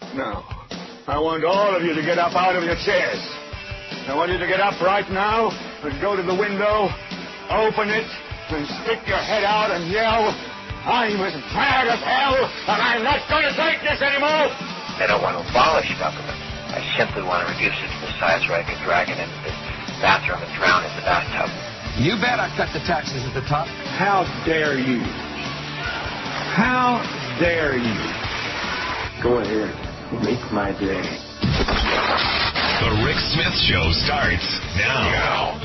Now, I want all of you to get up out of your chairs. I want you to get up right now and go to the window, open it, and stick your head out and yell, I'm as mad as hell, and I'm not going to take this anymore. I don't want to abolish government. I simply want to reduce it to the size where I can drag it into the bathroom and drown in the bathtub. You bet I cut the taxes at the top. How dare you? How dare you? Go ahead. Make my day. The Rick Smith Show starts now.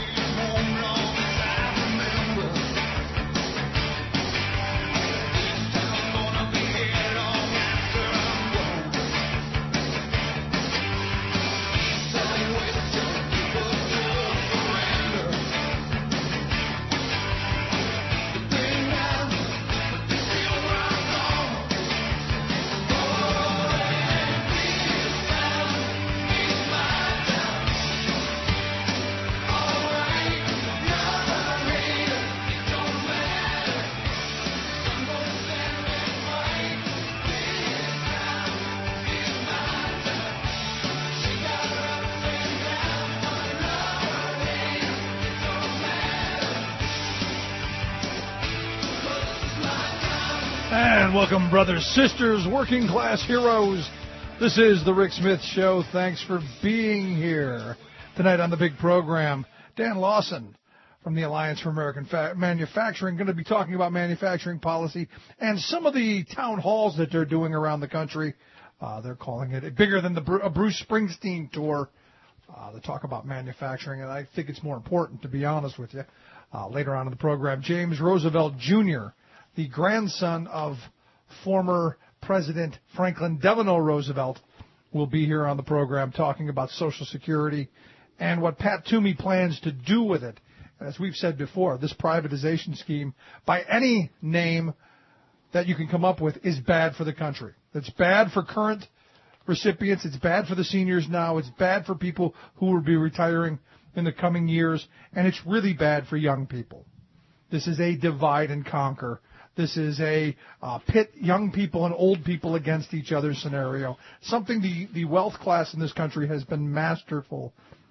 Welcome, brothers, sisters, working class heroes. This is the Rick Smith Show. Thanks for being here. Tonight on the big program, Dan Lawson from the Alliance for American Manufacturing, going to be talking about manufacturing policy and some of the town halls that they're doing around the country. They're calling it bigger than the Bruce Springsteen tour. They talk about manufacturing, and I think it's more important, to be honest with you. Later on in the program, James Roosevelt Jr., the grandson of former President Franklin Delano Roosevelt, will be here on the program talking about Social Security and what Pat Toomey plans to do with it. As we've said before, this privatization scheme, by any name that you can come up with, is bad for the country. It's bad for current recipients. It's bad for the seniors now. It's bad for people who will be retiring in the coming years. And it's really bad for young people. This is a divide and conquer. This is a pit young people and old people against each other scenario, something the wealth class in this country has been masterful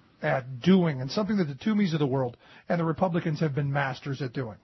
at doing, and something that the Toomeys of the world and the Republicans have been masters at doing.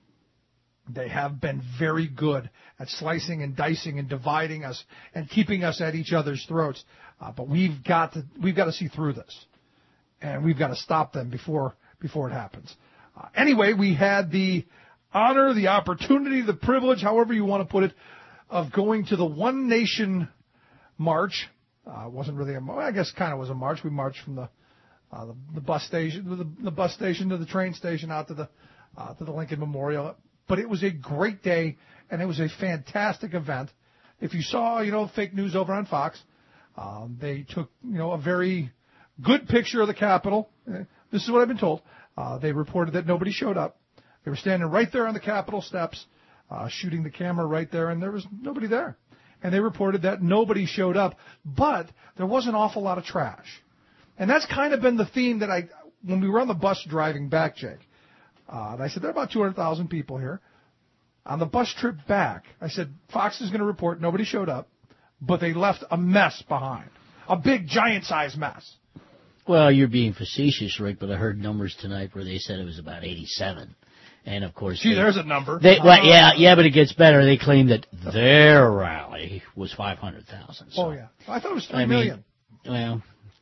They have been very good at slicing and dicing and dividing us and keeping us at each other's throats. But we've got to see through this, and we've got to stop them before it happens. Anyway, we had the honor, the opportunity, the privilege, however you want to put it, of going to the One Nation March. It wasn't really I guess kind of was a march. We marched from the bus station, to the train station, out to the Lincoln Memorial. But it was a great day, and it was a fantastic event. If you saw, fake news over on Fox, they took, a very good picture of the Capitol. This is what I've been told. They reported that nobody showed up. They were standing right there on the Capitol steps, shooting the camera right there, and there was nobody there. And they reported that nobody showed up, but there was an awful lot of trash. And that's kind of been the theme that when we were on the bus driving back, Jake, and I said, there are about 200,000 people here. On the bus trip back, I said, Fox is going to report nobody showed up, but they left a mess behind, a big, giant-sized mess. Well, you're being facetious, Rick, but I heard numbers tonight where they said it was about 87. And, of course... there's a number. But it gets better. They claim that their rally was 500,000. So. Oh, yeah. I thought it was 3 million. Well,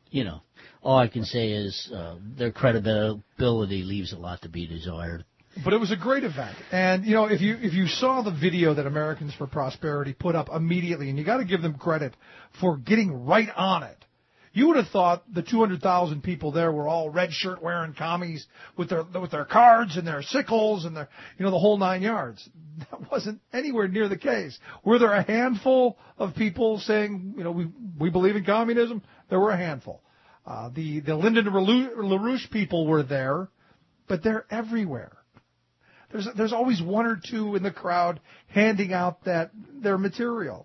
all I can say is their credibility leaves a lot to be desired. But it was a great event. And, if you saw the video that Americans for Prosperity put up immediately, and you got to give them credit for getting right on it, you would have thought the 200,000 people there were all red shirt wearing commies with their cards and their sickles and their, the whole 9 yards. That wasn't anywhere near the case. Were there a handful of people saying, we believe in communism? There were a handful. The Lyndon LaRouche people were there, but they're everywhere. There's always one or two in the crowd handing out their material.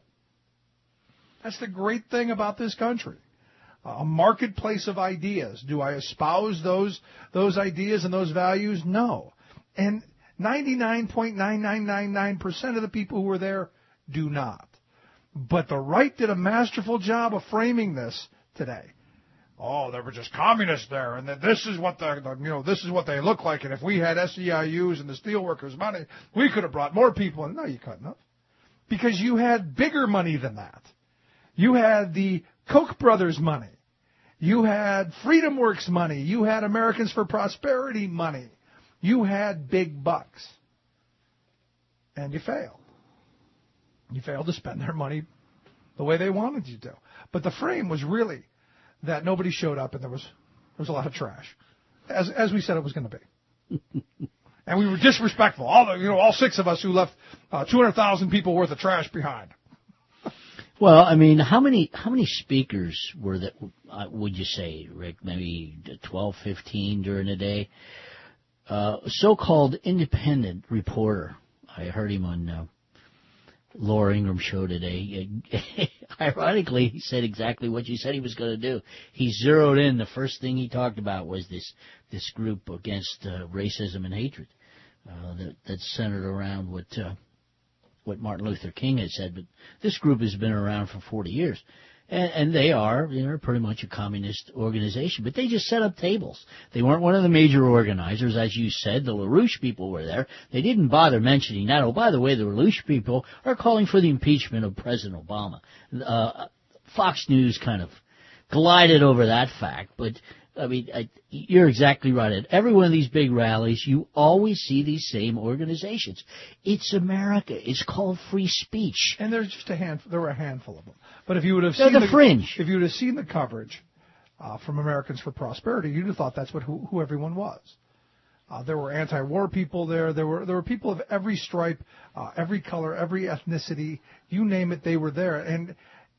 That's the great thing about this country. A marketplace of ideas. Do I espouse those ideas and those values? No. And 99.9999% of the people who were there do not. But the right did a masterful job of framing this today. Oh, there were just communists there, and that this is what this is what they look like. And if we had SEIUs and the steelworkers' money, we could have brought more people in. No, you couldn't have, because you had bigger money than that. You had the Koch brothers' money. You had Freedom Works money. You had Americans for Prosperity money. You had big bucks, and you failed. You failed to spend their money the way they wanted you to. But the frame was really that nobody showed up and there was a lot of trash, as we said it was going to be. And we were disrespectful. All 6 of us who left 200,000 people worth of trash behind. Well, I mean, how many speakers were that? Would you say, Rick? Maybe 12, 15 during the day. So-called independent reporter. I heard him on Laura Ingraham's show today. Ironically, he said exactly what you said he was going to do. He zeroed in. The first thing he talked about was this group against racism and hatred that's centered around what Martin Luther King had said. But this group has been around for 40 years. And they are, pretty much a communist organization. But they just set up tables. They weren't one of the major organizers. As you said, the LaRouche people were there. They didn't bother mentioning that. Oh, by the way, the LaRouche people are calling for the impeachment of President Obama. Fox News kind of glided over that fact. But, I mean, you're exactly right. At every one of these big rallies, you always see these same organizations. It's America. It's called free speech. And there's just a handful. There were a handful of them. But if you would have seen the fringe, if you would have seen the coverage from Americans for Prosperity, you'd have thought that's who everyone was. There were anti-war people there. There were people of every stripe, every color, every ethnicity. You name it, they were there. And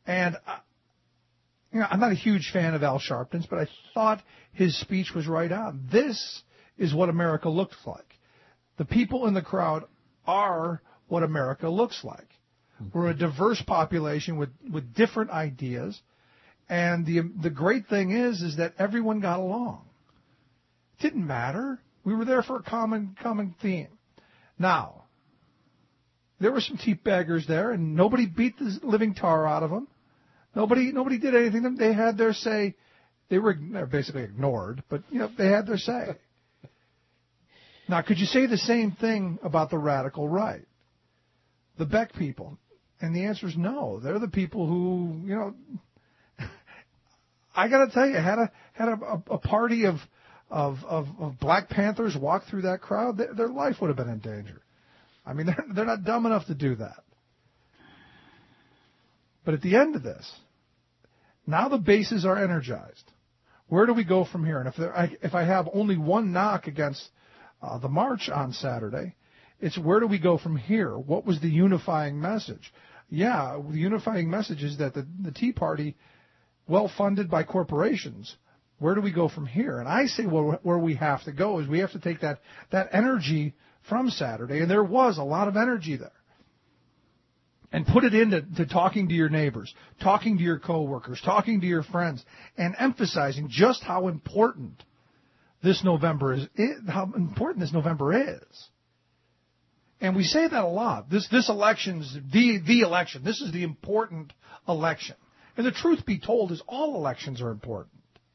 I'm not a huge fan of Al Sharpton's, but I thought his speech was right on. This is what America looks like. The people in the crowd are what America looks like. We're a diverse population with different ideas, and the great thing is that everyone got along. It didn't matter. We were there for a common theme. Now, there were some teabaggers there, and nobody beat the living tar out of them. Nobody did anything. They had their say. They were basically ignored, but they had their say. Now, could you say the same thing about the radical right, the Beck people? And the answer is no. They're the people who, I got to tell you, had a party of Black Panthers walk through that crowd, their life would have been in danger. I mean, they're not dumb enough to do that. But at the end of this, now the bases are energized. Where do we go from here? And if I have only one knock against the march on Saturday, it's where do we go from here? What was the unifying message? Yeah, the unifying message is that the Tea Party, well funded by corporations, where do we go from here? And I say where we have to go is we have to take that energy from Saturday, and there was a lot of energy there, and put it into talking to your neighbors, talking to your coworkers, talking to your friends, and emphasizing just how important this November is. And we say that a lot. This election's the election. This is the important election. And the truth be told is all elections are important.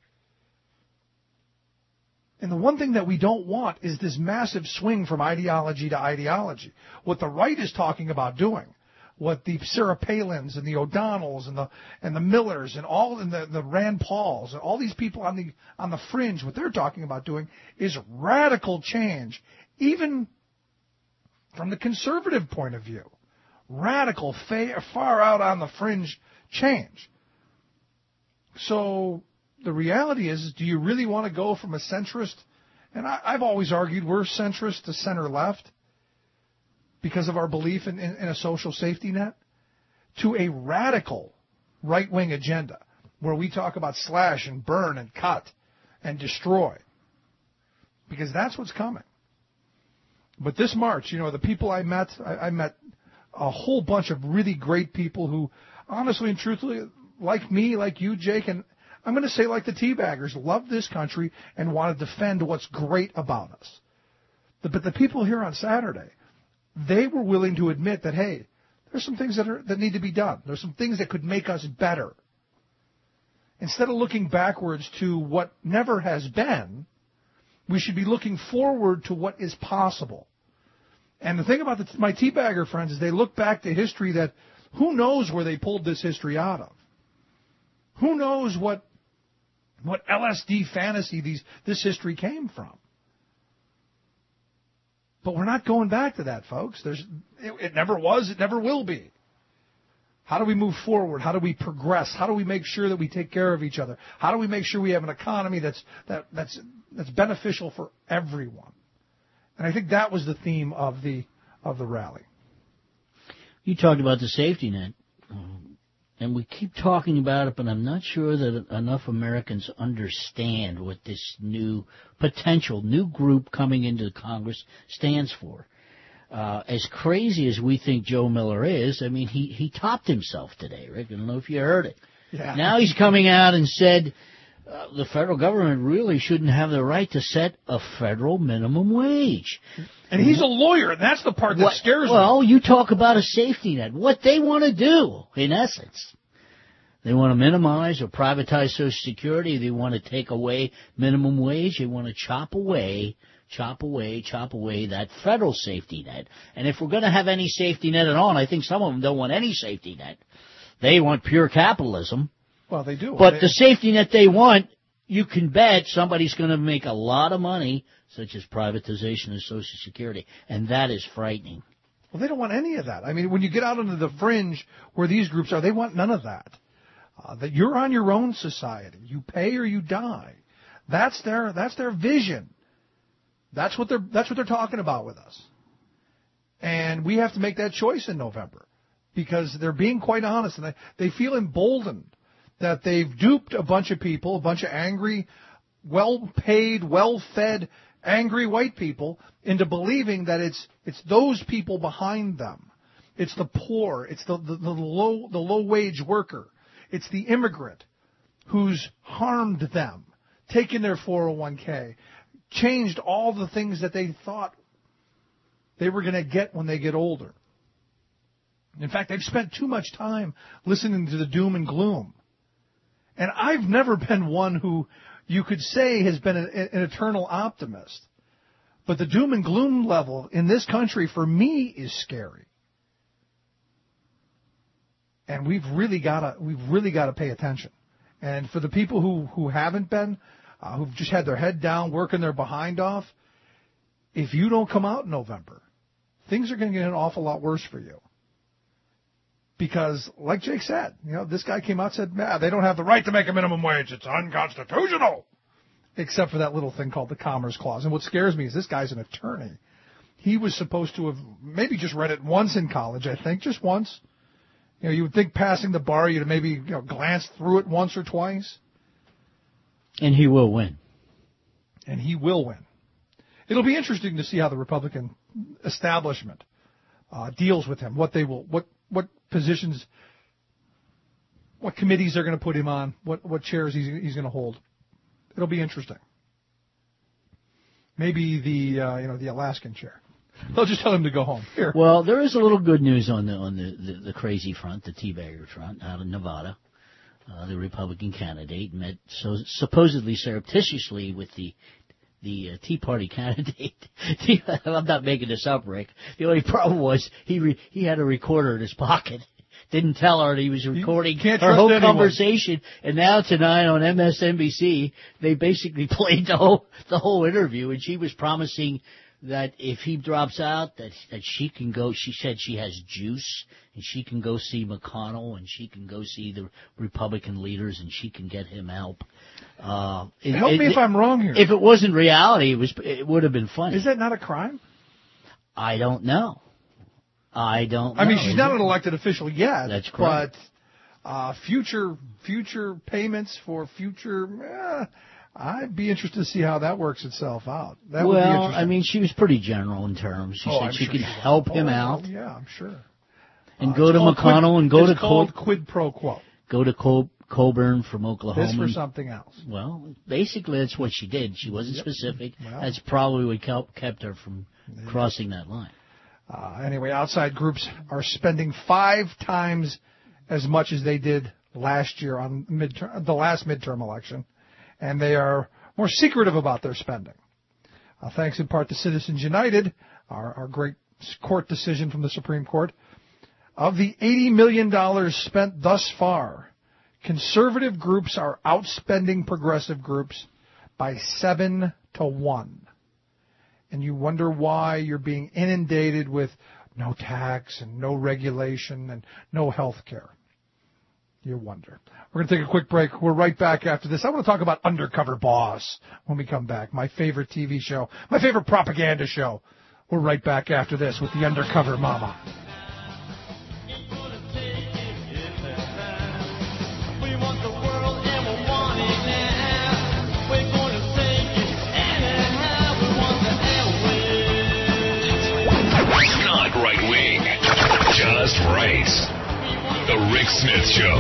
And the one thing that we don't want is this massive swing from ideology to ideology. What the right is talking about doing, what the Sarah Palins and the O'Donnells and the Millers and the Rand Pauls and all these people on the fringe, what they're talking about doing is radical change, even from the conservative point of view. Radical, far out on the fringe change. So the reality is, do you really want to go from a centrist, and I've always argued we're centrist to center-left because of our belief in a social safety net, to a radical right-wing agenda where we talk about slash and burn and cut and destroy, because that's what's coming. But this March, the people I met a whole bunch of really great people who, honestly and truthfully, like me, like you, Jake, and I'm going to say like the teabaggers, love this country and want to defend what's great about us. But the people here on Saturday, they were willing to admit that, hey, there's some things that need to be done. There's some things that could make us better. Instead of looking backwards to what never has been, we should be looking forward to what is possible. And the thing about my teabagger friends is they look back to history that who knows where they pulled this history out of. Who knows what LSD fantasy this history came from. But we're not going back to that, folks. It never was. It never will be. How do we move forward? How do we progress? How do we make sure that we take care of each other? How do we make sure we have an economy that's beneficial for everyone? And I think that was the theme of the rally. You talked about the safety net, and we keep talking about it, but I'm not sure that enough Americans understand what this potential new group coming into Congress stands for. As crazy as we think Joe Miller is, I mean, he topped himself today, Rick. I don't know if you heard it. Yeah. Now he's coming out and said the federal government really shouldn't have the right to set a federal minimum wage. And he's a lawyer, and that's the part that scares me. Well, you talk about a safety net. What they want to do, in essence, they want to minimize or privatize Social Security. They want to take away minimum wage. They want to chop away that federal safety net. And if we're going to have any safety net at all, and I think some of them don't want any safety net, they want pure capitalism. Well, they do. But the safety net they want, you can bet somebody's going to make a lot of money, such as privatization of Social Security. And that is frightening. Well, they don't want any of that. I mean, when you get out into the fringe where these groups are, they want none of that. That you're on your own society. You pay or you die. That's their vision. That's what they're talking about with us. And we have to make that choice in November because they're being quite honest, and they feel emboldened that they've duped a bunch of people, a bunch of angry, well-paid, well-fed, angry white people into believing that it's those people behind them. It's the poor. It's the low-wage worker. It's the immigrant who's harmed them, taken their 401k, changed all the things that they thought they were going to get when they get older. In fact, they've spent too much time listening to the doom and gloom. And I've never been one who you could say has been an eternal optimist. But the doom and gloom level in this country, for me, is scary. And we've really got to pay attention. And for the people who haven't been, who've just had their head down, working their behind off, if you don't come out in November, things are going to get an awful lot worse for you. Because, like Jake said, this guy came out and said, they don't have the right to make a minimum wage. It's unconstitutional. Except for that little thing called the Commerce Clause. And what scares me is this guy's an attorney. He was supposed to have maybe just read it once in college, I think, just once. You would think passing the bar, you'd maybe glance through it once or twice. And he will win. And he will win. It'll be interesting to see how the Republican establishment deals with him, what positions, what committees they're going to put him on, what chairs he's going to hold. It'll be interesting. Maybe the Alaskan chair. They'll just tell him to go home. Here. Well, there is a little good news on the crazy front, the teabagger front, out of Nevada. The Republican candidate met supposedly surreptitiously with the Tea Party candidate. I'm not making this up, Rick. The only problem was he had a recorder in his pocket. Didn't tell her that he was recording her whole conversation. And now tonight on MSNBC, they basically played the whole interview, and she was promising that if he drops out, that she can go. She said she has juice, and she can go see McConnell, and she can go see the Republican leaders, and she can get him help. Help me if I'm wrong here. If it wasn't reality, it would have been funny. Is that not a crime? I don't know. I mean, she's not an elected official yet. That's correct. But future payments for future. I'd be interested to see how that works itself out. That would be interesting. I mean, she was pretty general in terms. She said she could help him out. Yeah, I'm sure. And go to McConnell and go to called quid pro quo. Go to Coburn from Oklahoma. This for something else. Well, basically that's what she did. She wasn't specific. Well, that's probably what kept her from crossing that line. Anyway, outside groups are spending 5 times as much as they did last year on the last midterm election, and they are more secretive about their spending. Thanks in part to Citizens United, our great court decision from the Supreme Court. Of the $80 million spent thus far, conservative groups are outspending progressive groups by 7-1. And you wonder why you're being inundated with no tax and no regulation and no health care. You wonder. We're going to take a quick break. We're right back after this. I want to talk about Undercover Boss when we come back. My favorite TV show, my favorite propaganda show. We're right back after this with the Undercover Mama. Not right wing, just right. The Rick Smith Show.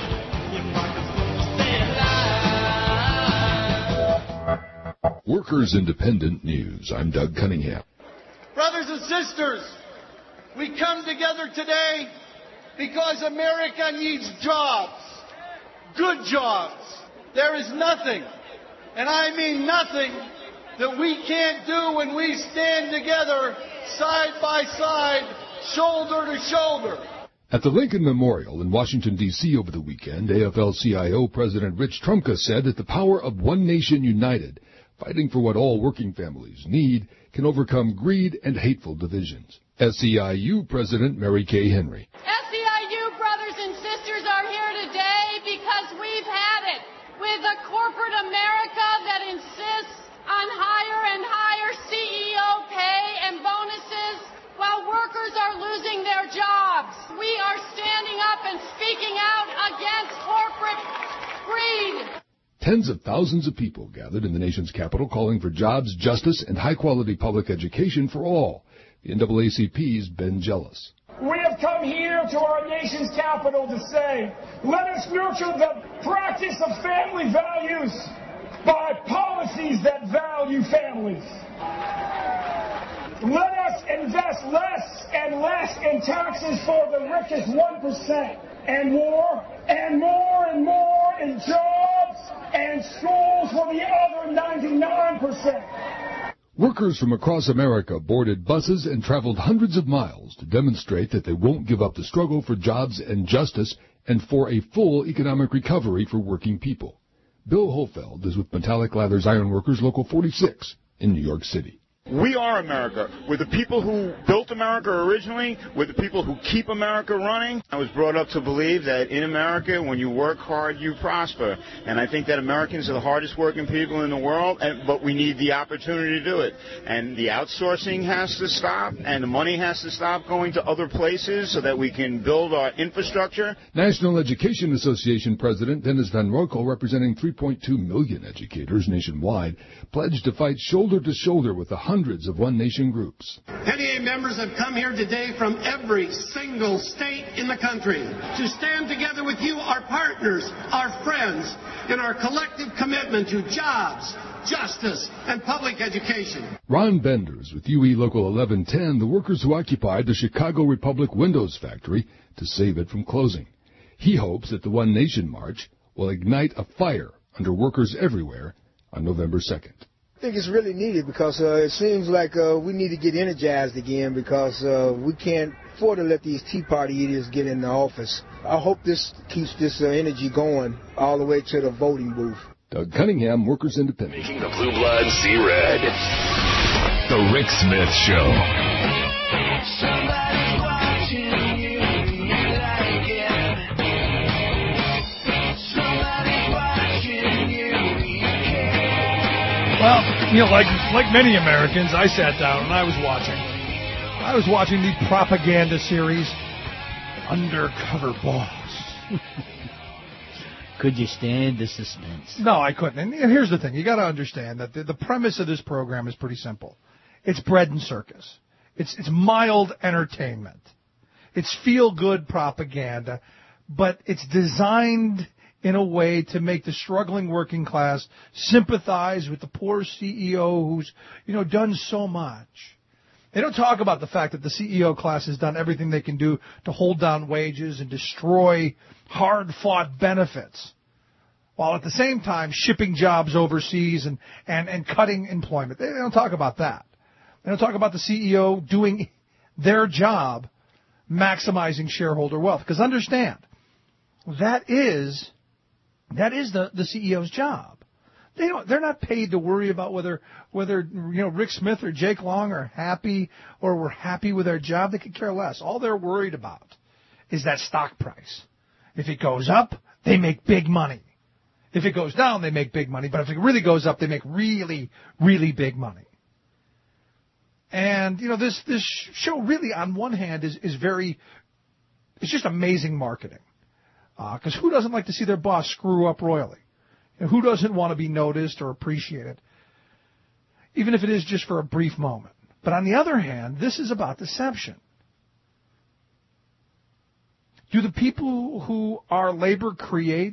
Workers Independent News. I'm Doug Cunningham. Brothers and sisters, we come together today because America needs jobs, good jobs. There is nothing, and I mean nothing, that we can't do when we stand together side by side, shoulder to shoulder. At the Lincoln Memorial in Washington, D.C. over the weekend, AFL-CIO President Rich Trumka said that the power of one nation united, fighting for what all working families need, can overcome greed and hateful divisions. SEIU President Mary Kay Henry. SEIU brothers and sisters are here today because we've had it with a corporate America that insists on higher and higher CEO pay and bonuses while workers are losing their jobs. We are standing up and speaking out against corporate greed. Tens of thousands of people gathered in the nation's capital calling for jobs, justice, and high-quality public education for all. The NAACP's Ben Jealous. We have come here to our nation's capital to say, let us nurture the practice of family values by policies that value families. Let us invest less and less in taxes for the richest 1% and more and more and more in jobs and schools for the other 99%. Workers from across America boarded buses and traveled hundreds of miles to demonstrate that they won't give up the struggle for jobs and justice and for a full economic recovery for working people. Bill Hofeld is with Metallic Lathers Iron Workers Local 46 in New York City. We are America. We're the people who built America originally. We're the people who keep America running. I was brought up to believe that in America, when you work hard, you prosper. And I think that Americans are the hardest working people in the world, but we need the opportunity to do it. And the outsourcing has to stop, and the money has to stop going to other places so that we can build our infrastructure. National Education Association President Dennis Van Roykel, representing 3.2 million educators nationwide, pledged to fight shoulder to shoulder with the hundreds of One Nation groups. NEA members have come here today from every single state in the country to stand together with you, our partners, our friends, in our collective commitment to jobs, justice, and public education. Ron Benders with UE Local 1110, the workers who occupied the Chicago Republic Windows factory to save it from closing. He hopes that the One Nation March will ignite a fire under workers everywhere on November 2nd. I think it's really needed because it seems like we need to get energized again because we can't afford to let these Tea Party idiots get in the office. I hope this keeps this energy going all the way to the voting booth. Doug Cunningham, Workers Independent. Making the blue blood see red. The Rick Smith Show. Somebody's watching you, you like it. Somebody's watching you, you care. Well, you know, like many Americans, I sat down and I was watching. I was watching the propaganda series, Undercover Boss. Could you stand the suspense? No, I couldn't. And here's the thing. You got to understand that the premise of this program is pretty simple. It's bread and circus. It's mild entertainment. It's feel-good propaganda, but it's designed in a way to make the struggling working class sympathize with the poor CEO who's, done so much. They don't talk about the fact that the CEO class has done everything they can do to hold down wages and destroy hard-fought benefits, while at the same time shipping jobs overseas and cutting employment. They don't talk about that. They don't talk about the CEO doing their job, maximizing shareholder wealth. Because understand, that is the CEO's job. They're not paid to worry about whether Rick Smith or Jake Long are happy or we're happy with their job. They could care less. All they're worried about is that stock price. If it goes up, they make big money. If it goes down, they make big money. But if it really goes up, they make really, really big money. And this show really, on one hand, is it's just amazing marketing. Because who doesn't like to see their boss screw up royally? And who doesn't want to be noticed or appreciated, even if it is just for a brief moment? But on the other hand, this is about deception. Do the people who our labor creates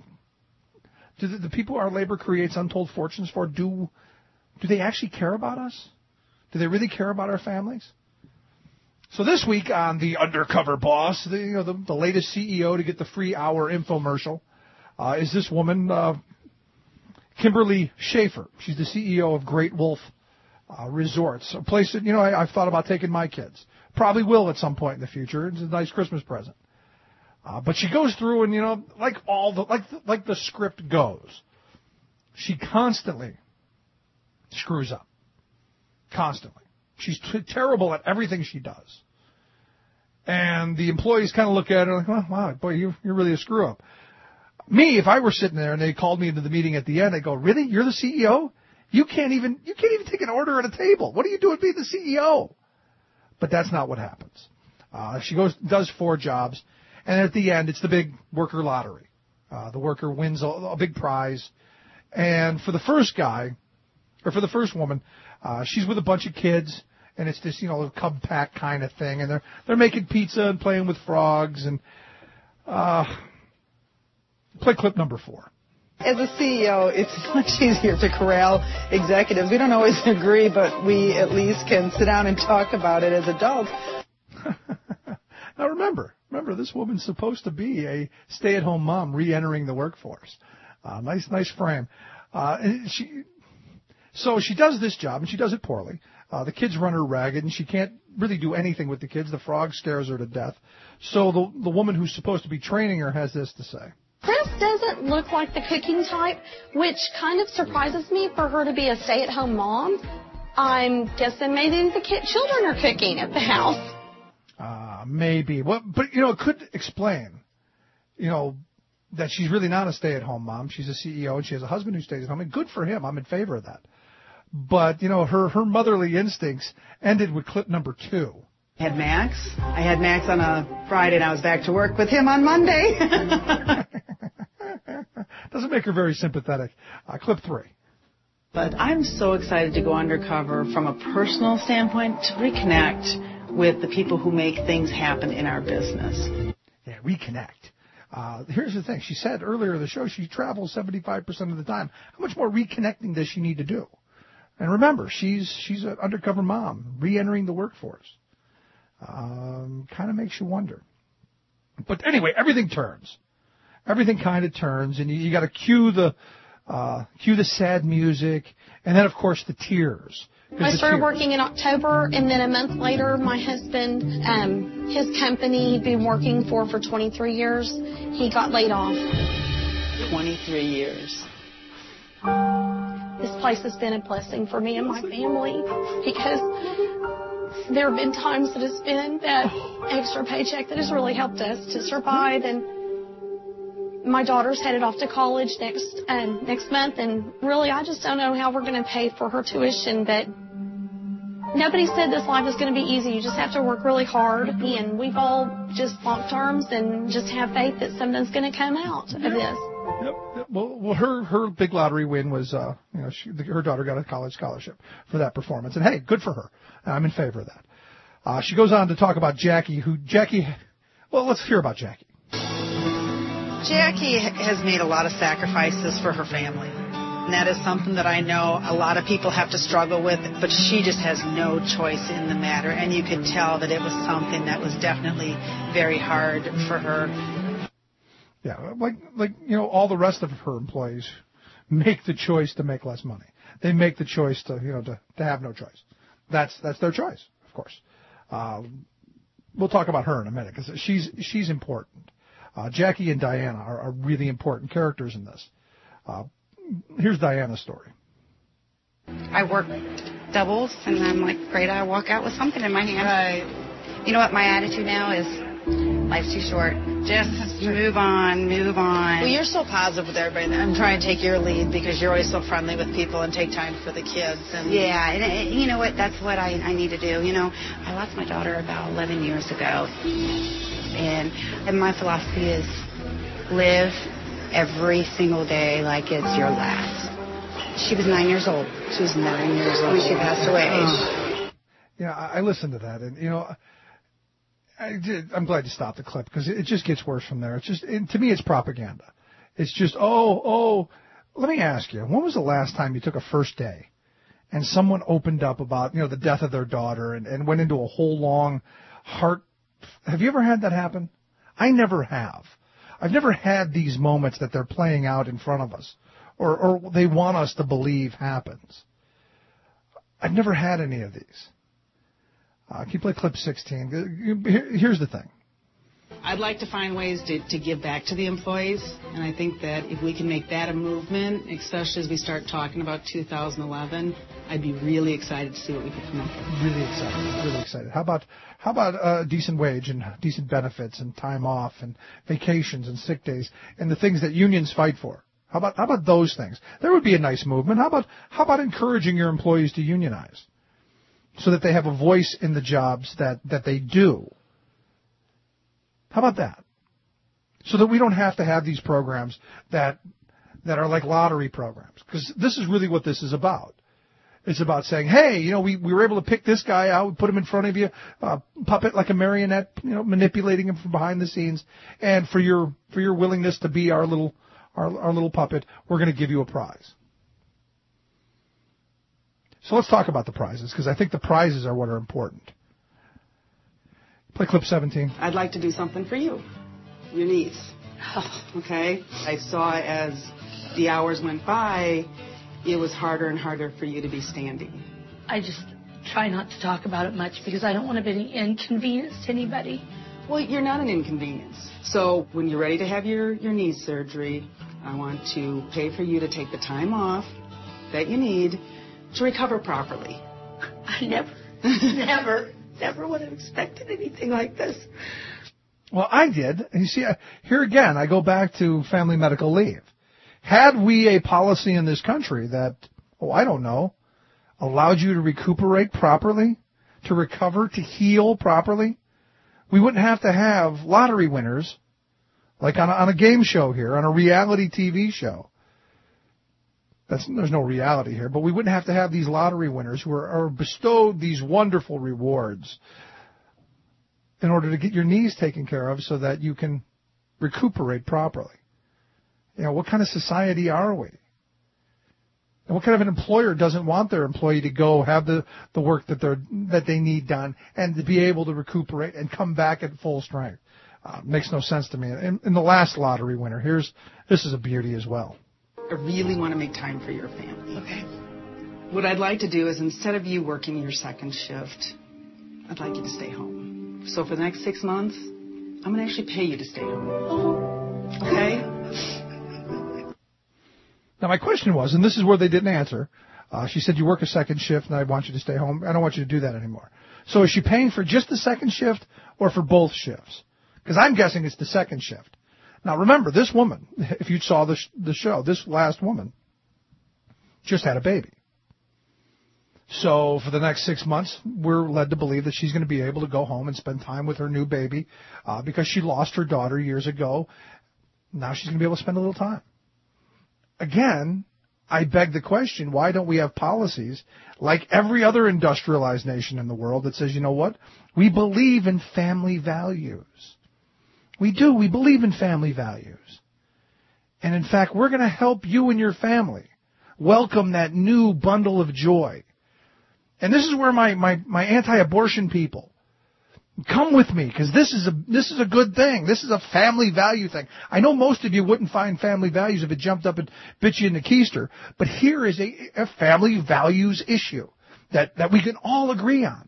untold fortunes for, do they actually care about us? Do they really care about our families? So this week on The Undercover Boss, the latest CEO to get the free hour infomercial is this woman, Kimberly Schaefer. She's the CEO of Great Wolf Resorts, a place that I've thought about taking my kids. Probably will at some point in the future. It's a nice Christmas present. But she goes through and like the script goes, she constantly screws up. Constantly. She's terrible at everything she does. And the employees kind of look at her like, oh, wow, boy, you're really a screw up. Me, if I were sitting there and they called me into the meeting at the end, they go, really? You're the CEO? You can't even take an order at a table. What are you doing being the CEO? But that's not what happens. She does 4 jobs, and at the end, it's the big worker lottery. The worker wins a big prize. And for the first woman, she's with a bunch of kids, and it's this, Cub Pack kind of thing, and they're making pizza and playing with frogs, and play clip number 4. As a CEO, it's much easier to corral executives. We don't always agree, but we at least can sit down and talk about it as adults. Now remember, this woman's supposed to be a stay-at-home mom re-entering the workforce. Nice frame. So she does this job, and she does it poorly. The kids run her ragged, and she can't really do anything with the kids. The frog scares her to death. So the woman who's supposed to be training her has this to say. Chris doesn't look like the cooking type, which kind of surprises me for her to be a stay-at-home mom. I'm guessing maybe the children are cooking at the house. Maybe. Well, but, it could explain, that she's really not a stay-at-home mom. She's a CEO, and she has a husband who stays at home, and good for him. I'm in favor of that. But, her motherly instincts ended with clip number 2. I had Max on a Friday, and I was back to work with him on Monday. Doesn't make her very sympathetic. Clip 3. But I'm so excited to go undercover from a personal standpoint to reconnect with the people who make things happen in our business. Yeah, reconnect. Here's the thing. She said earlier in the show she travels 75% of the time. How much more reconnecting does she need to do? And remember, she's an undercover mom, re-entering the workforce. Kind of makes you wonder. But anyway, everything turns. Everything kind of turns, and you got to cue the sad music, and then of course the tears. I started working in October, and then a month later, my husband, his company he'd been working for 23 years, he got laid off. 23 years. This place has been a blessing for me and my family because there have been times that it's been that extra paycheck that has really helped us to survive. And my daughter's headed off to college next month, and really I just don't know how we're going to pay for her tuition. But nobody said this life is going to be easy. You just have to work really hard, and we've all just locked arms and just have faith that something's going to come out of this. Yep. Well, her big lottery win was, her daughter got a college scholarship for that performance, and hey, good for her. I'm in favor of that. She goes on to talk about Jackie. Well, let's hear about Jackie. Jackie has made a lot of sacrifices for her family. And that is something that I know a lot of people have to struggle with, but she just has no choice in the matter. And you could tell that it was something that was definitely very hard for her. Yeah, like all the rest of her employees make the choice to make less money. They make the choice to have no choice. That's their choice, of course. We'll talk about her in a minute because she's important. Jackie and Diana are really important characters in this. Here's Diana's story. I work doubles, and I'm like, great, I walk out with something in my hand. Right. You know what my attitude now is? Life's too short. Just move on. Well, you're so positive with everybody. I'm trying to take your lead because you're always so friendly with people and take time for the kids. And yeah, and you know what? That's what I need to do. I lost my daughter about 11 years ago, and my philosophy is live every single day like it's your last. She was 9 years old. She was 9 years old when she passed away. I listened to that, and I'm glad you stopped the clip because it just gets worse from there. It's just, to me, it's propaganda. It's just, let me ask you, when was the last time you took a first day and someone opened up about, the death of their daughter and went into a whole long have you ever had that happen? I never have. I've never had these moments that they're playing out in front of us or they want us to believe happens. I've never had any of these. Can you play clip 16? Here's the thing. I'd like to find ways to give back to the employees, and I think that if we can make that a movement, especially as we start talking about 2011, I'd be really excited to see what we can come up with. Really excited. How about a decent wage and decent benefits and time off and vacations and sick days and the things that unions fight for? How about those things? There would be a nice movement. How about encouraging your employees to unionize so that they have a voice in the jobs that they do? How about that? So that we don't have to have these programs that are like lottery programs. Because this is really what this is about. It's about saying, hey, we were able to pick this guy out, put him in front of you, puppet like a marionette, manipulating him from behind the scenes. And for your willingness to be our little puppet, we're going to give you a prize. So let's talk about the prizes, because I think the prizes are what are important. Play clip 17. I'd like to do something for you, your niece. Okay? I saw as the hours went by, it was harder and harder for you to be standing. I just try not to talk about it much because I don't want to be an inconvenience to anybody. Well, you're not an inconvenience. So when you're ready to have your knee surgery, I want to pay for you to take the time off that you need to recover properly. I never would have expected anything like this. Well, I did. You see, here again, I go back to family medical leave. Had we a policy in this country that, allowed you to recuperate properly, to recover, to heal properly, we wouldn't have to have lottery winners like on a game show here, on a reality TV show. There's no reality here, but we wouldn't have to have these lottery winners who are bestowed these wonderful rewards in order to get your knees taken care of so that you can recuperate properly. What kind of society are we? And what kind of an employer doesn't want their employee to go have the work that they need done and to be able to recuperate and come back at full strength? Makes no sense to me. In the last lottery winner, this is a beauty as well. I really want to make time for your family. Okay. What I'd like to do is instead of you working your second shift, I'd like you to stay home. So for the next 6 months, I'm going to actually pay you to stay home. Oh. Okay? Now my question was, and this is where they didn't answer, she said you work a second shift and I want you to stay home. I don't want you to do that anymore. So is she paying for just the second shift or for both shifts? Because I'm guessing it's the second shift. Now remember, this woman, if you saw the show, this last woman just had a baby. So for the next 6 months, we're led to believe that she's going to be able to go home and spend time with her new baby because she lost her daughter years ago. Now she's going to be able to spend a little time. Again, I beg the question, why don't we have policies like every other industrialized nation in the world that says, you know what, we believe in family values. We do. We believe in family values. And in fact, we're going to help you and your family welcome that new bundle of joy. And this is where my anti-abortion people, come with me, because this is a good thing. This is a family value thing. I know most of you wouldn't find family values if it jumped up and bit you in the keister, but here is a family values issue that we can all agree on.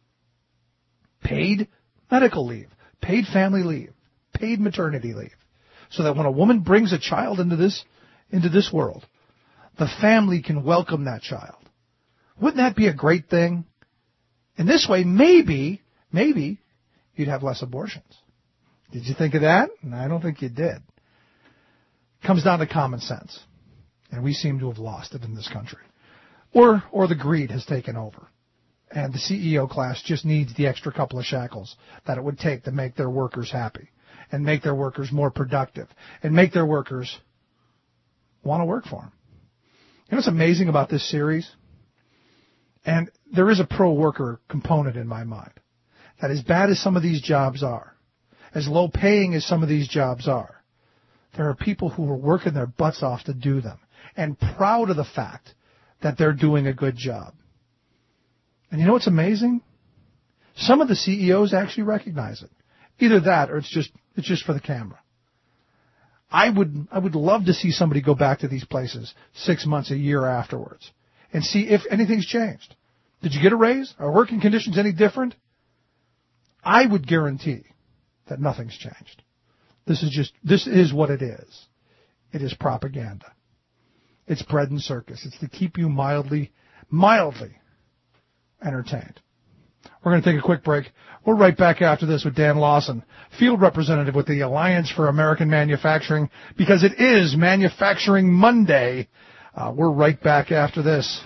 Paid medical leave, paid family leave, paid maternity leave, so that when a woman brings a child into this world, the family can welcome that child. Wouldn't that be a great thing? And this way, maybe you'd have less abortions. Did you think of that? No, I don't think you did. Comes down to common sense. And we seem to have lost it in this country. Or the greed has taken over. And the CEO class just needs the extra couple of shekels that it would take to make their workers happy and make their workers more productive and make their workers want to work for them. You know what's amazing about this series? And there is a pro-worker component in my mind. That as bad as some of these jobs are, as low-paying as some of these jobs are, there are people who are working their butts off to do them and proud of the fact that they're doing a good job. And you know what's amazing? Some of the CEOs actually recognize it. Either that or it's just for the camera. I would love to see somebody go back to these places 6 months, a year afterwards and see if anything's changed. Did you get a raise? Are working conditions any different? I would guarantee that nothing's changed. This is what it is. It is propaganda. It's bread and circus. It's to keep you mildly entertained. We're going to take a quick break. We're right back after this with Dan Lawson, field representative with the Alliance for American Manufacturing, because it is Manufacturing Monday. We're right back after this.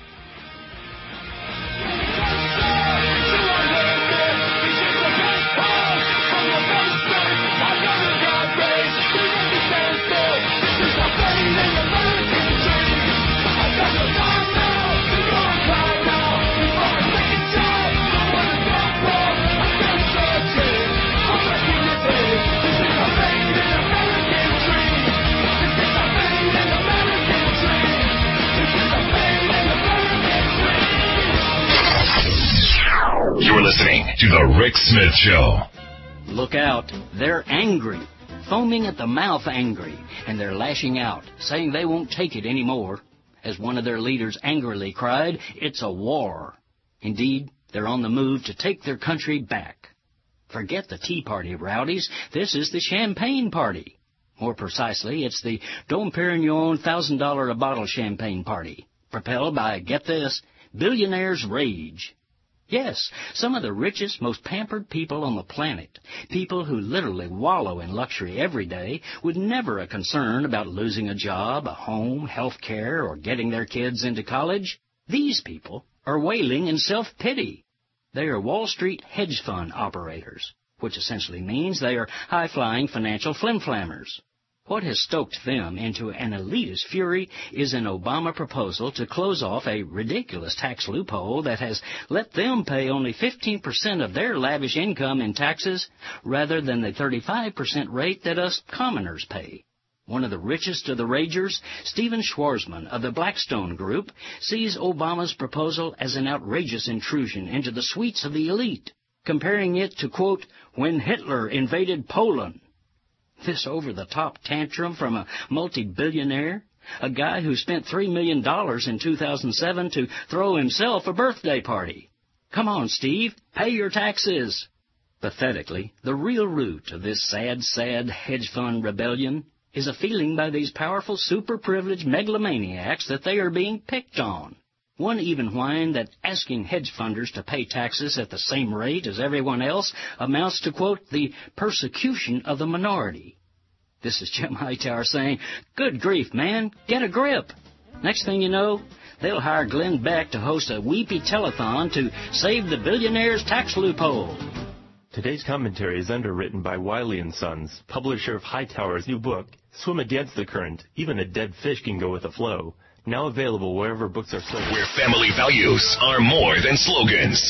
You're listening to The Rick Smith Show. Look out. They're angry. Foaming at the mouth angry. And they're lashing out, saying they won't take it anymore. As one of their leaders angrily cried, it's a war. Indeed, they're on the move to take their country back. Forget the Tea Party rowdies. This is the Champagne Party. More precisely, it's the Dom Perignon $1,000 a bottle champagne party. Propelled by, get this, billionaires' rage. Yes, some of the richest, most pampered people on the planet, people who literally wallow in luxury every day, with never a concern about losing a job, a home, health care, or getting their kids into college, these people are wailing in self-pity. They are Wall Street hedge fund operators, which essentially means they are high-flying financial flimflammers. What has stoked them into an elitist fury is an Obama proposal to close off a ridiculous tax loophole that has let them pay only 15% of their lavish income in taxes rather than the 35% rate that us commoners pay. One of the richest of the ragers, Stephen Schwarzman of the Blackstone Group, sees Obama's proposal as an outrageous intrusion into the suites of the elite, comparing it to, quote, when Hitler invaded Poland. This over-the-top tantrum from a multi-billionaire, a guy who spent $3 million in 2007 to throw himself a birthday party. Come on, Steve, pay your taxes. Pathetically, the real root of this sad hedge fund rebellion is a feeling by these powerful super-privileged megalomaniacs that they are being picked on. One even whined that asking hedge funders to pay taxes at the same rate as everyone else amounts to, quote, the persecution of the minority. This is Jim Hightower saying, good grief, man, get a grip. Next thing you know, they'll hire Glenn Beck to host a weepy telethon to save the billionaire's tax loophole. Today's commentary is underwritten by Wiley & Sons, publisher of Hightower's new book, Swim Against the Current. Even a dead fish can go with the flow. Now available wherever books are sold. Where family values are more than slogans.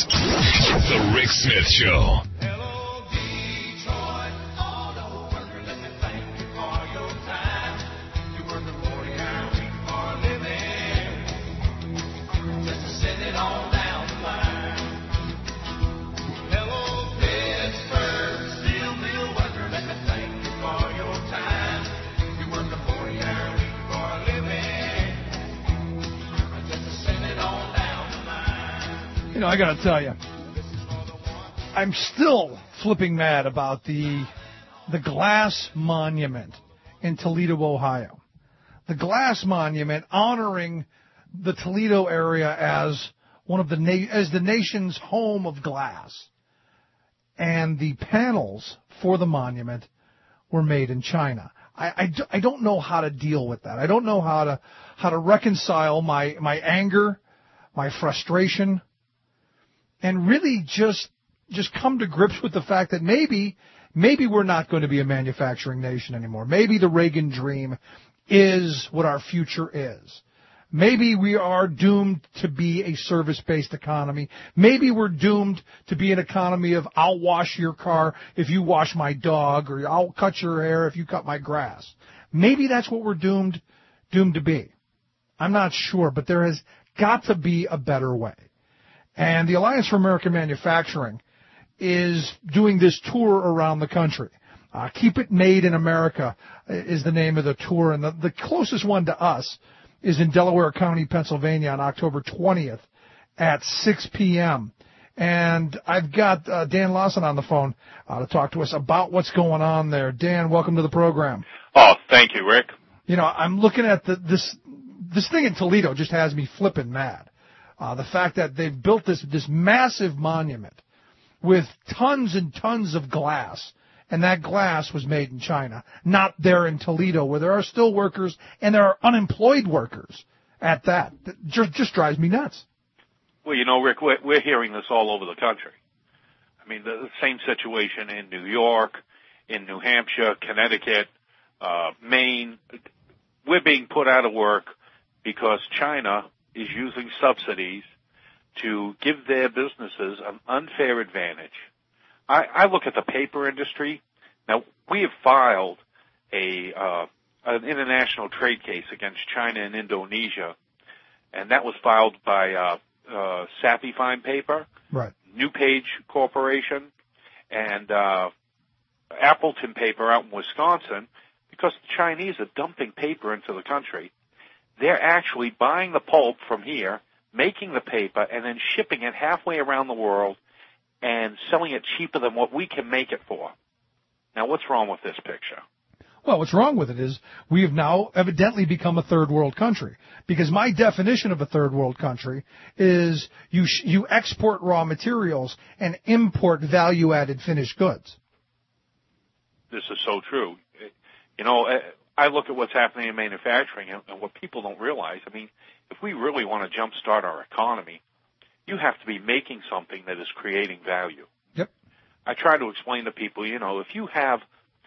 The Rick Smith Show. You know, I got to tell you, I'm still flipping mad about the glass monument in Toledo, Ohio. The glass monument honoring the Toledo area as one of the nation's home of glass. And the panels for the monument were made in China. I don't know how to deal with that. I don't know how to reconcile my anger, my frustration, and really just come to grips with the fact that maybe we're not going to be a manufacturing nation anymore. Maybe the Reagan dream is what our future is. Maybe we are doomed to be a service-based economy. Maybe we're doomed to be an economy of I'll wash your car if you wash my dog, or I'll cut your hair if you cut my grass. Maybe that's what we're doomed to be. I'm not sure, but there has got to be a better way. And the Alliance for American Manufacturing is doing this tour around the country. Keep It Made in America is the name of the tour, and the closest one to us is in Delaware County, Pennsylvania on October 20th at 6 p.m. And I've got Dan Lawson on the phone to talk to us about what's going on there. Dan, welcome to the program. Oh, thank you, Rick. You know, I'm looking at this thing in Toledo just has me flipping mad. The fact that they've built this massive monument with tons and tons of glass, and that glass was made in China, not there in Toledo, where there are still workers and there are unemployed workers at that. That just drives me nuts. Well, you know, Rick, we're hearing this all over the country. I mean, the same situation in New York, in New Hampshire, Connecticut, Maine. We're being put out of work because China is using subsidies to give their businesses an unfair advantage. I look at the paper industry. Now, we have filed an international trade case against China and Indonesia, and that was filed by Sappi Fine Paper, right, New Page Corporation, and Appleton Paper out in Wisconsin, because the Chinese are dumping paper into the country. They're actually buying the pulp from here, making the paper, and then shipping it halfway around the world and selling it cheaper than what we can make it for. Now, what's wrong with this picture? Well, what's wrong with it is we have now evidently become a third world country, because my definition of a third world country is you export raw materials and import value-added finished goods. This is so true. You know, I look at what's happening in manufacturing and what people don't realize. I mean, if we really want to jumpstart our economy, you have to be making something that is creating value. Yep. I try to explain to people, you know, if you have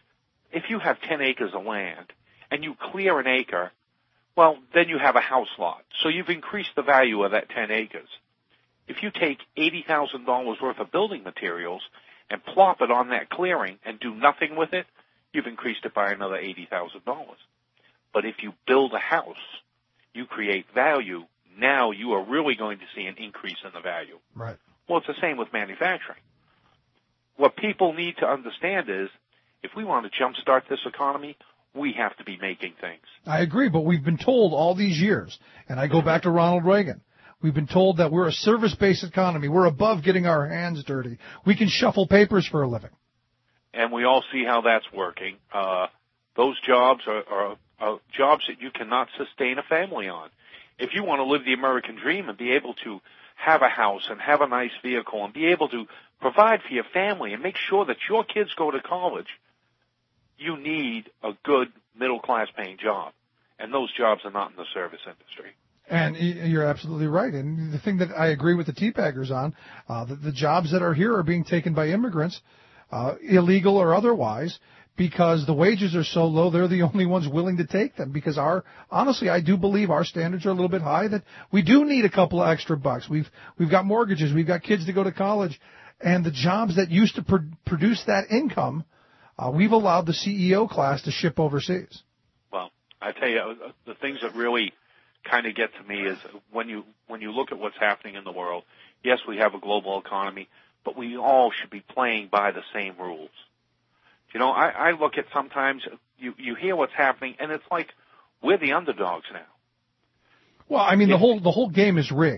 10 acres of land and you clear an acre, well, then you have a house lot. So you've increased the value of that 10 acres. If you take $80,000 worth of building materials and plop it on that clearing and do nothing with it, you've increased it by another $80,000. But if you build a house, you create value. Now you are really going to see an increase in the value. Right. Well, it's the same with manufacturing. What people need to understand is, if we want to jumpstart this economy, we have to be making things. I agree, but we've been told all these years, and I go back to Ronald Reagan, we've been told that we're a service-based economy. We're above getting our hands dirty. We can shuffle papers for a living. And we all see how that's working. Those jobs are jobs that you cannot sustain a family on. If you want to live the American dream and be able to have a house and have a nice vehicle and be able to provide for your family and make sure that your kids go to college, you need a good middle-class paying job. And those jobs are not in the service industry. And you're absolutely right. And the thing that I agree with the teabaggers on, the jobs that are here are being taken by immigrants, illegal or otherwise, because the wages are so low, they're the only ones willing to take them. Because honestly, I do believe our standards are a little bit high, that we do need a couple of extra bucks. We've got mortgages, we've got kids to go to college, and the jobs that used to produce that income, we've allowed the CEO class to ship overseas. Well, I tell you, the things that really kind of get to me is when you look at what's happening in the world. Yes, we have a global economy, but we all should be playing by the same rules. You know, I look at sometimes you hear what's happening, and it's like we're the underdogs now. Well, I mean, the whole game is rigged.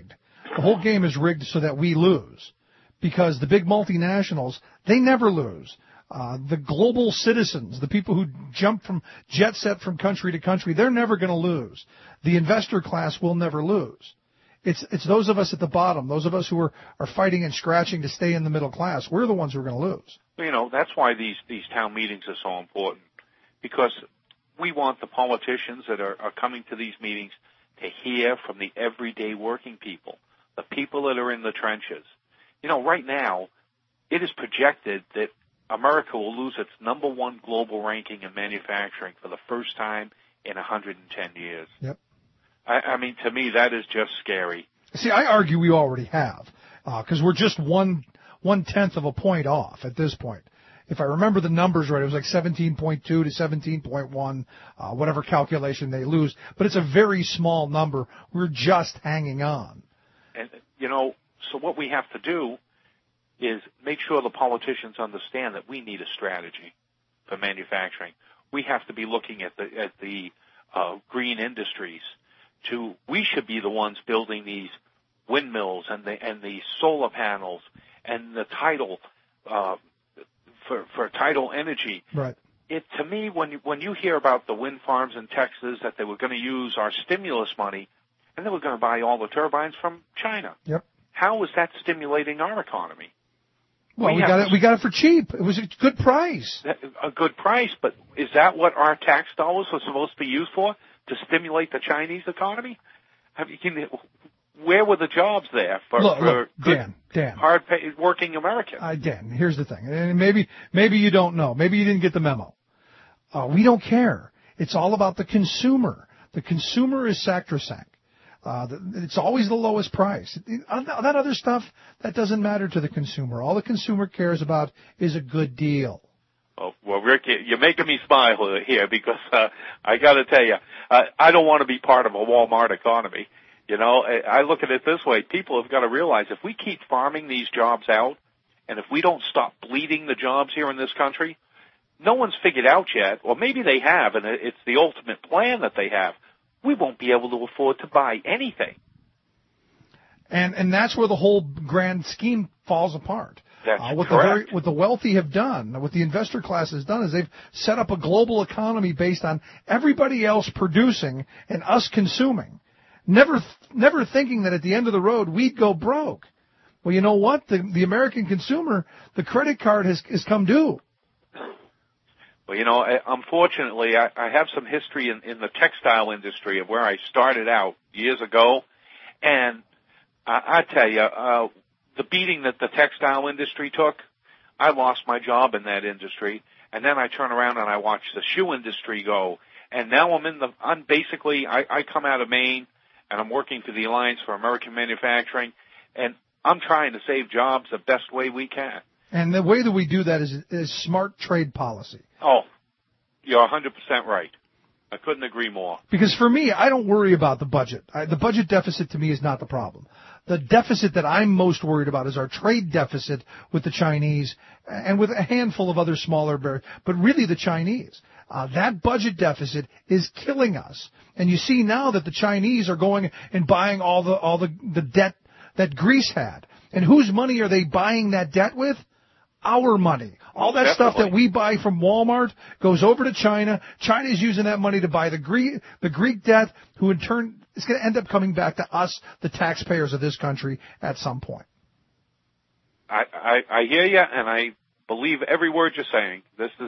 The whole game is rigged so that we lose, because the big multinationals, they never lose. The global citizens, the people who jump from jet set from country to country, they're never going to lose. The investor class will never lose. It's those of us at the bottom, those of us who are fighting and scratching to stay in the middle class. We're the ones who are going to lose. You know, that's why these town meetings are so important, because we want the politicians that are coming to these meetings to hear from the everyday working people, the people that are in the trenches. You know, right now, it is projected that America will lose its number one global ranking in manufacturing for the first time in 110 years. Yep. I mean, to me, that is just scary. See, I argue we already have, because we're just 1/10 of a point off at this point. If I remember the numbers right, it was like 17.2 to 17.1, whatever calculation they lose. But it's a very small number. We're just hanging on. And, you know, so what we have to do is make sure the politicians understand that we need a strategy for manufacturing. We have to be looking at the green industries. We should be the ones building these windmills and the solar panels and the tidal for tidal energy. Right. To me, when you hear about the wind farms in Texas, that they were going to use our stimulus money and they were going to buy all the turbines from China. Yep. How is that stimulating our economy? Well, we got it for cheap. It was a good price. A good price, but is that what our tax dollars were supposed to be used for? To stimulate the Chinese economy? Where were the jobs there for good, Dan, hard-paid working Americans? Dan, here's the thing, and maybe you don't know, maybe you didn't get the memo. We don't care. It's all about the consumer. The consumer is sacrosanct. It's always the lowest price. That other stuff, that doesn't matter to the consumer. All the consumer cares about is a good deal. Oh, well, Rick, you're making me smile here because I got to tell you, I don't want to be part of a Walmart economy. You know, I look at it this way. People have got to realize if we keep farming these jobs out and if we don't stop bleeding the jobs here in this country, no one's figured out yet, or maybe they have, and it's the ultimate plan that they have. We won't be able to afford to buy anything. And that's where the whole grand scheme falls apart. That's correct. What the wealthy have done, what the investor class has done, is they've set up a global economy based on everybody else producing and us consuming, never thinking that at the end of the road we'd go broke. Well, you know what? The American consumer, the credit card has come due. Well, you know, unfortunately, I have some history in the textile industry of where I started out years ago, and I tell you, the beating that the textile industry took, I lost my job in that industry, and then I turn around and I watch the shoe industry go, and now I come out of Maine, and I'm working for the Alliance for American Manufacturing, and I'm trying to save jobs the best way we can. And the way that we do that is smart trade policy. Oh, you're 100% right. I couldn't agree more. Because for me, I don't worry about the budget. The budget deficit to me is not the problem. The deficit that I'm most worried about is our trade deficit with the Chinese and with a handful of other smaller bears, but really the Chinese. That budget deficit is killing us. And you see now that the Chinese are going and buying all the debt that Greece had. And whose money are they buying that debt with? Our money. All that stuff that we buy from Walmart goes over to China. China is using that money to buy the Greek debt, who in turn is going to end up coming back to us, the taxpayers of this country, at some point. I hear you, and I believe every word you're saying. This is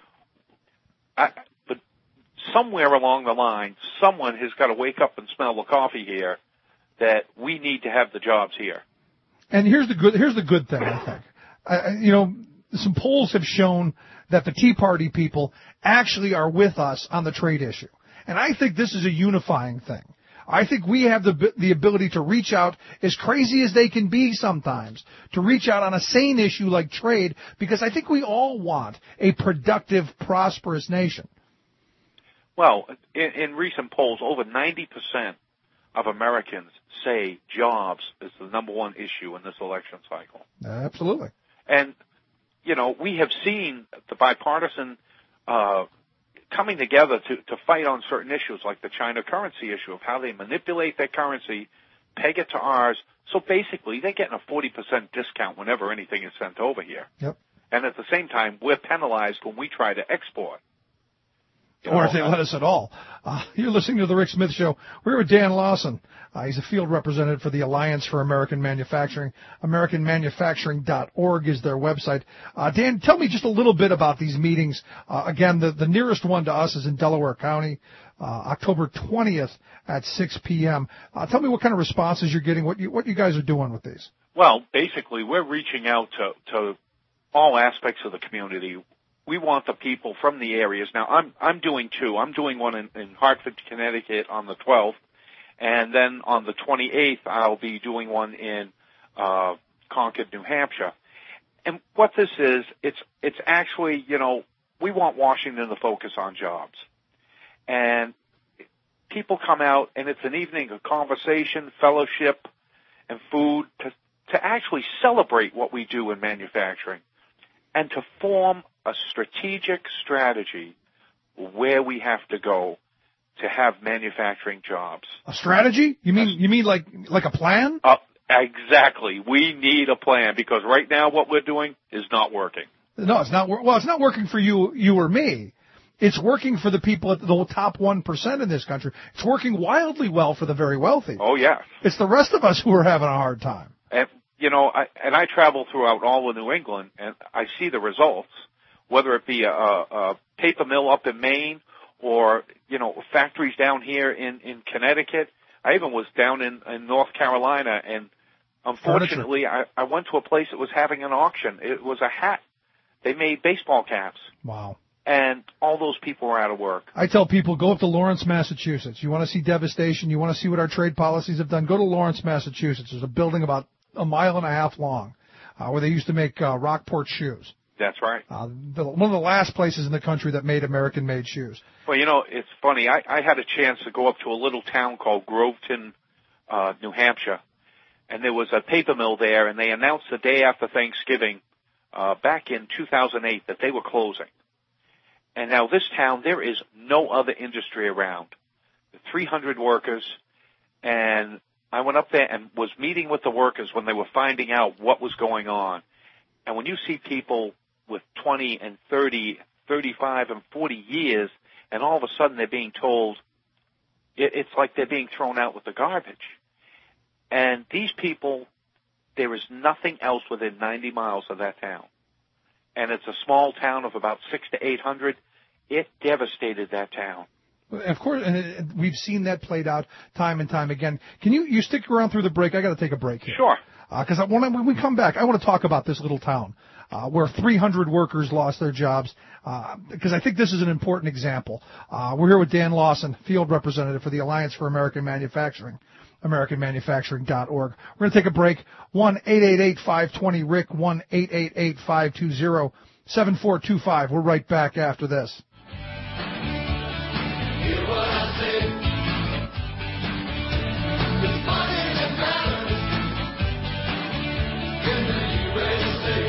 but somewhere along the line, someone has got to wake up and smell the coffee here that we need to have the jobs here. And here's the good thing, I think. Some polls have shown that the Tea Party people actually are with us on the trade issue. And I think this is a unifying thing. I think we have the ability to reach out, as crazy as they can be sometimes, to reach out on a sane issue like trade, because I think we all want a productive, prosperous nation. Well, in recent polls, over 90% of Americans say jobs is the number one issue in this election cycle. Absolutely. And, you know, we have seen the bipartisan coming together to fight on certain issues like the China currency issue, of how they manipulate their currency peg it to ours. So basically, they're getting a 40% discount whenever anything is sent over here. Yep. And at the same time, we're penalized when we try to export. Or if they let us at all. You're listening to The Rick Smith Show. We're with Dan Lawson. He's a field representative for the Alliance for American Manufacturing. AmericanManufacturing.org is their website. Dan, tell me just a little bit about these meetings. Again, the nearest one to us is in Delaware County, October 20th at 6 p.m. Tell me what kind of responses you're getting, what you guys are doing with these. Well, basically, we're reaching out to all aspects of the community. We want the people from the areas. Now, I'm doing two. I'm doing one in Hartford, Connecticut on the 12th, and then on the 28th, I'll be doing one in Concord, New Hampshire. And what this is, it's actually, we want Washington to focus on jobs. And people come out, and it's an evening of conversation, fellowship, and food to actually celebrate what we do in manufacturing and to form a strategic strategy where we have to go to have manufacturing jobs. A strategy? You mean like a plan? Exactly. We need a plan because right now what we're doing is not working. No, it's not. Well, it's not working for you or me. It's working for the people at the top 1% in this country. It's working wildly well for the very wealthy. Oh, yeah. It's the rest of us who are having a hard time. And I travel throughout all of New England, and I see the results, whether it be a paper mill up in Maine or, factories down here in Connecticut. I even was down in North Carolina, and unfortunately, I went to a place that was having an auction. It was a hat. They made baseball caps. Wow. And all those people were out of work. I tell people, go up to Lawrence, Massachusetts. You want to see devastation? You want to see what our trade policies have done? Go to Lawrence, Massachusetts. There's a building about a mile and a half long where they used to make Rockport shoes. That's right. One of the last places in the country that made American-made shoes. Well, it's funny. I had a chance to go up to a little town called Groveton, New Hampshire, and there was a paper mill there, and they announced the day after Thanksgiving back in 2008 that they were closing. And now this town, there is no other industry around. 300 workers, and I went up there and was meeting with the workers when they were finding out what was going on. And when you see people with 20 and 30, 35 and 40 years, and all of a sudden they're being told, it's like they're being thrown out with the garbage. And these people, there is nothing else within 90 miles of that town. And it's a small town of about 600 to 800. It devastated that town. Of course, and we've seen that played out time and time again. Can you stick around through the break? I got to take a break here. Sure. Because when we come back, I want to talk about this little town where 300 workers lost their jobs. Because I think this is an important example. We're here with Dan Lawson, field representative for the Alliance for American Manufacturing. AmericanManufacturing.org. We're going to take a break. 1-888-520-RICK, 1-888-520-7425. We're right back after this. Hear what I say. It's money that matters in the USA.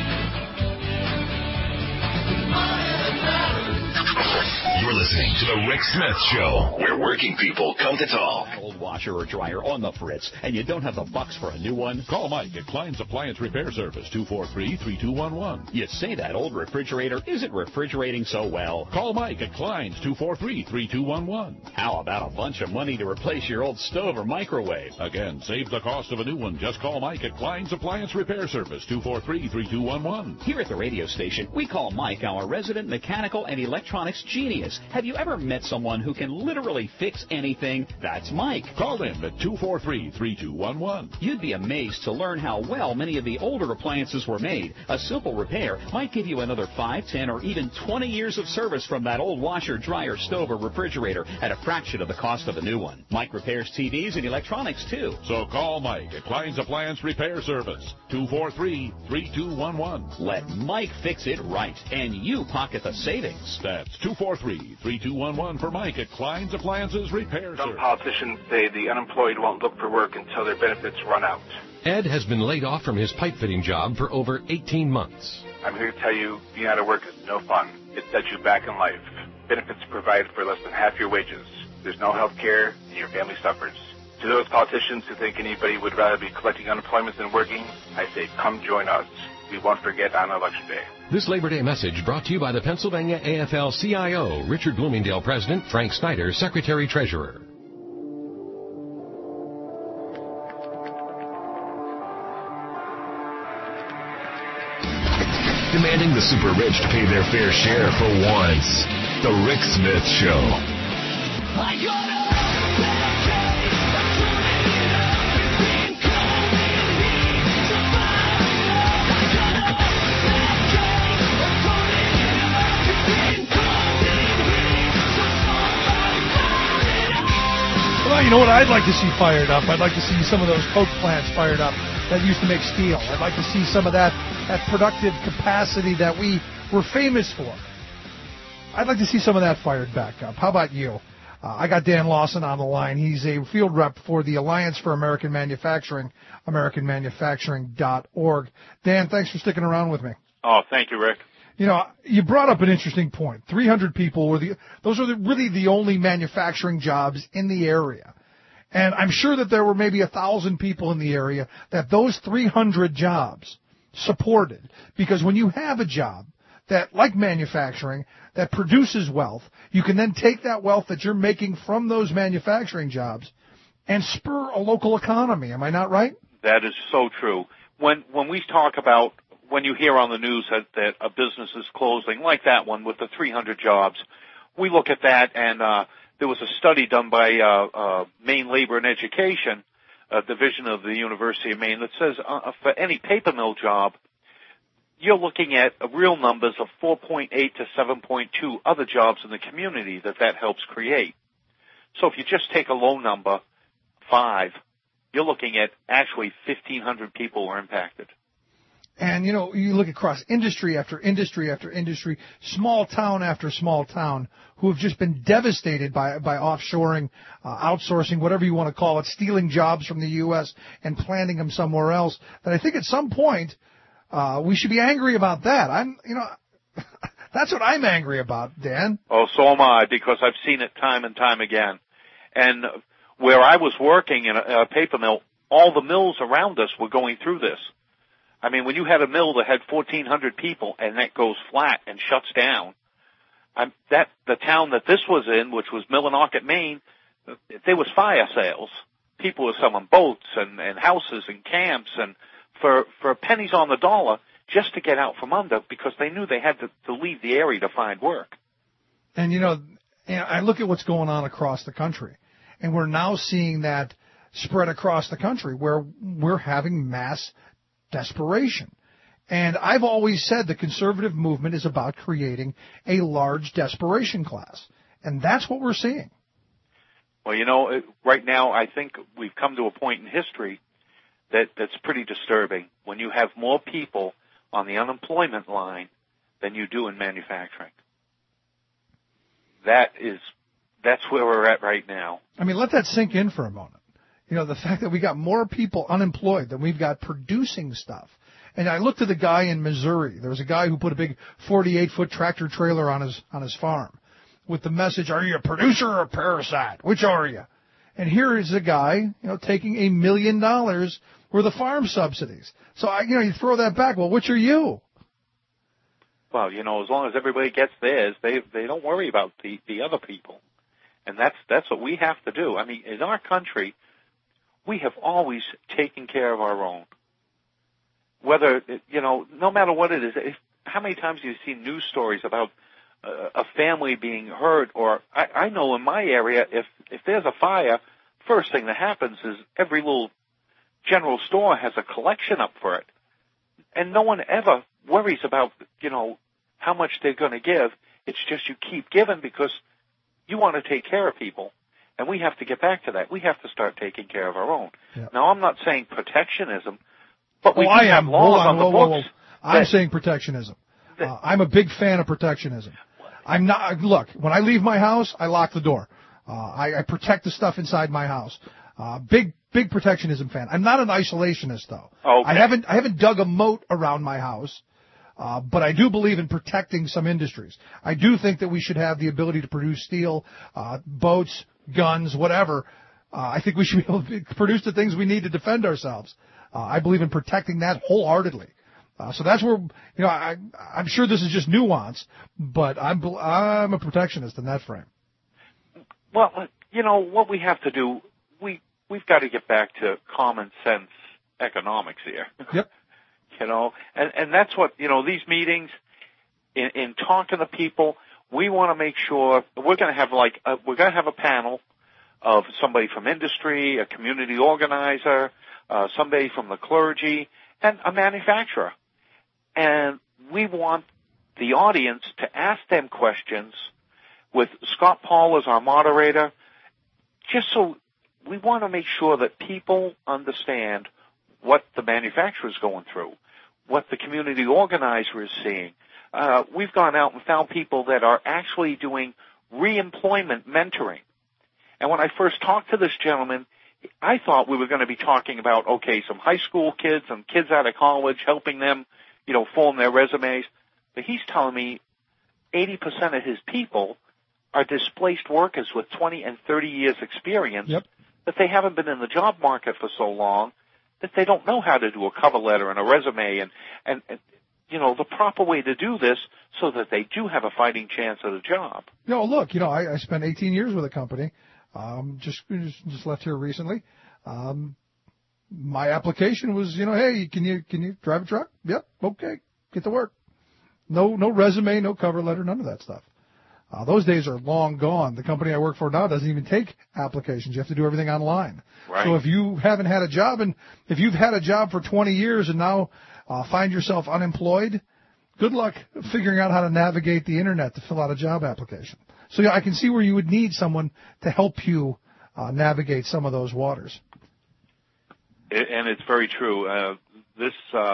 It's money that matters. You're listening to The Rick Smith Show, where working people come to talk. Old washer or dryer on the fritz, and you don't have the bucks for a new one? Call Mike at Klein's Appliance Repair Service, 243-3211. You say that old refrigerator isn't refrigerating so well. Call Mike at Klein's, 243-3211. How about a bunch of money to replace your old stove or microwave? Again, save the cost of a new one. Just call Mike at Klein's Appliance Repair Service, 243-3211. Here at the radio station, we call Mike our resident mechanical and electronics genius. Have you ever met someone who can literally fix anything? That's Mike. Call him at 243-3211. You'd be amazed to learn how well many of the older appliances were made. A simple repair might give you another 5, 10, or even 20 years of service from that old washer, dryer, stove, or refrigerator at a fraction of the cost of a new one. Mike repairs TVs and electronics, too. So call Mike at Klein's Appliance Repair Service, 243-3211. Let Mike fix it right, and you pocket the savings. That's 243-3211 for Mike at Klein's Appliances Repair Service. Some politicians say the unemployed won't look for work until their benefits run out. Ed has been laid off from his pipe fitting job for over 18 months. I'm here to tell you, being out of work is no fun. It sets you back in life. Benefits provided for less than half your wages. There's no health care, and your family suffers. To those politicians who think anybody would rather be collecting unemployment than working, I say come join us. We won't forget on Election Day. This Labor Day message brought to you by the Pennsylvania AFL-CIO, Richard Bloomingdale President, Frank Snyder, Secretary-Treasurer. Demanding the super rich to pay their fair share for once. The Rick Smith Show. Well, you know what I'd like to see fired up? I'd like to see some of those coke plants fired up that used to make steel. I'd like to see some of that productive capacity that we were famous for. I'd like to see some of that fired back up. How about you? I got Dan Lawson on the line. He's a field rep for the Alliance for American Manufacturing, AmericanManufacturing.org. Dan, thanks for sticking around with me. Oh, thank you, Rick. You know, you brought up an interesting point. 300 people those are really the only manufacturing jobs in the area. And I'm sure that there were maybe 1,000 people in the area that those 300 jobs supported. Because when you have a job that, like manufacturing, that produces wealth, you can then take that wealth that you're making from those manufacturing jobs and spur a local economy. Am I not right? That is so true. When we talk about, when you hear on the news that a business is closing, like that one with the 300 jobs, we look at that, and there was a study done by Maine Labor and Education, a division of the University of Maine, that says for any paper mill job, you're looking at real numbers of 4.8 to 7.2 other jobs in the community that helps create. So if you just take a low number, 5, you're looking at actually 1,500 people were impacted. And, you know, you look across industry after industry after industry, small town after small town, who have just been devastated by offshoring, outsourcing, whatever you want to call it, stealing jobs from the U.S. and planting them somewhere else. That I think at some point we should be angry about that. That's what I'm angry about, Dan. Oh, so am I, because I've seen it time and time again. And where I was working in a paper mill, all the mills around us were going through this. I mean, when you had a mill that had 1,400 people and that goes flat and shuts down, the town that this was in, which was Millinocket, Maine, there was fire sales. People were selling boats and houses and camps and for pennies on the dollar just to get out from under, because they knew they had to leave the area to find work. And, I look at what's going on across the country, and we're now seeing that spread across the country where we're having mass desperation. And I've always said the conservative movement is about creating a large desperation class. And that's what we're seeing. Well, right now I think we've come to a point in history that's pretty disturbing when you have more people on the unemployment line than you do in manufacturing. That's where we're at right now. I mean, let that sink in for a moment. The fact that we got more people unemployed than we've got producing stuff. And I looked at the guy in Missouri. There was a guy who put a big 48-foot tractor trailer on his farm with the message, "Are you a producer or a parasite? Which are you?" And here is a guy, taking $1 million worth of farm subsidies. So, you throw that back. Well, which are you? Well, as long as everybody gets theirs, they don't worry about the other people. And that's what we have to do. I mean, in our country, we have always taken care of our own. Whether, no matter what it is, how many times have you seen news stories about a family being hurt? Or I know in my area, if there's a fire, first thing that happens is every little general store has a collection up for it. And no one ever worries about, how much they're going to give. It's just you keep giving because you want to take care of people. And we have to get back to that. We have to start taking care of our own. Yep. Now, I'm not saying protectionism, but we do have laws on the books. I'm saying protectionism. I'm a big fan of protectionism. I'm not. Look, when I leave my house, I lock the door. I protect the stuff inside my house. Big protectionism fan. I'm not an isolationist, though. Okay. I haven't dug a moat around my house. But I do believe in protecting some industries. I do think that we should have the ability to produce steel, boats, guns, whatever, I think we should be able to produce the things we need to defend ourselves. I believe in protecting that wholeheartedly. So that's where, I'm sure this is just nuance, but I'm a protectionist in that frame. Well, what we have to do, we've got to get back to common sense economics here. Yep. And that's what, these meetings, in talking to people, we want to make sure we're going to have a panel of somebody from industry, a community organizer, somebody from the clergy, and a manufacturer. And we want the audience to ask them questions with Scott Paul as our moderator, just so we want to make sure that people understand what the manufacturer is going through, what the community organizer is seeing. We've gone out and found people that are actually doing re-employment mentoring. And when I first talked to this gentleman, I thought we were going to be talking about, some high school kids and kids out of college, helping them, form their resumes. But he's telling me 80% of his people are displaced workers with 20 and 30 years experience, that they haven't been in the job market for so long that they don't know how to do a cover letter and a resume and the proper way to do this so that they do have a fighting chance at a job. Look, I spent 18 years with a company, just left here recently. My application was, hey, can you drive a truck? Yep. Okay. Get to work. No resume, no cover letter, none of that stuff. Those days are long gone. The company I work for now doesn't even take applications. You have to do everything online. Right. So if you haven't had a job, and if you've had a job for 20 years and now find yourself unemployed, good luck figuring out how to navigate the internet to fill out a job application. So I can see where you would need someone to help you navigate some of those waters. And it's very true. This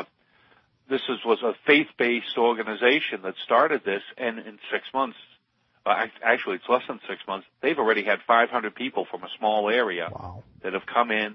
was a faith-based organization that started this, and in 6 months, actually it's less than 6 months, they've already had 500 people from a small area that have come in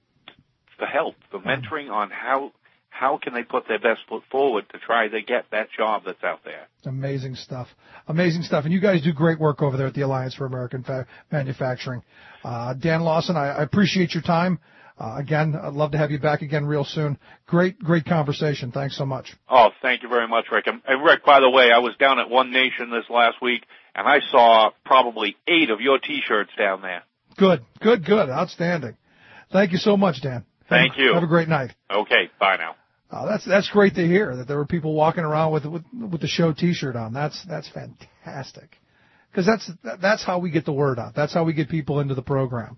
for help, for mentoring on how can they put their best foot forward to try to get that job that's out there. Amazing stuff. Amazing stuff. And you guys do great work over there at the Alliance for American Manufacturing. Dan Lawson, I appreciate your time. Again, I'd love to have you back again real soon. Great conversation. Thanks so much. Oh, thank you very much, Rick. And Rick, by the way, I was down at One Nation this last week, and I saw probably 8 of your T-shirts down there. Good. Outstanding. Thank you so much, Dan. Thank you. Have a great night. Okay, bye now. That's great to hear that there were people walking around with the show T-shirt on. That's fantastic, because that's how we get the word out. That's how we get people into the program.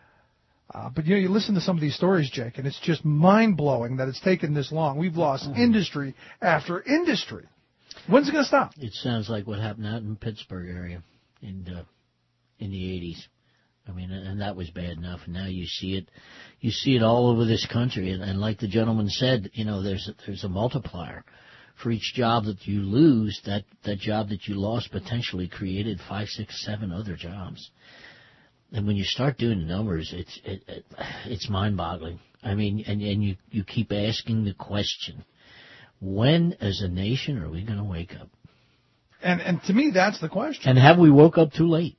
But you listen to some of these stories, Jake, and it's just mind-blowing that it's taken this long. We've lost industry after industry. When's it going to stop? It sounds like what happened out in Pittsburgh area in the 80s. I mean, and that was bad enough. And now you see it all over this country. And like the gentleman said, there's a multiplier. For each job that you lose, that job that you lost potentially created 5, 6, 7 other jobs. And when you start doing the numbers, it's mind-boggling. I mean, and you keep asking the question, when as a nation are we going to wake up? And to me, that's the question. And have we woke up too late?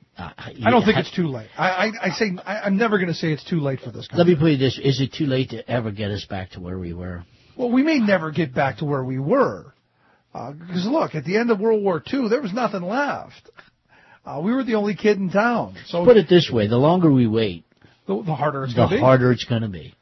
I don't think it's too late. I'm never going to say it's too late for this country. Let me put it this: is it too late to ever get us back to where we were? Well, we may never get back to where we were, because look, at the end of World War II, there was nothing left. We were the only kid in town. So put it this way: the longer we wait, the harder it's going to be. The harder it's going to be.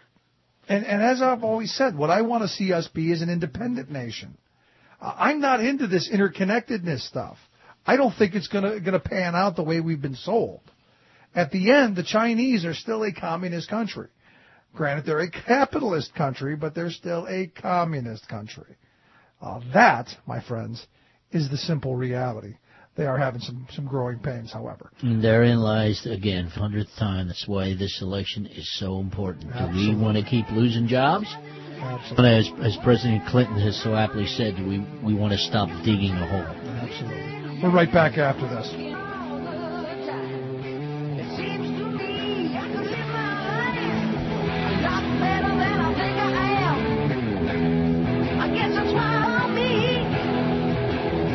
And as I've always said, what I want to see us be is an independent nation. I'm not into this interconnectedness stuff. I don't think it's going to pan out the way we've been sold. At the end, the Chinese are still a communist country. Granted, they're a capitalist country, but they're still a communist country. That, my friends, is the simple reality. They are having some growing pains, however. And therein lies, again, 100th time, that's why this election is so important. Absolutely. Do we want to keep losing jobs? Absolutely. As President Clinton has so aptly said, we want to stop digging a hole. Absolutely. We're right back after this.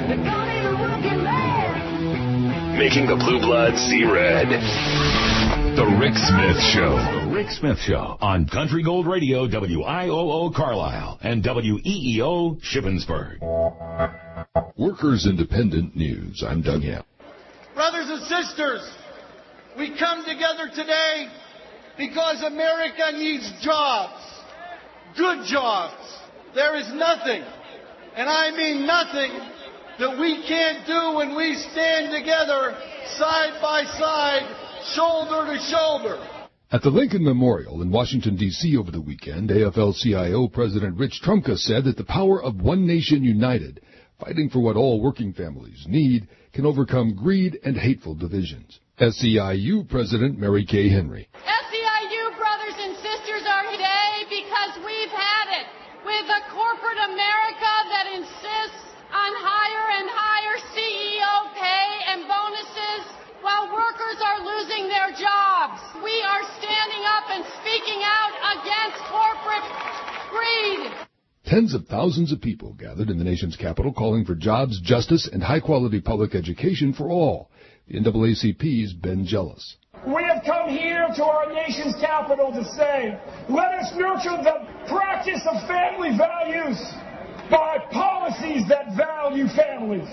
Making the blue blood see red. The Rick Smith Show. The Rick Smith Show on Country Gold Radio, WIOO Carlisle and WEEO Shippensburg. Workers Independent News. I'm Doug Ham. Brothers and sisters, we come together today because America needs jobs, good jobs. There is nothing, and I mean nothing, that we can't do when we stand together side by side, shoulder to shoulder. At the Lincoln Memorial in Washington, D.C. over the weekend, AFL-CIO President Rich Trumka said that the power of one nation united, fighting for what all working families need, can overcome greed and hateful divisions. SEIU President Mary Kay Henry. SEIU brothers and sisters are today because we've had it with a corporate America that insists on higher and higher CEO pay and bonuses while workers are losing their jobs. We are standing up and speaking out against corporate greed. Tens of thousands of people gathered in the nation's capital calling for jobs, justice, and high-quality public education for all. The NAACP's Ben Jealous. We have come here to our nation's capital to say, let us nurture the practice of family values by policies that value families.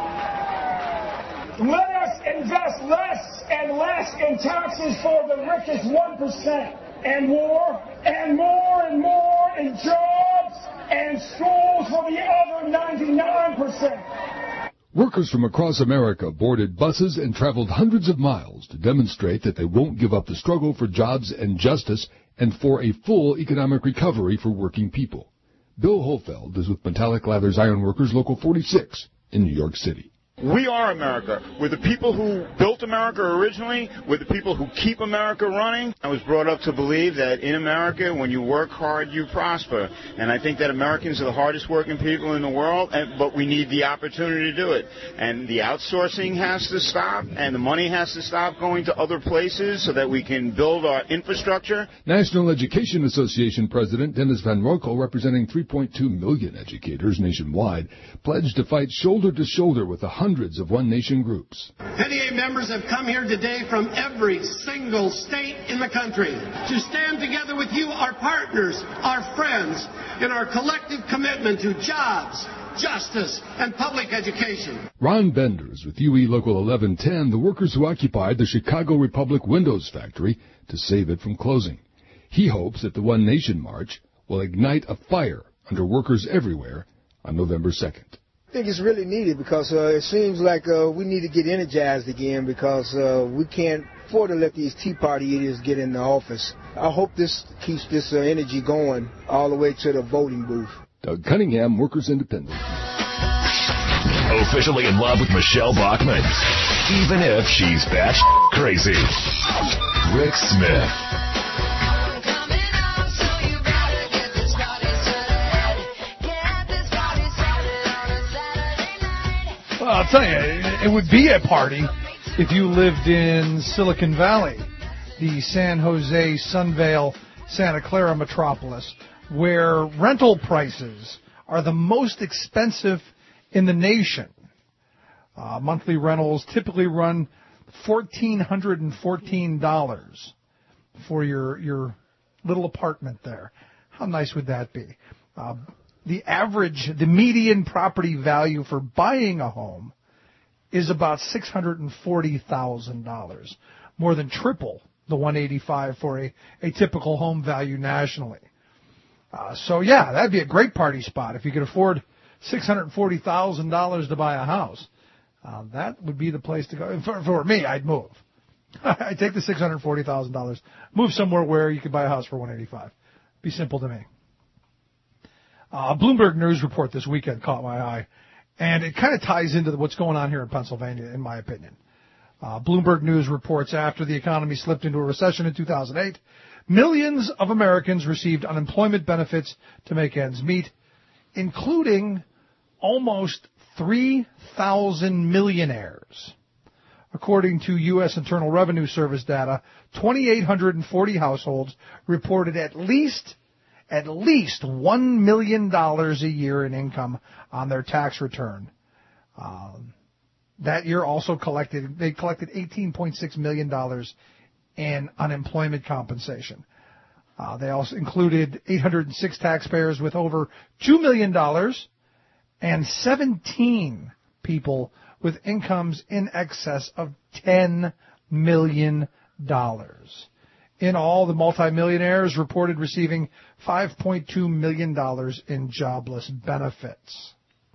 Let us invest less and less in taxes for the richest 1% and more and more and more in jobs and schools for the other 99%. Workers from across America boarded buses and traveled hundreds of miles to demonstrate that they won't give up the struggle for jobs and justice and for a full economic recovery for working people. Bill Holfeld is with Metallic Lathers Iron Workers Local 46 in New York City. We are America. We're the people who built America originally. We're the people who keep America running. I was brought up to believe that in America, when you work hard, you prosper. And I think that Americans are the hardest working people in the world, but we need the opportunity to do it. And the outsourcing has to stop, and the money has to stop going to other places so that we can build our infrastructure. National Education Association President Dennis Van Roykel, representing 3.2 million educators nationwide, pledged to fight shoulder to shoulder with the hundreds of One Nation groups. NEA members have come here today from every single state in the country to stand together with you, our partners, our friends, in our collective commitment to jobs, justice, and public education. Ron Benders with UE Local 1110, the workers who occupied the Chicago Republic Windows factory to save it from closing. He hopes that the One Nation March will ignite a fire under workers everywhere on November 2nd. I think it's really needed because it seems like we need to get energized again because we can't afford to let these Tea Party idiots get in the office. I hope this keeps this energy going all the way to the voting booth. Doug Cunningham, Workers Independent. Officially in love with Michelle Bachmann, even if she's batshit crazy. Rick Smith. Well, I'll tell you, it would be a party if you lived in Silicon Valley, the San Jose, Sunvale, Santa Clara metropolis, where rental prices are the most expensive in the nation. Monthly rentals typically run $1,414 for your little apartment there. How nice would that be? The median property value for buying a home is about $640,000, more than triple the $185,000 for a typical home value nationally. So yeah, that'd be a great party spot if you could afford $640,000 to buy a house. That would be the place to go. For me, I'd move. I'd take the $640,000, move somewhere where you could buy a house for $185,000. Be simple to me. Bloomberg News report this weekend caught my eye, and it kind of ties into what's going on here in Pennsylvania, in my opinion. Bloomberg News reports after the economy slipped into a recession in 2008, millions of Americans received unemployment benefits to make ends meet, including almost 3,000 millionaires. According to U.S. Internal Revenue Service data, 2,840 households reported at least $1 million a year in income on their tax return. That year also they collected $18.6 million in unemployment compensation. They also included 806 taxpayers with over $2 million and 17 people with incomes in excess of $10 million. In all, the multimillionaires reported receiving $5.2 million in jobless benefits.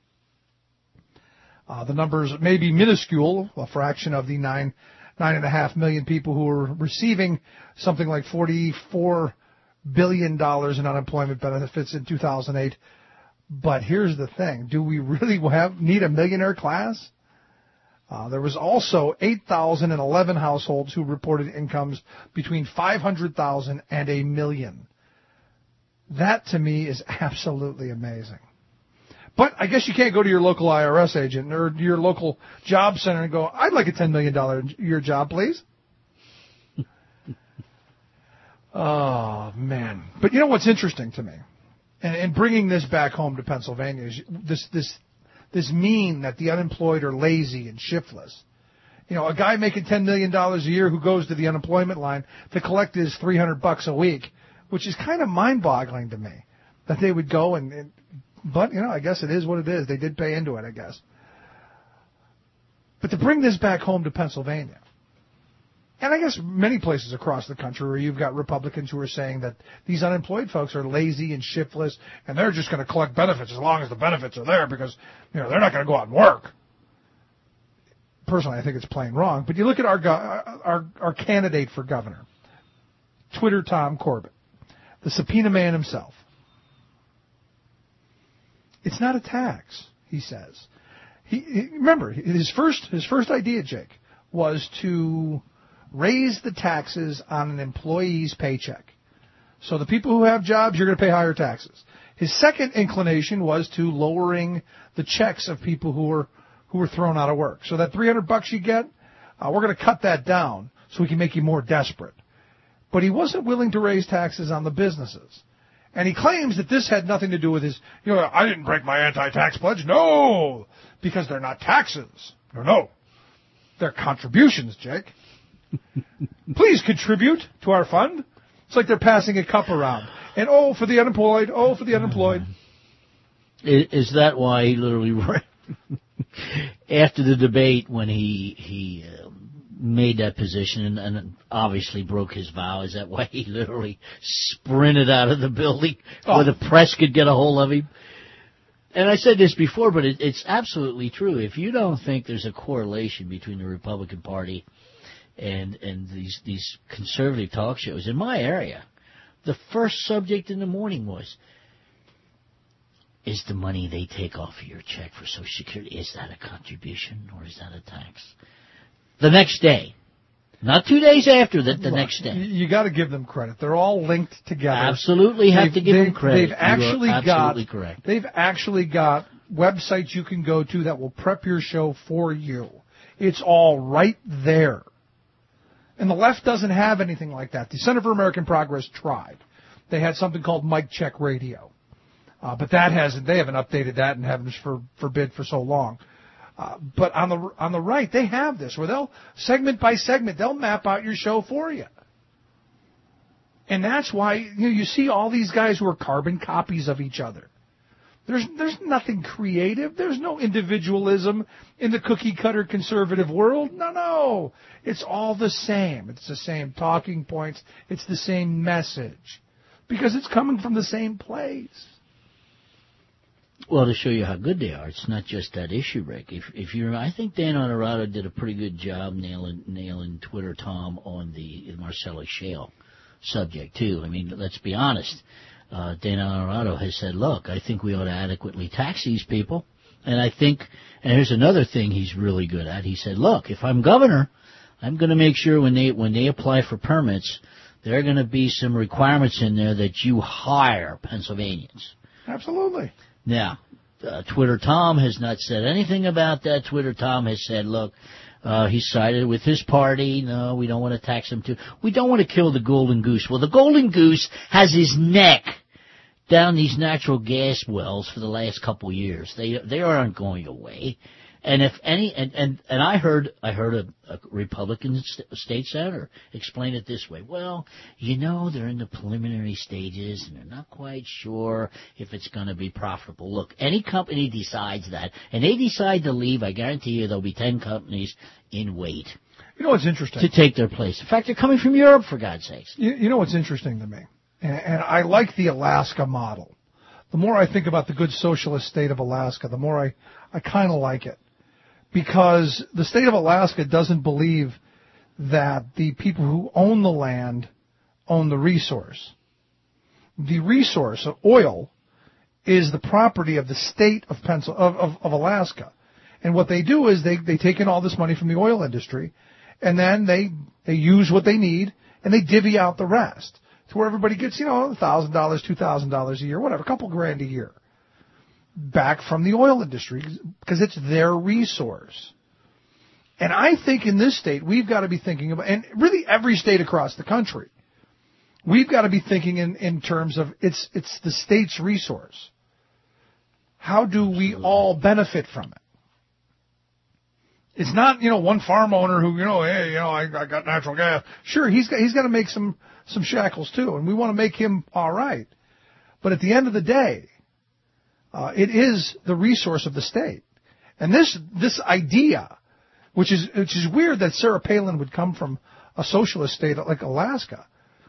The numbers may be minuscule, a fraction of the 9.5 million people who were receiving something like $44 billion in unemployment benefits in 2008. But here's the thing. Do we really need a millionaire class? There was also 8,011 households who reported incomes between $500,000 and $1 million. That, to me, is absolutely amazing. But I guess you can't go to your local IRS agent or your local job center and go, I'd like a $10 million a year job, please. Oh, man. But you know what's interesting to me? And bringing this back home to Pennsylvania is this mean that the unemployed are lazy and shiftless. You know, a guy making $10 million a year who goes to the unemployment line to collect his $300 a week, which is kind of mind-boggling to me that they would go but, you know, I guess it is what it is. They did pay into it, I guess. But to bring this back home to Pennsylvania, and I guess many places across the country where you've got Republicans who are saying that these unemployed folks are lazy and shiftless and they're just going to collect benefits as long as the benefits are there because, you know, they're not going to go out and work. Personally, I think it's plain wrong. But you look at our candidate for governor, Twitter Tom Corbett, the subpoena man himself. It's not a tax, he says. Remember, his first idea, Jake, was to raise the taxes on an employee's paycheck. So the people who have jobs, you're going to pay higher taxes. His second inclination was to lowering the checks of people who were thrown out of work. So that $300 you get, we're going to cut that down so we can make you more desperate. But he wasn't willing to raise taxes on the businesses. And he claims that this had nothing to do with his, you know, I didn't break my anti-tax pledge. No, because they're not taxes. No. They're contributions, Jake. Please contribute to our fund. It's like they're passing a cup around. And for the unemployed, for the unemployed. Is that why he literally, after the debate when he made that position and obviously broke his vow, is that why he literally sprinted out of the building where the press could get a hold of him? And I said this before, but it's absolutely true. If you don't think there's a correlation between the Republican Party and these conservative talk shows in my area, the first subject in the morning was, is the money they take off of your check for Social Security, is that a contribution or is that a tax? The next day. Not 2 days after that, the next day. You got to give them credit. They're all linked together. Absolutely have to give them credit. They've actually absolutely correct. They've actually got websites you can go to that will prep your show for you. It's all right there. And the left doesn't have anything like that. The Center for American Progress tried. They had something called Mic Check Radio. But they haven't updated that and haven't forbid for so long. But on the right, they have this where they'll segment by segment, they'll map out your show for you. And that's why you see all these guys who are carbon copies of each other. There's nothing creative. There's no individualism in the cookie cutter conservative world. No. It's all the same. It's the same talking points. It's the same message. Because it's coming from the same place. Well, to show you how good they are, it's not just that issue, Rick. I think Dan Honorado did a pretty good job nailing Twitter Tom on the Marcellus Shale subject too. I mean, let's be honest. Dan Honorado has said, "Look, I think we ought to adequately tax these people," and here's another thing he's really good at. He said, "Look, if I'm governor, I'm going to make sure when they apply for permits, there are going to be some requirements in there that you hire Pennsylvanians." Absolutely. Now, Twitter Tom has not said anything about that. Twitter Tom has said, look, he sided with his party. No, we don't want to tax him too. We don't want to kill the golden goose. Well, the golden goose has his neck down these natural gas wells for the last couple of years. They aren't going away. And if any, and I heard a Republican state senator explain it this way. Well, they're in the preliminary stages and they're not quite sure if it's going to be profitable. Look, any company decides that, and they decide to leave, I guarantee you there'll be 10 companies in wait. You know what's interesting? To take their place. In fact, they're coming from Europe, for God's sakes. You know what's interesting to me? And I like the Alaska model. The more I think about the good socialist state of Alaska, the more I kind of like it. Because the state of Alaska doesn't believe that the people who own the land own the resource. The resource of oil is the property of the state of Alaska. And what they do is they take in all this money from the oil industry, and then they use what they need, and they divvy out the rest to where everybody gets, $1,000, $2,000 a year, whatever, a couple grand a year back from the oil industry because it's their resource. And I think in this state, we've got to be thinking about, and really every state across the country, we've got to be thinking in terms of it's the state's resource. How do we all benefit from it? It's not, one farm owner who, hey, I got natural gas. Sure, he's got to make some shackles too, and we want to make him all right. But at the end of the day, it is the resource of the state. And this idea, which is weird that Sarah Palin would come from a socialist state like Alaska,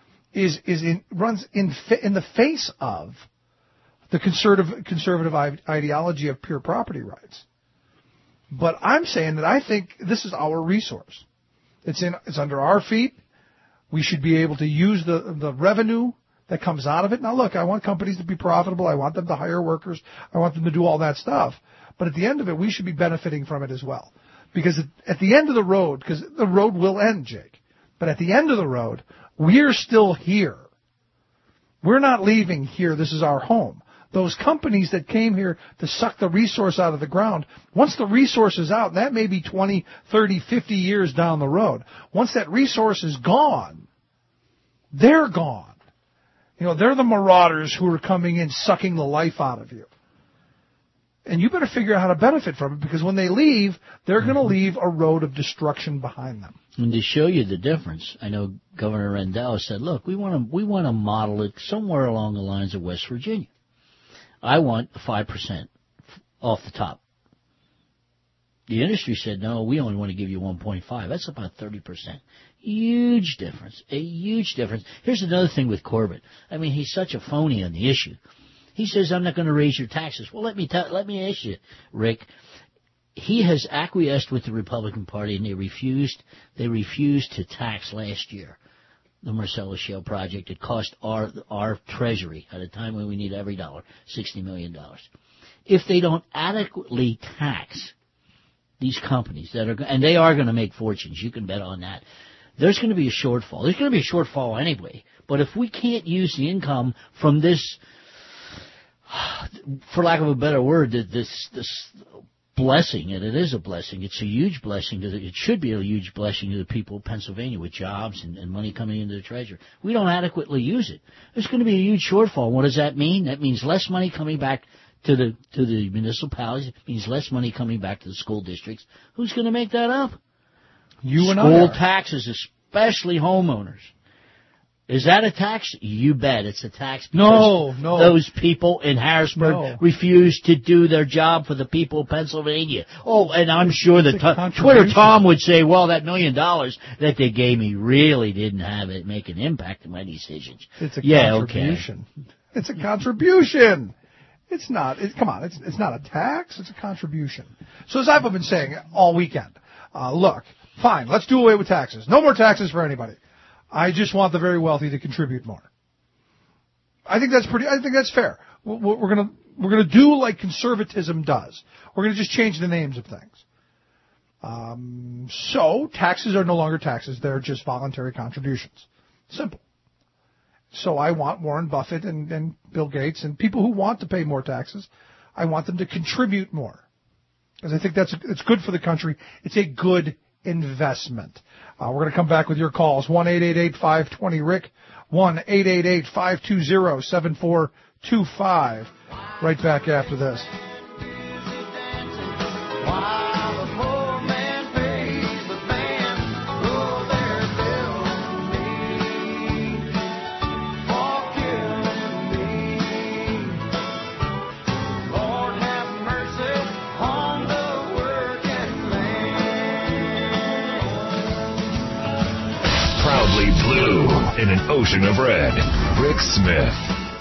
runs in the face of the conservative ideology of pure property rights. But I'm saying that I think this is our resource. It's under our feet. We should be able to use the revenue that comes out of it. Now, look, I want companies to be profitable. I want them to hire workers. I want them to do all that stuff. But at the end of it, we should be benefiting from it as well. Because at the end of the road, because the road will end, Jake, but at the end of the road, we're still here. We're not leaving here. This is our home. Those companies that came here to suck the resource out of the ground, once the resource is out, that may be 20, 30, 50 years down the road. Once that resource is gone, they're gone. They're the marauders who are coming in, sucking the life out of you. And you better figure out how to benefit from it, because when they leave, they're going to leave a road of destruction behind them. And to show you the difference, I know Governor Rendell said, look, we want to model it somewhere along the lines of West Virginia. I want 5% off the top. The industry said, no, we only want to give you 1.5. That's about 30%. Huge difference. A huge difference. Here's another thing with Corbett. I mean, he's such a phony on the issue. He says, I'm not going to raise your taxes. Well, let me ask you, Rick. He has acquiesced with the Republican Party, and they refused to tax last year the Marcellus Shale project. It cost our Treasury, at a time when we need every dollar, $60 million. If they don't adequately tax these companies and they are going to make fortunes, you can bet on that, there's going to be a shortfall. There's going to be a shortfall anyway. But if we can't use the income from this, for lack of a better word, this blessing, and it is a blessing, it's a huge blessing, it should be a huge blessing to the people of Pennsylvania with jobs and money coming into the treasury. We don't adequately use it. There's going to be a huge shortfall. What does that mean? That means less money coming back to the municipalities. It means less money coming back to the school districts. Who's going to make that up? You and I. School taxes, especially homeowners. Is that a tax? You bet it's a tax. No. Those people in Harrisburg refuse to do their job for the people of Pennsylvania. Oh, and I'm sure that Twitter Tom would say, well, that $1 million that they gave me really didn't make an impact in my decisions. It's a contribution. Okay. It's a contribution. It's not. Come on. It's not a tax. It's a contribution. So as I've been saying all weekend, look, fine, let's do away with taxes. No more taxes for anybody. I just want the very wealthy to contribute more. I think that's fair. We're gonna do like conservatism does. We're gonna just change the names of things. So taxes are no longer taxes; they're just voluntary contributions. Simple. So I want Warren Buffett and Bill Gates and people who want to pay more taxes, I want them to contribute more, because I think it's good for the country. It's a good investment. We're going to come back with your calls. 1-888-520-RICK, 1-888-520-7425. Right back after this. in an ocean of red. Rick Smith.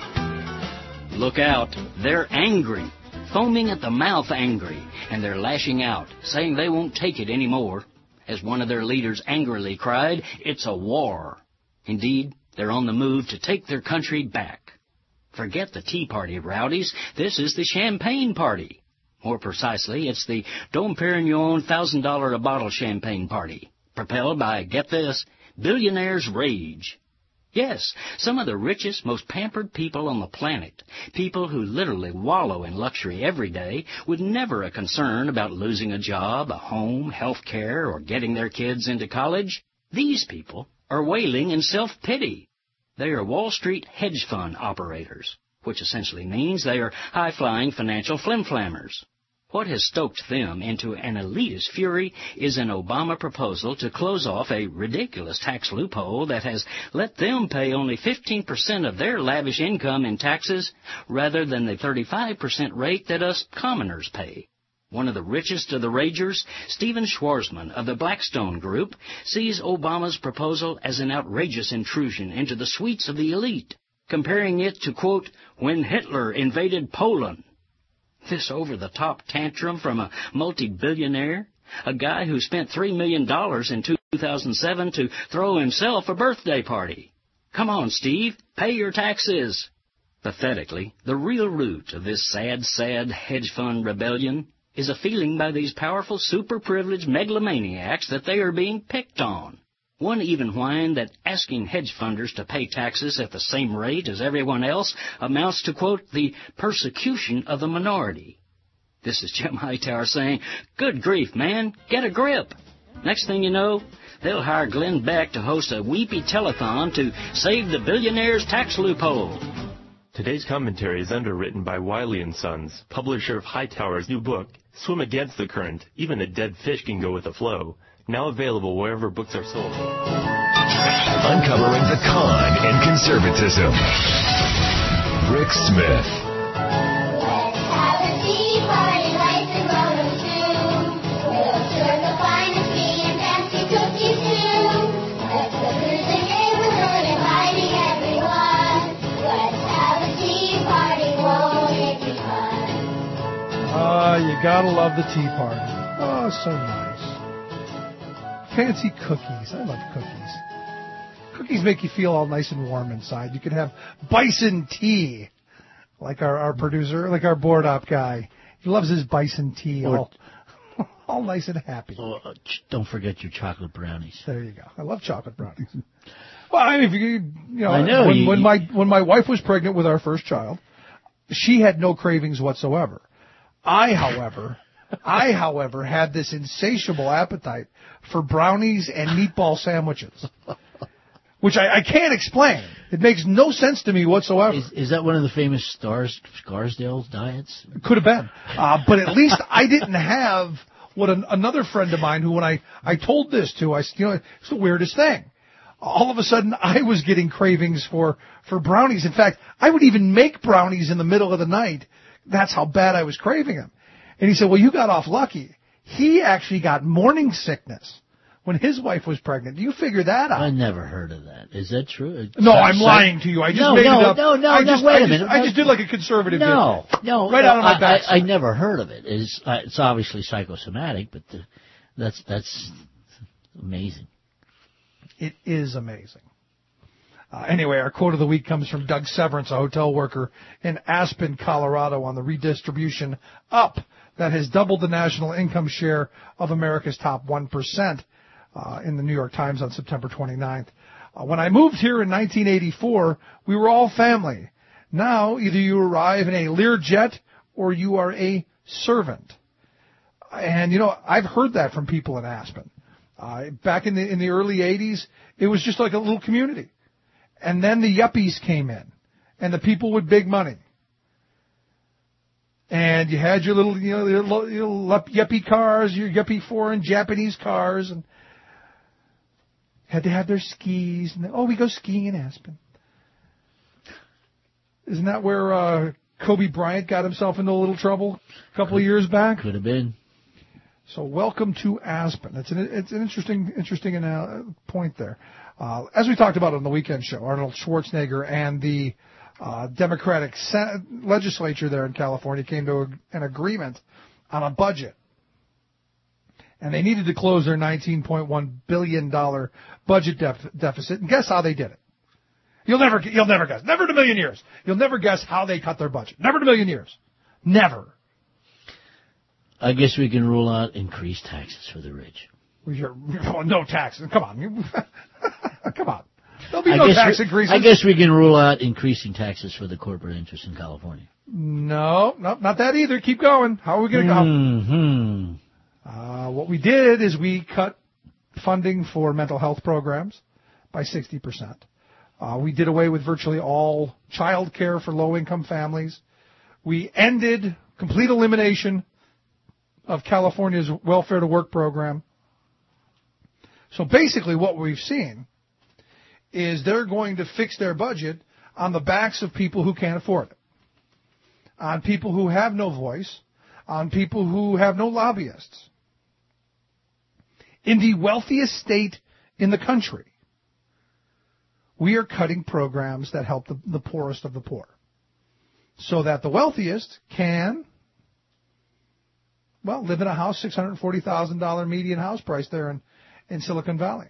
Look out. They're angry. Foaming at the mouth angry. And they're lashing out, saying they won't take it anymore. As one of their leaders angrily cried, it's a war. Indeed, they're on the move to take their country back. Forget the Tea Party rowdies. This is the Champagne Party. More precisely, it's the Dom Perignon $1,000 a bottle champagne party, propelled by, get this, billionaires' rage. Yes, some of the richest, most pampered people on the planet, people who literally wallow in luxury every day, with never a concern about losing a job, a home, health care, or getting their kids into college, these people are wailing in self-pity. They are Wall Street hedge fund operators, which essentially means they are high-flying financial flim-flammers. What has stoked them into an elitist fury is an Obama proposal to close off a ridiculous tax loophole that has let them pay only 15% of their lavish income in taxes rather than the 35% rate that us commoners pay. One of the richest of the ragers, Stephen Schwarzman of the Blackstone Group, sees Obama's proposal as an outrageous intrusion into the suites of the elite, comparing it to, quote, when Hitler invaded Poland. This over-the-top tantrum from a multi-billionaire, a guy who spent $3 million in 2007 to throw himself a birthday party. Come on, Steve, pay your taxes. Pathetically, the real root of this sad hedge fund rebellion is a feeling by these powerful, super-privileged megalomaniacs that they are being picked on. One even whined that asking hedge funders to pay taxes at the same rate as everyone else amounts to, quote, the persecution of the minority. This is Jim Hightower saying, good grief, man, get a grip. Next thing you know, they'll hire Glenn Beck to host a weepy telethon to save the billionaire's tax loophole. Today's commentary is underwritten by Wiley & Sons, publisher of Hightower's new book, Swim Against the Current. Even a dead fish can go with the flow. Now available wherever books are sold. Uncovering the con and conservatism. Rick Smith. You gotta love the Tea Party. Oh, so nice. Fancy cookies. I love cookies. Cookies make you feel all nice and warm inside. You could have bison tea, like our producer, like our board op guy. He loves his bison tea, all nice and happy. Don't forget your chocolate brownies. There you go. I love chocolate brownies. Well, I mean, you know, I know when my wife was pregnant with our first child, she had no cravings whatsoever. I, however, had this insatiable appetite for brownies and meatball sandwiches, which I can't explain. It makes no sense to me whatsoever. Is that one of the famous Scarsdale diets? Could have been. But at least I didn't have what another friend of mine who, when I told this to, it's the weirdest thing. All of a sudden, I was getting cravings for brownies. In fact, I would even make brownies in the middle of the night. That's how bad I was craving them. And he said, well, you got off lucky. He actually got morning sickness when his wife was pregnant. Do you figure that out? I never heard of that. Is that true? No, I'm lying to you. I just made it up. No, wait a minute. I just did like a conservative. No. Right out of my back. I never heard of it. It's obviously psychosomatic, but that's amazing. It is amazing. Anyway, our quote of the week comes from Doug Severance, a hotel worker in Aspen, Colorado, on the redistribution up that has doubled the national income share of America's top 1%, in the New York Times on September 29th. When I moved here in 1984, we were all family. Now, either you arrive in a Learjet or you are a servant. And, I've heard that from people in Aspen. Back in the early 80s, it was just like a little community. And then the yuppies came in, and the people with big money. And you had your little, your yuppie cars, your yuppie foreign Japanese cars, and had to have their skis. And we go skiing in Aspen. Isn't that where Kobe Bryant got himself into a little trouble a couple of years back? Could have been. So welcome to Aspen. It's an interesting point there. As we talked about on the weekend show, Arnold Schwarzenegger and the Democratic legislature there in California came to an agreement on a budget. And they needed to close their $19.1 billion budget deficit. And guess how they did it? You'll never guess. Never in a million years. You'll never guess how they cut their budget. Never in a million years. Never. I guess we can rule out increased taxes for the rich. No taxes. Come on. Come on. There'll be no tax increases. I guess we can rule out increasing taxes for the corporate interests in California. No, not that either. Keep going. How are we going to go? Mm-hmm. What we did is we cut funding for mental health programs by 60%. We did away with virtually all child care for low-income families. We ended complete elimination of California's welfare to work program. So basically what we've seen is they're going to fix their budget on the backs of people who can't afford it, on people who have no voice, on people who have no lobbyists. In the wealthiest state in the country, we are cutting programs that help the poorest of the poor so that the wealthiest can, live in a house, $640,000 median house price there in Silicon Valley.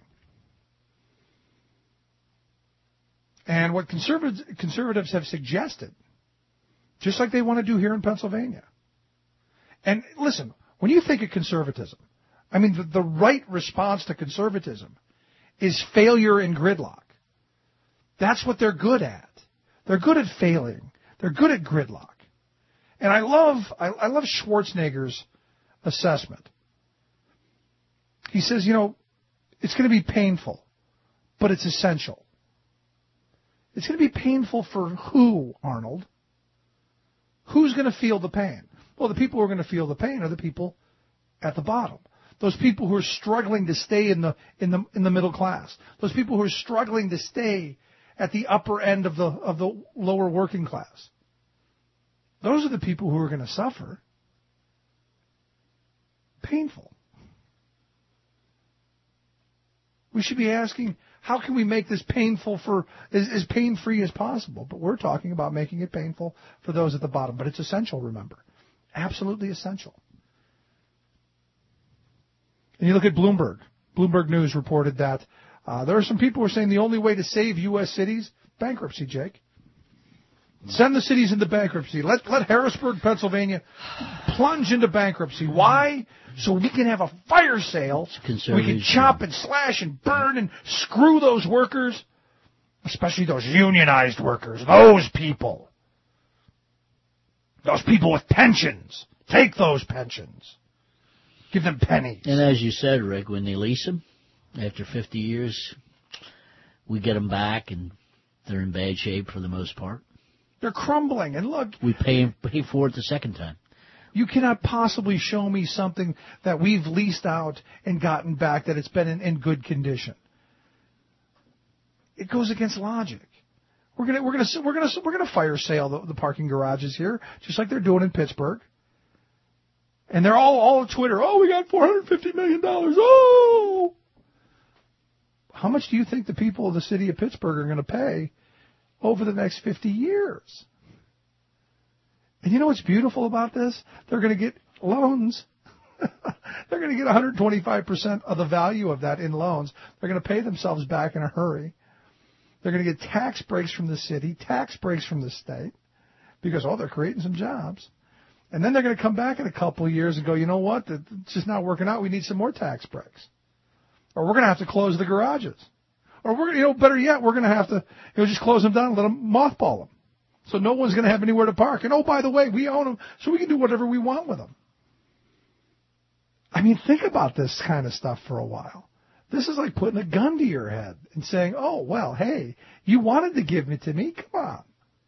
And what conservatives have suggested, just like they want to do here in Pennsylvania. And listen, when you think of conservatism, I mean, the right response to conservatism is failure and gridlock. That's what they're good at. They're good at failing. They're good at gridlock. And I love Schwarzenegger's assessment. He says, it's going to be painful, but it's essential. It's going to be painful for who, Arnold? Who's going to feel the pain? Well, the people who are going to feel the pain are the people at the bottom. Those people who are struggling to stay in the middle class. Those people who are struggling to stay at the upper end of the lower working class. Those are the people who are going to suffer. Painful. We should be asking, how can we make this painful as pain-free as possible? But we're talking about making it painful for those at the bottom. But it's essential, remember. Absolutely essential. And you look at Bloomberg. Bloomberg News reported that there are some people who are saying the only way to save U.S. cities, bankruptcy, Jake. Send the cities into bankruptcy. Let Harrisburg, Pennsylvania, plunge into bankruptcy. Why? So we can have a fire sale. We can chop and slash and burn and screw those workers, especially those unionized workers, those people. Those people with pensions. Take those pensions. Give them pennies. And as you said, Rick, when they lease them, after 50 years, we get them back, and they're in bad shape for the most part. They're crumbling. And look, we pay for it the second time. You cannot possibly show me something that we've leased out and gotten back that it's been in good condition. It goes against logic. We're gonna fire sale the parking garages here, just like they're doing in Pittsburgh. And they're all on Twitter. Oh, we got $450 million. Oh! How much do you think the people of the city of Pittsburgh are going to pay over the next 50 years? And you know what's beautiful about this? They're going to get loans. They're going to get 125% of the value of that in loans. They're going to pay themselves back in a hurry. They're going to get tax breaks from the city, tax breaks from the state, because, they're creating some jobs. And then they're going to come back in a couple of years and go, you know what, it's just not working out. We need some more tax breaks. Or we're going to have to close the garages. Or better yet, we're going to have to just close them down and let them mothball them. So no one's going to have anywhere to park. And by the way, we own them, so we can do whatever we want with them. I mean, think about this kind of stuff for a while. This is like putting a gun to your head and saying, hey, you wanted to give it to me? Come on.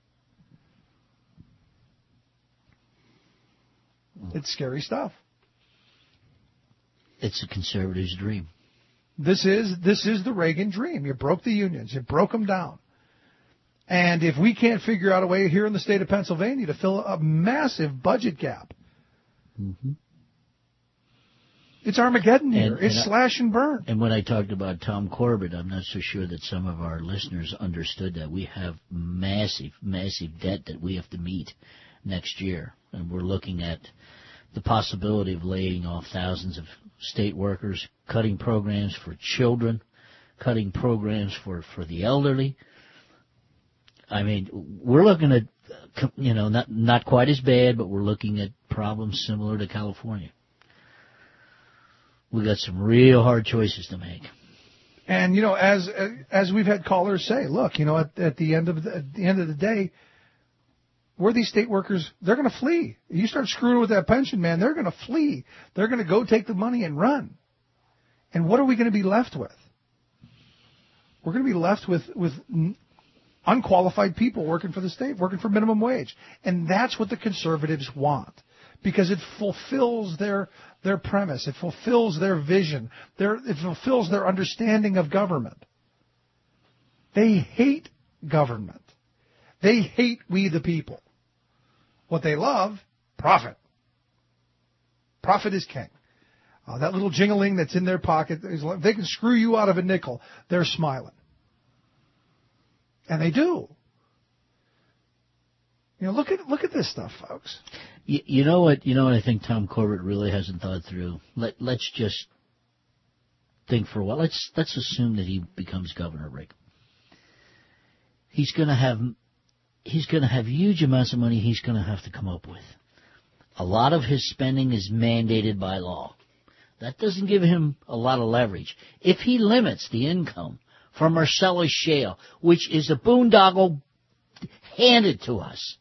It's scary stuff. It's a conservative's dream. This is the Reagan dream. You broke the unions. You broke them down. And if we can't figure out a way here in the state of Pennsylvania to fill a massive budget gap, It's Armageddon here. It's slash and burn. And when I talked about Tom Corbett, I'm not so sure that some of our listeners understood that we have massive, massive debt that we have to meet next year. And we're looking at the possibility of laying off thousands of state workers, cutting programs for children, cutting programs for the elderly. I mean, we're looking at, not quite as bad, but we're looking at problems similar to California. We got some real hard choices to make. And as we've had callers say, look, at the end of the day, where these state workers, they're going to flee. You start screwing with that pension, man, they're going to flee. They're going to go take the money and run. And what are we going to be left with? We're going to be left with unqualified people working for the state, working for minimum wage. And that's what the conservatives want, because it fulfills their premise. It fulfills their vision. It fulfills their understanding of government. They hate government. They hate we the people. What they love, profit. Profit is king. That little jingling that's in their pocket, if they can screw you out of a nickel, they're smiling. And they do. Look at this stuff, folks. You know what I think Tom Corbett really hasn't thought through? Let's just think for a while. Let's assume that he becomes governor, Rick. He's going to have huge amounts of money he's going to have to come up with. A lot of his spending is mandated by law. That doesn't give him a lot of leverage. If he limits the income from Marcellus Shale, which is a boondoggle handed to us.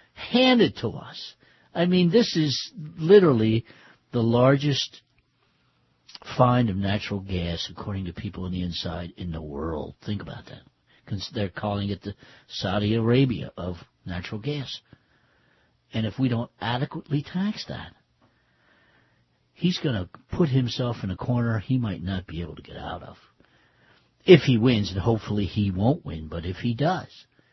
I mean, this is literally the largest find of natural gas, according to people on the inside, in the world. Think about that. Because they're calling it the Saudi Arabia of natural gas. And if we don't adequately tax that, he's going to put himself in a corner he might not be able to get out of. If he wins, and hopefully he won't win, but if he does,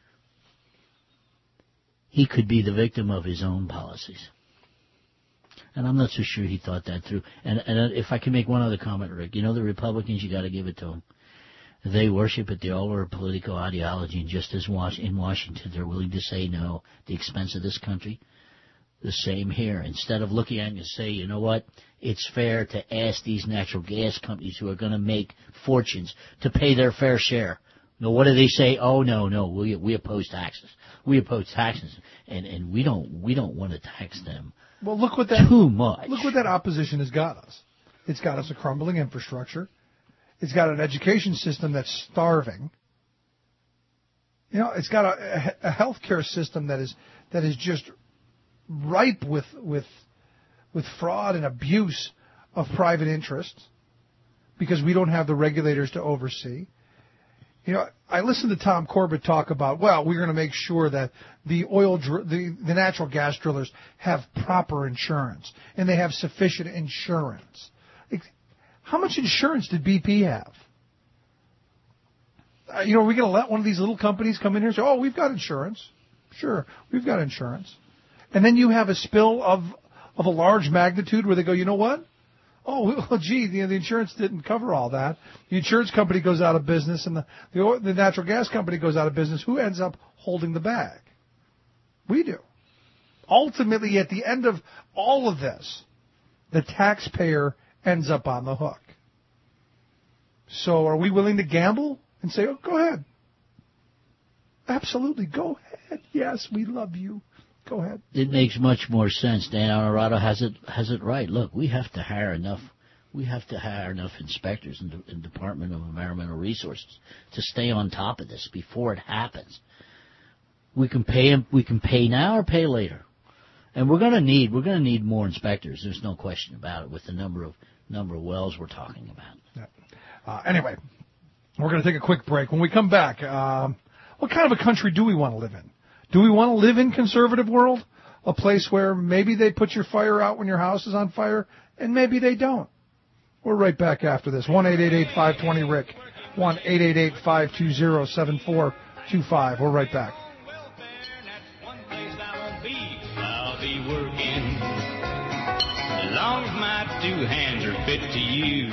he could be the victim of his own policies. And I'm not so sure he thought that through. And if I can make one other comment, Rick, the Republicans, you got to give it to them. They worship at the altar of political ideology, and just as in Washington, they're willing to say no at the expense of this country. The same here. Instead of looking at it and say, you know what, it's fair to ask these natural gas companies who are going to make fortunes to pay their fair share. No, what do they say? Oh, no, we oppose taxes. We oppose taxes, and we don't want to tax them. Well, look what that too much. Look what that opposition has got us. It's got us a crumbling infrastructure. It's got an education system that's starving. It's got a healthcare system that is just ripe with fraud and abuse of private interests, because we don't have the regulators to oversee. I listened to Tom Corbett talk about, we're going to make sure that the natural gas drillers have proper insurance and they have sufficient insurance. How much insurance did BP have? Are we going to let one of these little companies come in here and say, we've got insurance? Sure, we've got insurance. And then you have a spill of a large magnitude where they go, you know what? The insurance didn't cover all that. The insurance company goes out of business, and the natural gas company goes out of business. Who ends up holding the bag? We do. Ultimately, at the end of all of this, the taxpayer ends up on the hook. So are we willing to gamble and say, go ahead? Absolutely, go ahead. Yes, we love you. Go ahead. It makes much more sense. Dan Honorado has it right. Look, we have to hire enough inspectors in the Department of Environmental Resources to stay on top of this before it happens. We can pay them. We can pay now or pay later, and we're going to need more inspectors. There's no question about it. With the number of wells we're talking about. Yeah. Anyway, we're going to take a quick break. When we come back, what kind of a country do we want to live in? Do we want to live in conservative world? A place where maybe they put your fire out when your house is on fire, and maybe they don't. We're right back after this. 1-888-520-RICK. 1-888-520-7425. We're right back. I'll be working as long as my two hands are fit to use.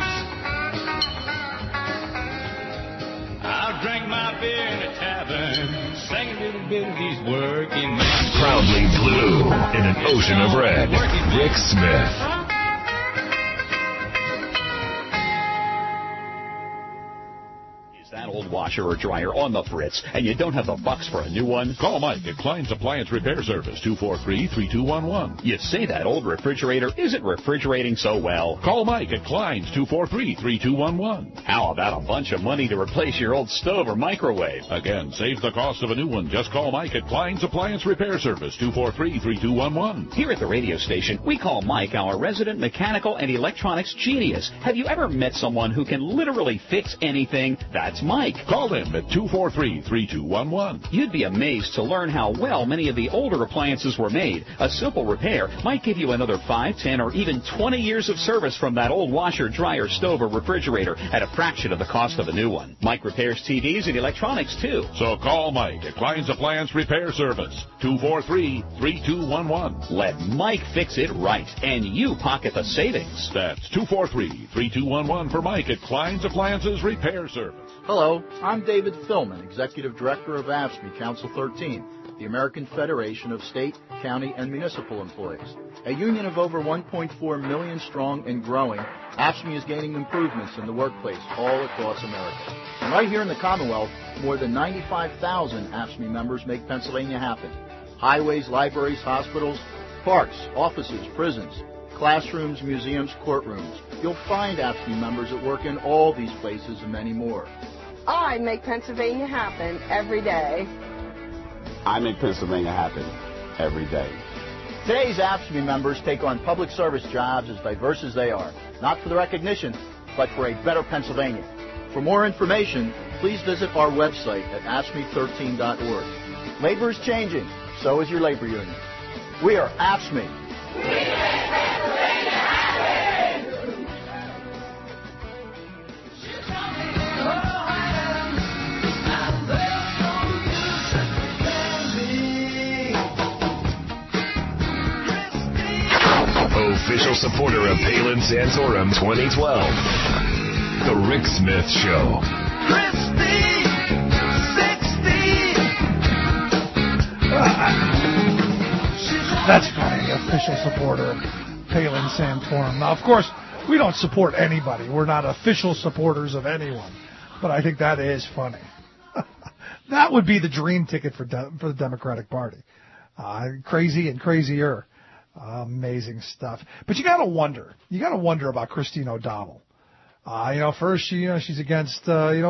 I'll drink my beer in a tavern, sing a little bit of these working men. Proudly blue in an ocean of red. Rick Smith. That old washer or dryer on the fritz, and you don't have the bucks for a new one? Call Mike at Klein's Appliance Repair Service, 243-3211. You say that old refrigerator isn't refrigerating so well. Call Mike at Klein's, 243-3211. How about a bunch of money to replace your old stove or microwave? Again, save the cost of a new one. Just call Mike at Klein's Appliance Repair Service, 243-3211. Here at the radio station, we call Mike our resident mechanical and electronics genius. Have you ever met someone who can literally fix anything? That's Mike. Call him at 243-3211. You'd be amazed to learn how well many of the older appliances were made. A simple repair might give you another 5, 10, or even 20 years of service from that old washer, dryer, stove, or refrigerator at a fraction of the cost of a new one. Mike repairs TVs and electronics, too. So call Mike at Klein's Appliance Repair Service, 243-3211. Let Mike fix it right, and you pocket the savings. That's 243-3211 for Mike at Klein's Appliances Repair Service. Hello, I'm David Philman, Executive Director of AFSCME Council 13, the American Federation of State, County, and Municipal Employees. A union of over 1.4 million strong and growing, AFSCME is gaining improvements in the workplace all across America. And right here in the Commonwealth, more than 95,000 AFSCME members make Pennsylvania happen. Highways, libraries, hospitals, parks, offices, prisons, classrooms, museums, courtrooms. You'll find AFSCME members at work in all these places and many more. I make Pennsylvania happen every day. I make Pennsylvania happen every day. Today's AFSCME members take on public service jobs as diverse as they are, not for the recognition, but for a better Pennsylvania. For more information, please visit our website at AFSCME13.org. Labor is changing, so is your labor union. We are AFSCME. We make Pennsylvania happen! Official supporter of Palin Santorum 2012. The Rick Smith Show. Crispy 60. That's funny, official supporter of Palin Santorum. Now, of course, we don't support anybody. We're not official supporters of anyone. But I think that is funny. That would be the dream ticket for the Democratic Party. Crazy and crazier. Amazing stuff. But you got to wonder about Christine O'Donnell. First she's against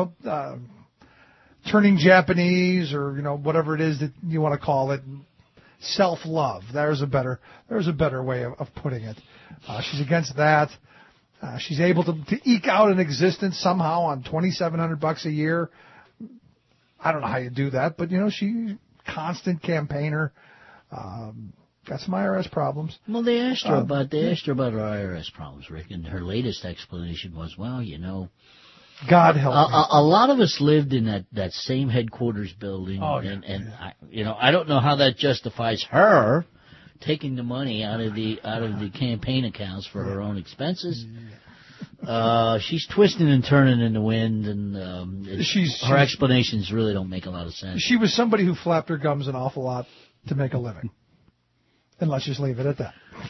turning Japanese or whatever it is that you want to call it. Self-love. There's a better way of putting it. She's against that. She's able to eke out an existence somehow on $2,700 a year. I don't know how you do that, but she's constant campaigner. Got some IRS problems. Well, they asked her about her IRS problems, Rick, and her latest explanation was, God help me. A lot of us lived in that same headquarters building, I don't know how that justifies her taking the money out of the campaign accounts for her own expenses. She's twisting and turning in the wind, and her explanations really don't make a lot of sense. She was somebody who flapped her gums an awful lot to make a living. And let's just leave it at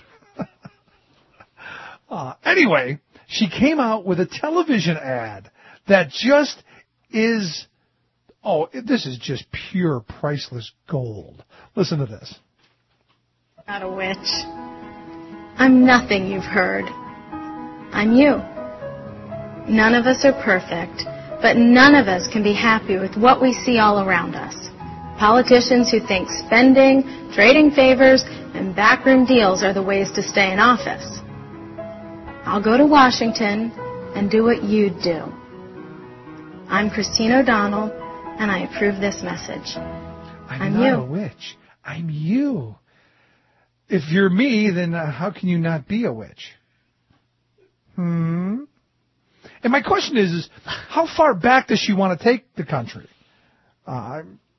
that. Anyway, she came out with a television ad that just is, this is just pure priceless gold. Listen to this. Not a witch. I'm nothing you've heard. I'm you. None of us are perfect, but none of us can be happy with what we see all around us. Politicians who think spending, trading favors, and backroom deals are the ways to stay in office. I'll go to Washington and do what you'd do. I'm Christine O'Donnell, and I approve this message. I'm not a witch. I'm you. If you're me, then how can you not be a witch? And my question is how far back does she want to take the country?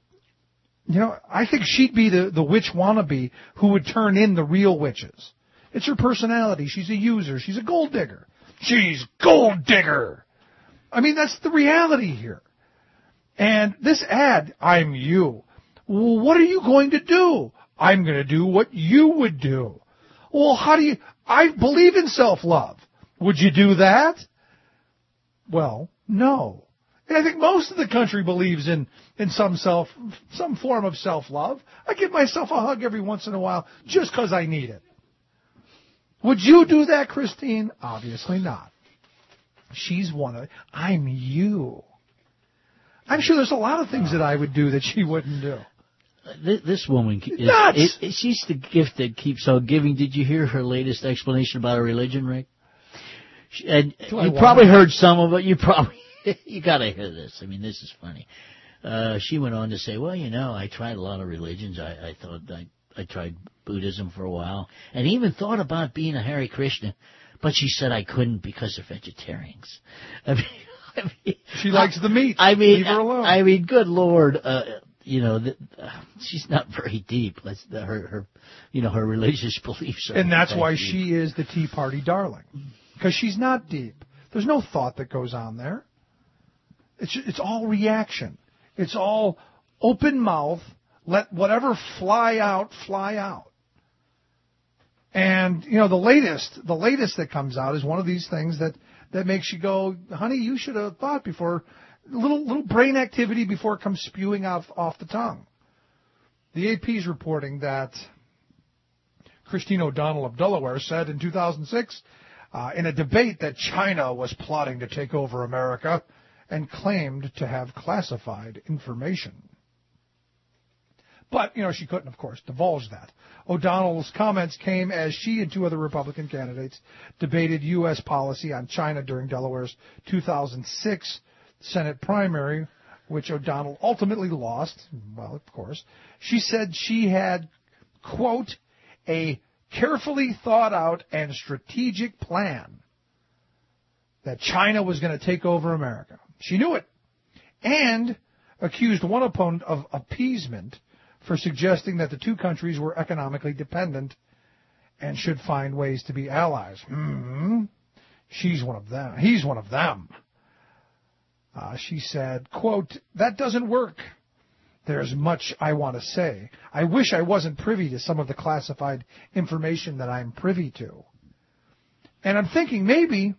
I think she'd be the witch wannabe who would turn in the real witches It's her personality. She's a user. She's a gold digger. She's gold digger. I mean, that's the reality here. And this ad, I'm you. Well, what are you going to do? I'm going to do what you would do. Well, I believe in self-love. Would you do that? Well, no. And I think most of the country believes in some form of self-love. I give myself a hug every once in a while just because I need it. Would you do that, Christine? Obviously not. She's one of I'm you. I'm sure there's a lot of things that I would do that she wouldn't do. This woman she's the gift that keeps on giving. Did you hear her latest explanation about her religion, Rick? And you probably heard some of it. You got to hear this. I mean, this is funny. She went on to say, well, I tried a lot of religions. I thought I tried Buddhism for a while, and even thought about being a Hare Krishna, but she said I couldn't because they're vegetarians. I mean, she likes the meat. Leave her alone. I mean, good Lord. She's not very deep. Her religious beliefs are. And that's why she is the Tea Party darling, because she's not deep. There's no thought that goes on there. It's all reaction. It's all open mouth. Let whatever fly out, fly out. And the latest that comes out is one of these things that makes you go, honey, you should have thought before. Little brain activity before it comes spewing out off the tongue. The AP is reporting that Christine O'Donnell of Delaware said in 2006 in a debate that China was plotting to take over America and claimed to have classified information. But, she couldn't, of course, divulge that. O'Donnell's comments came as she and two other Republican candidates debated U.S. policy on China during Delaware's 2006 Senate primary, which O'Donnell ultimately lost. Well, of course. She said she had, quote, a carefully thought out and strategic plan that China was going to take over America. She knew it. And accused one opponent of appeasement for suggesting that the two countries were economically dependent and should find ways to be allies. She's one of them. He's one of them. She said, quote, that doesn't work. There's much I want to say. I wish I wasn't privy to some of the classified information that I'm privy to. And I'm thinking maybe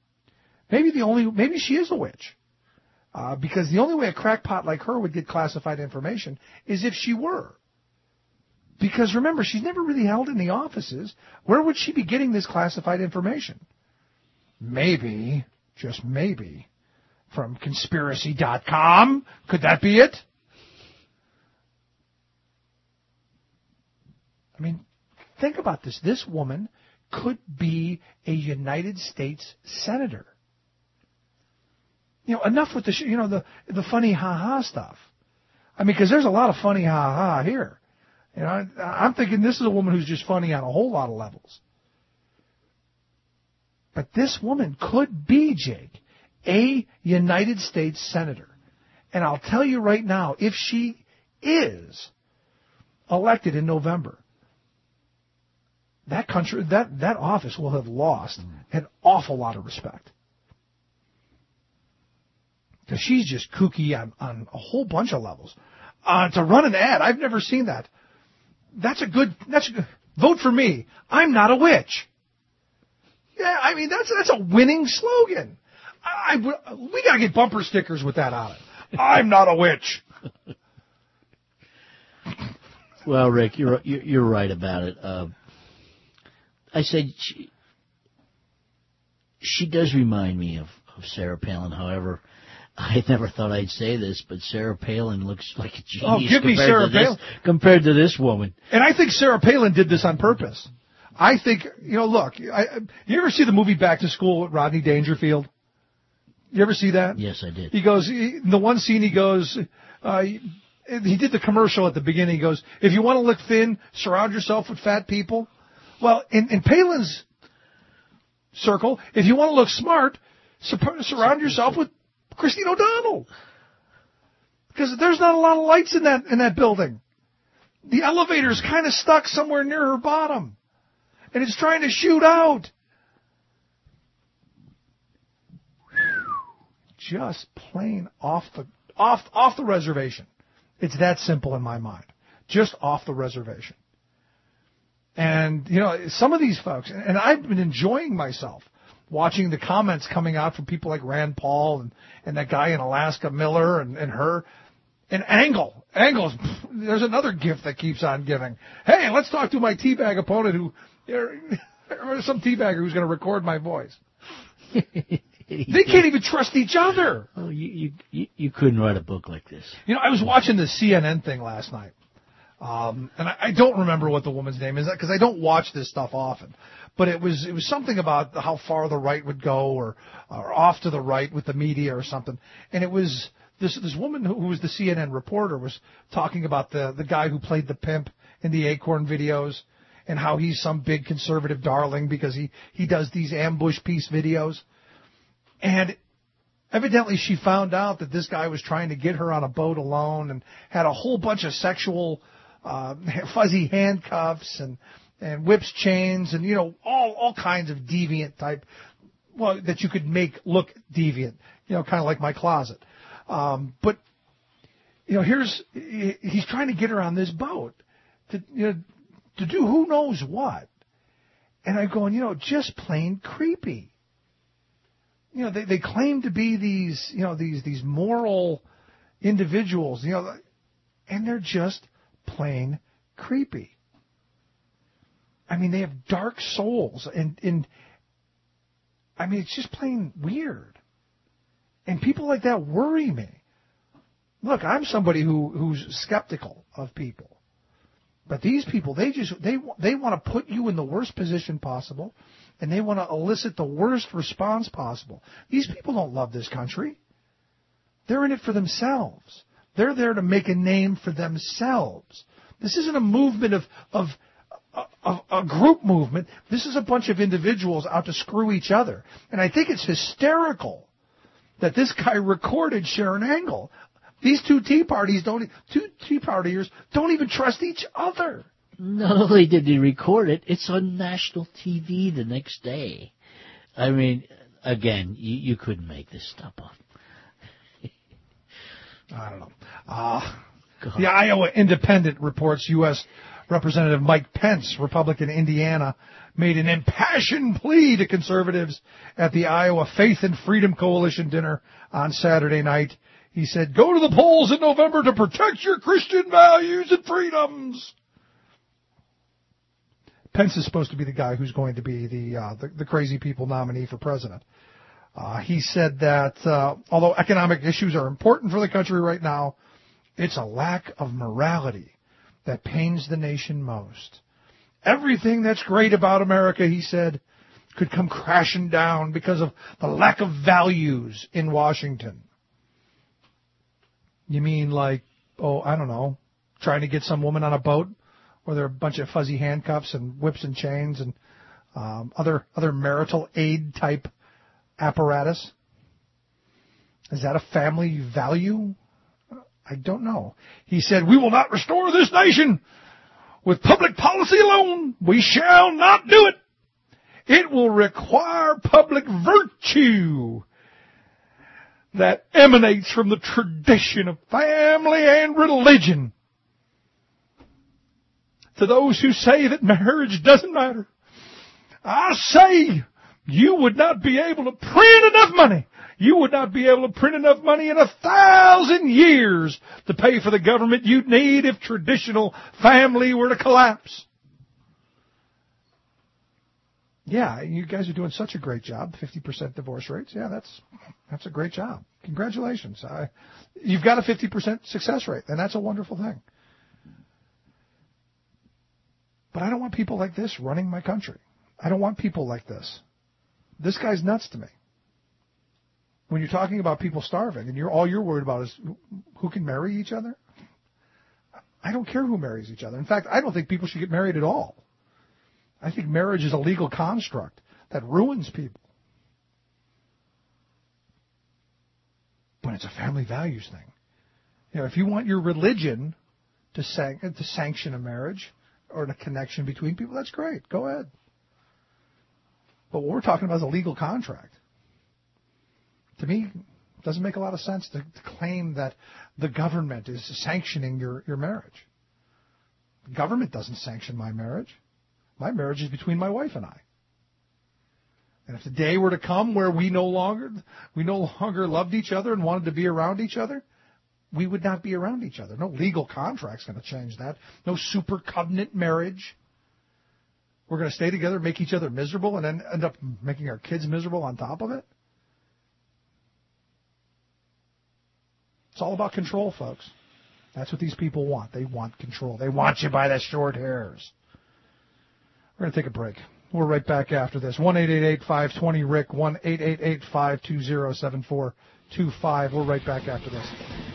she is a witch. Because the only way a crackpot like her would get classified information is if she were. Because remember, she's never really held any offices. Where would she be getting this classified information? Maybe, just maybe, from conspiracy.com. Could that be it? I mean, think about this. This woman could be a United States senator. Enough with the funny ha-ha stuff. I mean, because there's a lot of funny ha-ha here. I'm thinking this is a woman who's just funny on a whole lot of levels. But this woman could be, Jake, a United States senator. And I'll tell you right now, if she is elected in November, that country, that office will have lost an awful lot of respect. Because she's just kooky on a whole bunch of levels. To run an ad, I've never seen that. That's a good vote for me. I'm not a witch. Yeah, I mean, that's a winning slogan. We got to get bumper stickers with that on it. I'm not a witch. Well, Rick, you're right about it. I said she does remind me of Sarah Palin. However, I never thought I'd say this, but Sarah Palin looks like a genius. Oh, give me Sarah Palin compared to this woman. And I think Sarah Palin did this on purpose. I think, look, you ever see the movie Back to School with Rodney Dangerfield? You ever see that? Yes, I did. He goes, in the one scene he goes, he did the commercial at the beginning. He goes, if you want to look thin, surround yourself with fat people. Well, in Palin's circle, if you want to look smart, surround yourself with Christine O'Donnell. Because there's not a lot of lights in that building. The elevator's kind of stuck somewhere near her bottom. and it's trying to shoot out. Just plain off the reservation. It's that simple in my mind. Just off the reservation. And, some of these folks, and I've been enjoying myself watching the comments coming out from people like Rand Paul and that guy in Alaska, Miller, and her. And Angle's, there's another gift that keeps on giving. Hey, let's talk to my teabag opponent or some teabagger who's going to record my voice. They can't even trust each other. Oh, you couldn't write a book like this. I was watching the CNN thing last night. And I don't remember what the woman's name is because I don't watch this stuff often. But it was something about how far the right would go or off to the right with the media or something. And it was this woman who was the CNN reporter was talking about the guy who played the pimp in the Acorn videos and how he's some big conservative darling because he does these ambush piece videos. And evidently she found out that this guy was trying to get her on a boat alone and had a whole bunch of sexual fuzzy handcuffs and whips, chains, and, all kinds of deviant type, that you could make look deviant, kind of like my closet. But he's trying to get her on this boat to do who knows what. And I'm going, just plain creepy. They claim to be these moral individuals, and they're just plain creepy. I mean, they have dark souls, and it's just plain weird. And people like that worry me. Look, I'm somebody who's skeptical of people. But these people, they want to put you in the worst position possible, and they want to elicit the worst response possible. These people don't love this country. They're in it for themselves. They're there to make a name for themselves. This isn't a movement of a group movement. This is a bunch of individuals out to screw each other. And I think it's hysterical that this guy recorded Sharon Angle. These two Tea Partiers don't even trust each other. Not only did he record it, it's on national TV the next day. I mean, again, you couldn't make this stuff up. I don't know. The Iowa Independent reports U.S. Representative Mike Pence, Republican Indiana, made an impassioned plea to conservatives at the Iowa Faith and Freedom Coalition dinner on Saturday night. He said, go to the polls in November to protect your Christian values and freedoms. Pence is supposed to be the guy who's going to be the crazy people nominee for president. He said that although economic issues are important for the country right now, it's a lack of morality that pains the nation most. Everything that's great about America, he said, could come crashing down because of the lack of values in Washington. You mean like, I don't know, trying to get some woman on a boat where there are a bunch of fuzzy handcuffs and whips and chains and other marital aid type apparatus? Is that a family value? I don't know. He said, we will not restore this nation with public policy alone. We shall not do it. It will require public virtue that emanates from the tradition of family and religion. To those who say that marriage doesn't matter, I say you would not be able to print enough money. You would not be able to print enough money in 1,000 years to pay for the government you'd need if traditional family were to collapse. Yeah, you guys are doing such a great job. 50% divorce rates. Yeah, that's a great job. Congratulations. You've got a 50% success rate, and that's a wonderful thing. But I don't want people like this running my country. I don't want people like this. This guy's nuts to me. When you're talking about people starving and all you're worried about is who can marry each other, I don't care who marries each other. In fact, I don't think people should get married at all. I think marriage is a legal construct that ruins people. But it's a family values thing. If you want your religion to sanction a marriage or a connection between people, that's great. Go ahead. But what we're talking about is a legal contract. To me, it doesn't make a lot of sense to claim that the government is sanctioning your marriage. The government doesn't sanction my marriage. My marriage is between my wife and I. And if the day were to come where we no longer loved each other and wanted to be around each other, we would not be around each other. No legal contract's going to change that. No super covenant marriage. We're going to stay together, make each other miserable, and then end up making our kids miserable on top of it. It's all about control, folks. That's what these people want. They want control. They want you by the short hairs. We're going to take a break. We're right back after this. 1-888-520-RICK, 1-888-520-7425. We're right back after this.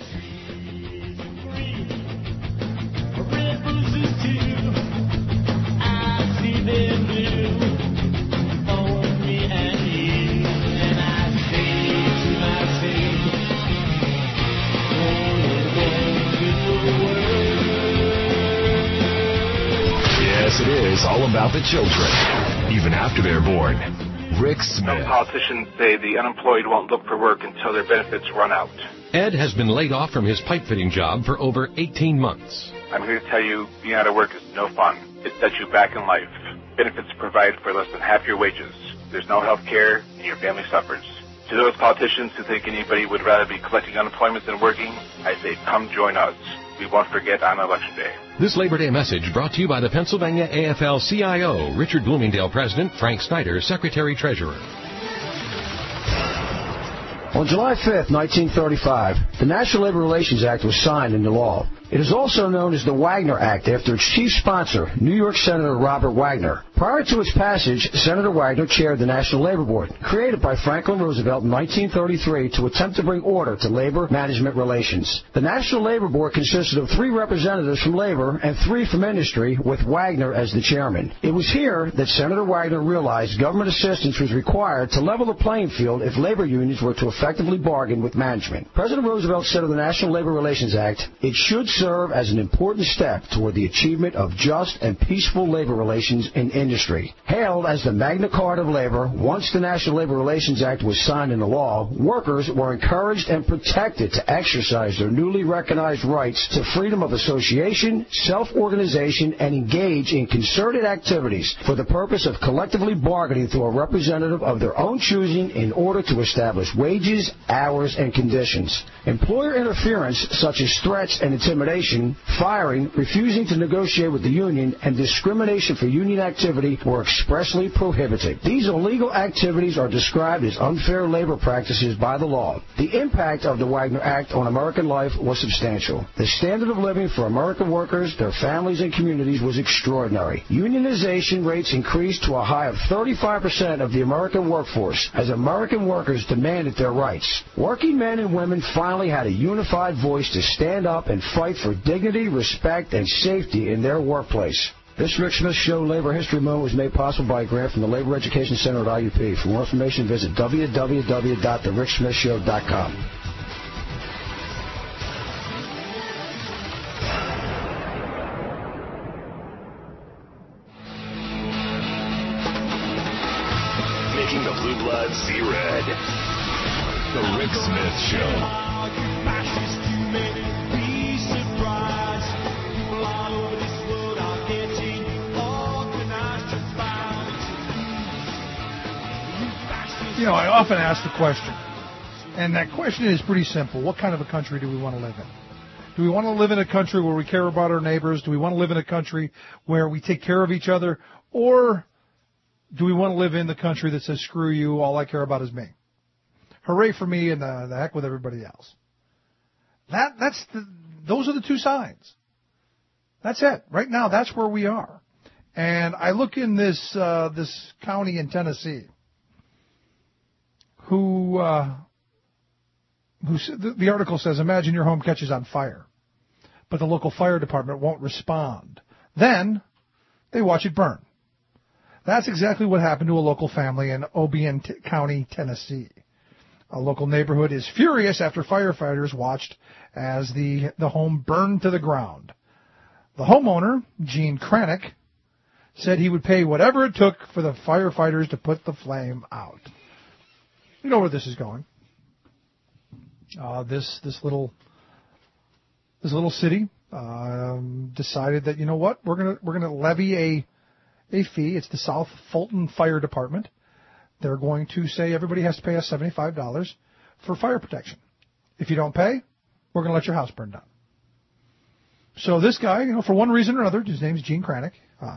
Yes, it is all about the children, even after they're born. Rick Smith. Some politicians say the unemployed won't look for work until their benefits run out. Ed has been laid off from his pipe fitting job for over 18 months. I'm here to tell you, being out of work is no fun. It sets you back in life. Benefits provide for less than half your wages. There's no health care, and your family suffers. To those politicians who think anybody would rather be collecting unemployment than working, I say come join us. We won't forget on Election Day. This Labor Day message brought to you by the Pennsylvania AFL-CIO, Richard Bloomingdale President, Frank Snyder, Secretary-Treasurer. On July 5, 1935, the National Labor Relations Act was signed into law. It is also known as the Wagner Act after its chief sponsor, New York Senator Robert Wagner. Prior to its passage, Senator Wagner chaired the National Labor Board, created by Franklin Roosevelt in 1933 to attempt to bring order to labor management relations. The National Labor Board consisted of 3 representatives from labor and 3 from industry, with Wagner as the chairman. It was here that Senator Wagner realized government assistance was required to level the playing field if labor unions were to effectively bargain with management. President Roosevelt said of the National Labor Relations Act, it should serve as an important step toward the achievement of just and peaceful labor relations in industry. Hailed as the Magna Carta of labor, once the National Labor Relations Act was signed into law, workers were encouraged and protected to exercise their newly recognized rights to freedom of association, self-organization, and engage in concerted activities for the purpose of collectively bargaining through a representative of their own choosing in order to establish wages, hours, and conditions. Employer interference, such as threats and intimidation, firing, refusing to negotiate with the union, and discrimination for union activity were expressly prohibited. These illegal activities are described as unfair labor practices by the law. The impact of the Wagner Act on American life was substantial. The standard of living for American workers, their families, and communities was extraordinary. Unionization rates increased to a high of 35% of the American workforce as American workers demanded their rights. Working men and women finally had a unified voice to stand up and fight for dignity, respect, and safety in their workplace. This Rick Smith Show Labor History Moment was made possible by a grant from the Labor Education Center at IUP. For more information, visit www.thericksmithshow.com. Making the blue blood see red. The Rick Smith Show. You know, I often ask the question, and that question is pretty simple. What kind of a country do we want to live in? Do we want to live in a country where we care about our neighbors? Do we want to live in a country where we take care of each other? Or do we want to live in the country that says, screw you, all I care about is me? Hooray for me and the heck with everybody else. Those are the two sides. That's it. Right now, that's where we are. And I look in this county in Tennessee, the article says, imagine your home catches on fire, but the local fire department won't respond. Then they watch it burn. That's exactly what happened to a local family in Obion County, Tennessee. A local neighborhood is furious after firefighters watched as the home burned to the ground. The homeowner, Gene Kranick, said he would pay whatever it took for the firefighters to put the flame out. You know where this is going. This little city decided that, you know what, we're gonna levy a fee. It's the South Fulton Fire Department. They're going to say everybody has to pay us $75 for fire protection. If you don't pay, we're going to let your house burn down. So this guy, for one reason or another, his name is Gene Kranick.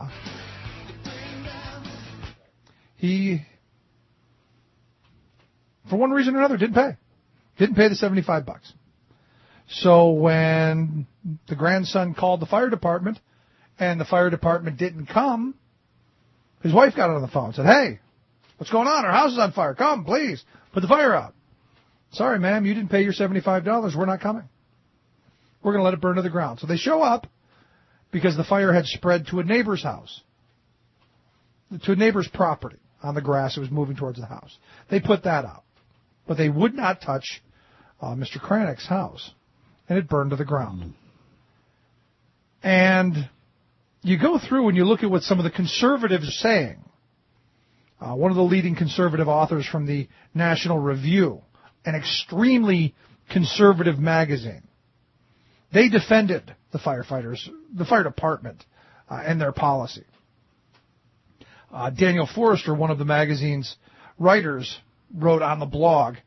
He, for one reason or another, didn't pay the $75. So when the grandson called the fire department and the fire department didn't come, his wife got on the phone and said, "Hey, what's going on? Our house is on fire. Come, please, put the fire out." "Sorry, ma'am, you didn't pay your $75. We're not coming. We're going to let it burn to the ground." So they show up because the fire had spread to a neighbor's house, to a neighbor's property on the grass. It was moving towards the house. They put that out, but they would not touch Mr. Kranick's house, and it burned to the ground. And you go through and you look at what some of the conservatives are saying. One of the leading conservative authors from the National Review, an extremely conservative magazine, they defended the firefighters, the fire department, and their policy. Daniel Forrester, one of the magazine's writers, wrote on the blog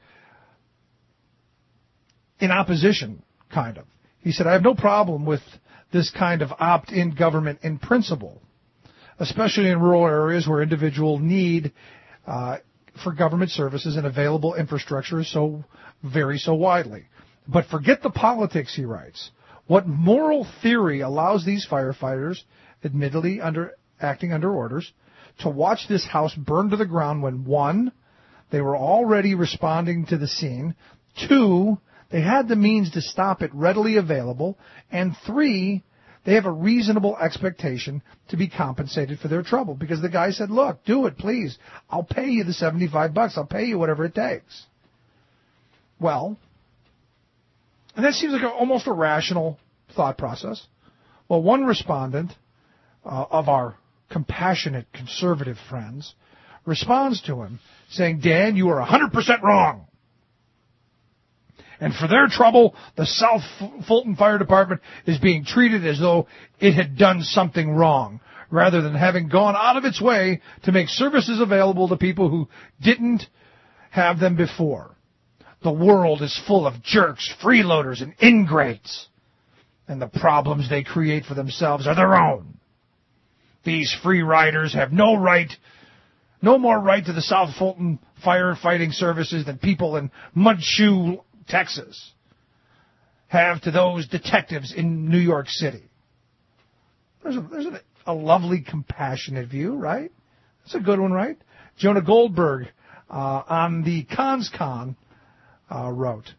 in opposition, kind of. He said, "I have no problem with this kind of opt-in government in principle, especially in rural areas where individual need for government services and available infrastructure vary so widely. But forget the politics," he writes. "What moral theory allows these firefighters, admittedly acting under orders, to watch this house burn to the ground when, 1, they were already responding to the scene, 2, they had the means to stop it readily available, and 3, they have a reasonable expectation to be compensated for their trouble?" Because the guy said, "Look, do it, please. I'll pay you the $75. I'll pay you whatever it takes." Well, and that seems like almost a rational thought process. Well, one respondent of our compassionate conservative friends responds to him saying, "Dan, you are 100% wrong. And for their trouble, the South Fulton Fire Department is being treated as though it had done something wrong, rather than having gone out of its way to make services available to people who didn't have them before. The world is full of jerks, freeloaders, and ingrates, and the problems they create for themselves are their own. These free riders have no more right to the South Fulton firefighting services than people in Mudshoe, Texas, have to those detectives in New York City." There's a lovely, compassionate view, right? That's a good one, right? Jonah Goldberg on the ConsCon wrote,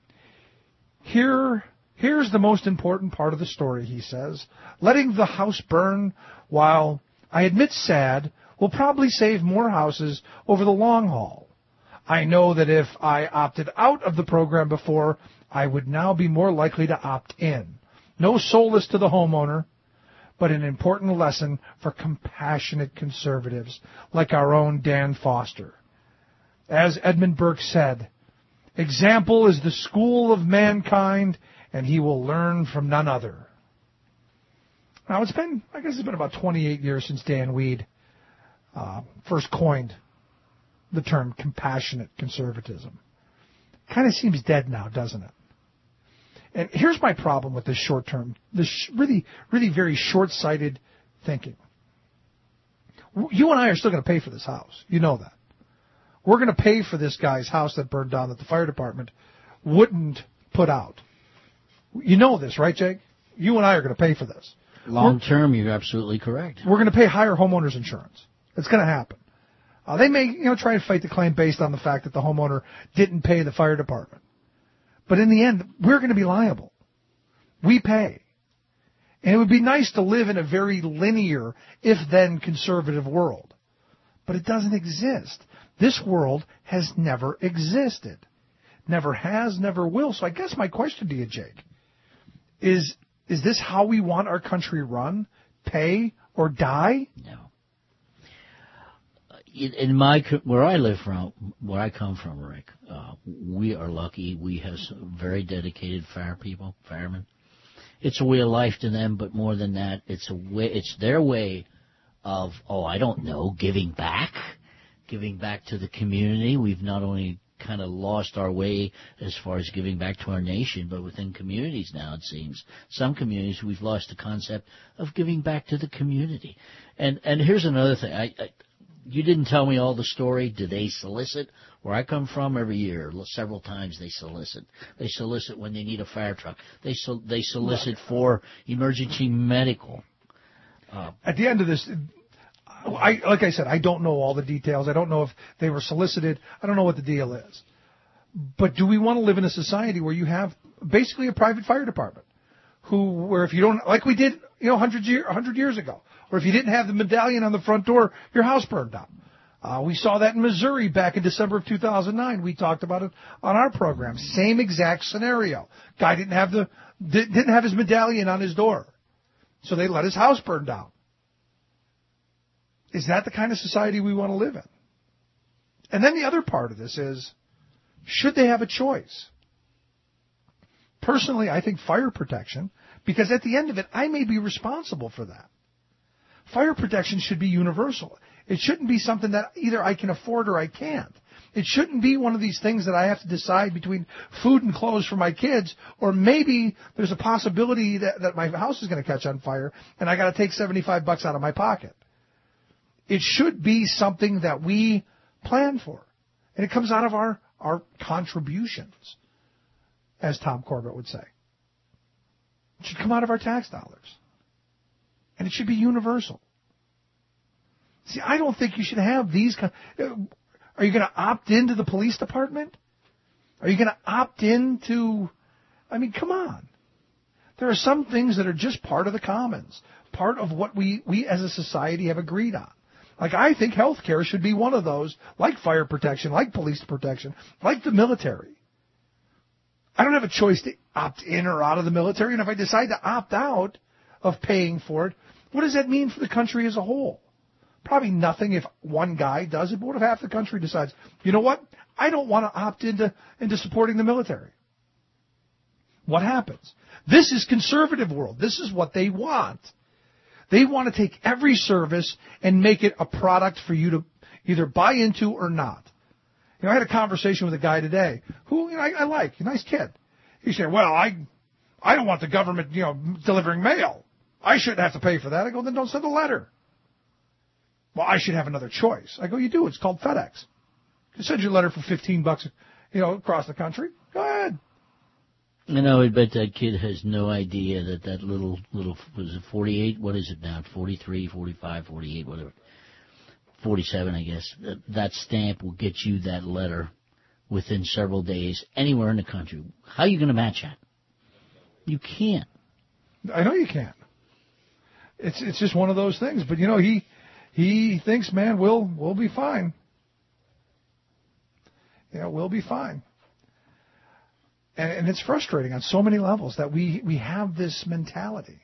Here's the most important part of the story," he says. "Letting the house burn, while I admit sad, will probably save more houses over the long haul. I know that if I opted out of the program before, I would now be more likely to opt in. No solace to the homeowner, but an important lesson for compassionate conservatives like our own Dan Foster. As Edmund Burke said, example is the school of mankind, and he will learn from none other." Now, it's been about 28 years since Dan Weed first coined the term compassionate conservatism. Kind of seems dead now, doesn't it? And here's my problem with this short-term, this really, really very short-sighted thinking. You and I are still going to pay for this house. You know that. We're going to pay for this guy's house that burned down that the fire department wouldn't put out. You know this, right, Jake? You and I are going to pay for this. Long term, you're absolutely correct. We're going to pay higher homeowners insurance. It's going to happen. They may, try and fight the claim based on the fact that the homeowner didn't pay the fire department. But in the end, we're going to be liable. We pay. And it would be nice to live in a very linear, if-then conservative world. But it doesn't exist. This world has never existed. Never has, never will. So I guess my question to you, Jake, is this how we want our country run? Pay or die? No. where I come from, Rick, we are lucky. We have some very dedicated firemen. It's a way of life to them, but more than that, it's their way of, giving back to the community. We've not only kind of lost our way as far as giving back to our nation, but within communities now, it seems. Some communities, we've lost the concept of giving back to the community. And here's another thing. You didn't tell me all the story. Do they solicit? Where I come from, every year, several times they solicit. They solicit when they need a fire truck. They solicit for emergency medical. At the end of this, like I said, I don't know all the details. I don't know if they were solicited. I don't know what the deal is. But do we want to live in a society where you have basically a private fire department, where if you don't, like we did, 100 years ago, or if you didn't have the medallion on the front door, your house burned down. We saw that in Missouri back in December of 2009. We talked about it on our program. Same exact scenario. Guy didn't have his medallion on his door, so they let his house burn down. Is that the kind of society we want to live in? And then the other part of this is, should they have a choice? Personally, I think fire protection, because at the end of it, I may be responsible for that. Fire protection should be universal. It shouldn't be something that either I can afford or I can't. It shouldn't be one of these things that I have to decide between food and clothes for my kids, or maybe there's a possibility that my house is going to catch on fire and I got to take $75 out of my pocket. It should be something that we plan for. And it comes out of our contributions, as Tom Corbett would say. It should come out of our tax dollars. And it should be universal. See, I don't think you should have these kind. Are you going to opt into the police department? Are you going to opt into, come on. There are some things that are just part of the commons, part of what we as a society have agreed on. Like, I think health care should be one of those, like fire protection, like police protection, like the military. I don't have a choice to opt in or out of the military, and if I decide to opt out of paying for it, what does that mean for the country as a whole? Probably nothing if one guy does it, but what if half the country decides, you know what, I don't want to opt into supporting the military? What happens? This is conservative world. This is what they want. They want to take every service and make it a product for you to either buy into or not. I had a conversation with a guy today who I like, a nice kid. He said, well, I don't want the government, delivering mail. I shouldn't have to pay for that. I go, then don't send a letter. Well, I should have another choice. I go, you do. It's called FedEx. You send your letter for $15, across the country. Go ahead. I bet that kid has no idea that little, was it 48? What is it now? 43, 45, 48, whatever. 47, I guess. That stamp will get you that letter within several days anywhere in the country. How are you going to match that? You can't. I know you can't. It's just one of those things. But, he thinks, man, we'll be fine. We'll be fine. And it's frustrating on so many levels that we have this mentality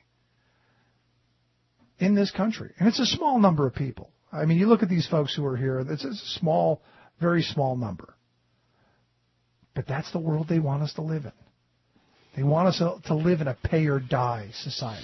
in this country. And it's a small number of people. You look at these folks who are here, it's a small, very small number. But that's the world they want us to live in. They want us to live in a pay-or-die society.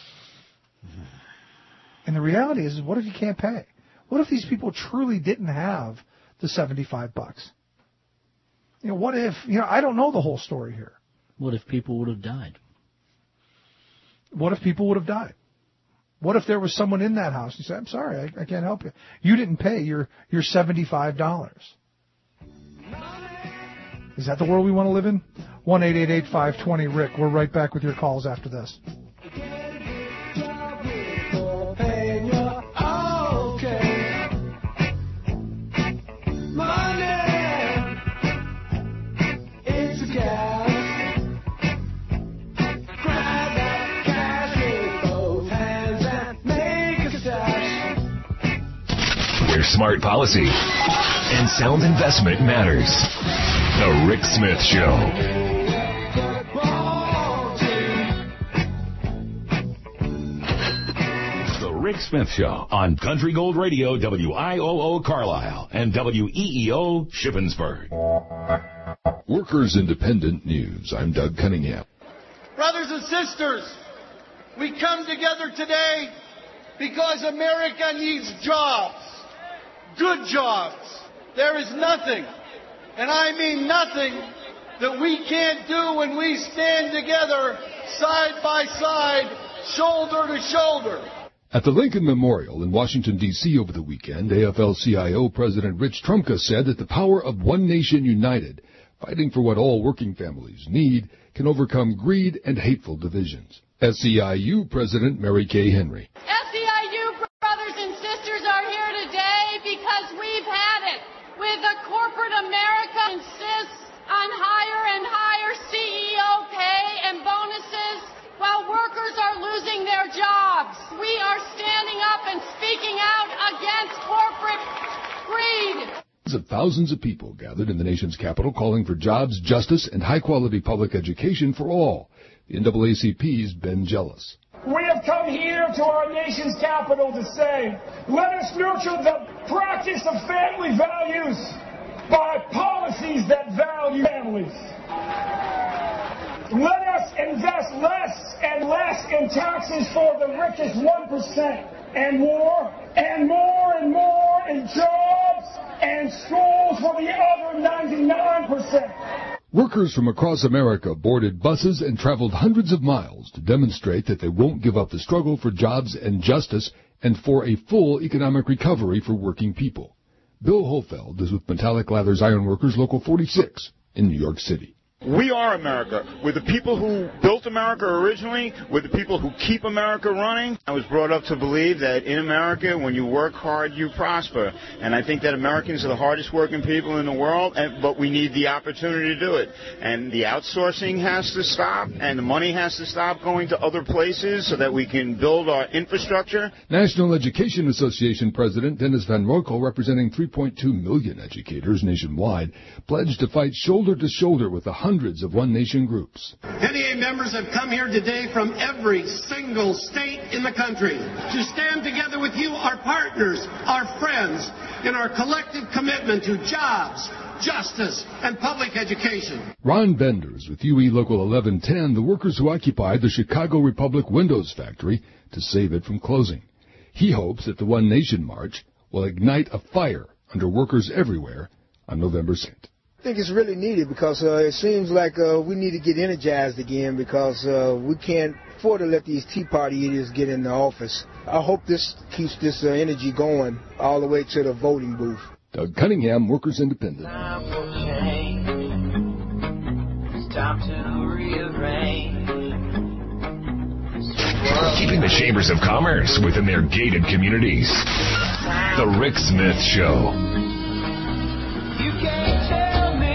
And the reality is, what if you can't pay? What if these people truly didn't have the $75? What if, I don't know the whole story here. What if people would have died? What if people would have died? What if there was someone in that house who said, I'm sorry, I can't help you. You didn't pay your $75. Is that the world we want to live in? 1-888-520-RICK. We're right back with your calls after this. Smart policy and sound investment matters. The Rick Smith Show. The Rick Smith Show on Country Gold Radio, WIOO Carlisle, and WEEO Shippensburg. Workers Independent News. I'm Doug Cunningham. Brothers and sisters, we come together today because America needs jobs, good jobs. There is nothing, and I mean nothing, that we can't do when we stand together side by side, shoulder to shoulder. At the Lincoln Memorial in Washington, D.C. over the weekend, AFL-CIO President Rich Trumka said that the power of one nation united, fighting for what all working families need, can overcome greed and hateful divisions. SEIU President Mary Kay Henry. SEIU brothers and sisters are here today because we've had it with a corporate America insists on higher and higher CEO pay and bonuses while workers are losing their jobs. We are standing up and speaking out against corporate greed. Thousands of people gathered in the nation's capital calling for jobs, justice, and high-quality public education for all. The NAACP's Ben Jealous. We have come here to our nation's capital to say, let us nurture the practice of family values by policies that value families. Let us invest less and less in taxes for the richest 1% and more and more and more in jobs and schools for the other 99%. Workers from across America boarded buses and traveled hundreds of miles to demonstrate that they won't give up the struggle for jobs and justice and for a full economic recovery for working people. Bill Holfeld is with Metallic Lathers Iron Workers Local 46 in New York City. We are America. We're the people who built America originally. We're the people who keep America running. I was brought up to believe that in America, when you work hard, you prosper. And I think that Americans are the hardest working people in the world, but we need the opportunity to do it. And the outsourcing has to stop, and the money has to stop going to other places so that we can build our infrastructure. National Education Association President Dennis Van Roykel, representing 3.2 million educators nationwide, pledged to fight shoulder to shoulder with the hundreds of One Nation groups. NEA members have come here today from every single state in the country to stand together with you, our partners, our friends, in our collective commitment to jobs, justice, and public education. Ron Benders with UE Local 1110, the workers who occupied the Chicago Republic Windows factory to save it from closing. He hopes that the One Nation March will ignite a fire under workers everywhere on November 2nd. I think it's really needed because it seems like we need to get energized again because we can't afford to let these Tea Party idiots get in the office. I hope this keeps this energy going all the way to the voting booth. Doug Cunningham, Workers Independent. Time for change. It's time to rearrange. Keeping the chambers of commerce within their gated communities. The Rick Smith Show. You can't tell me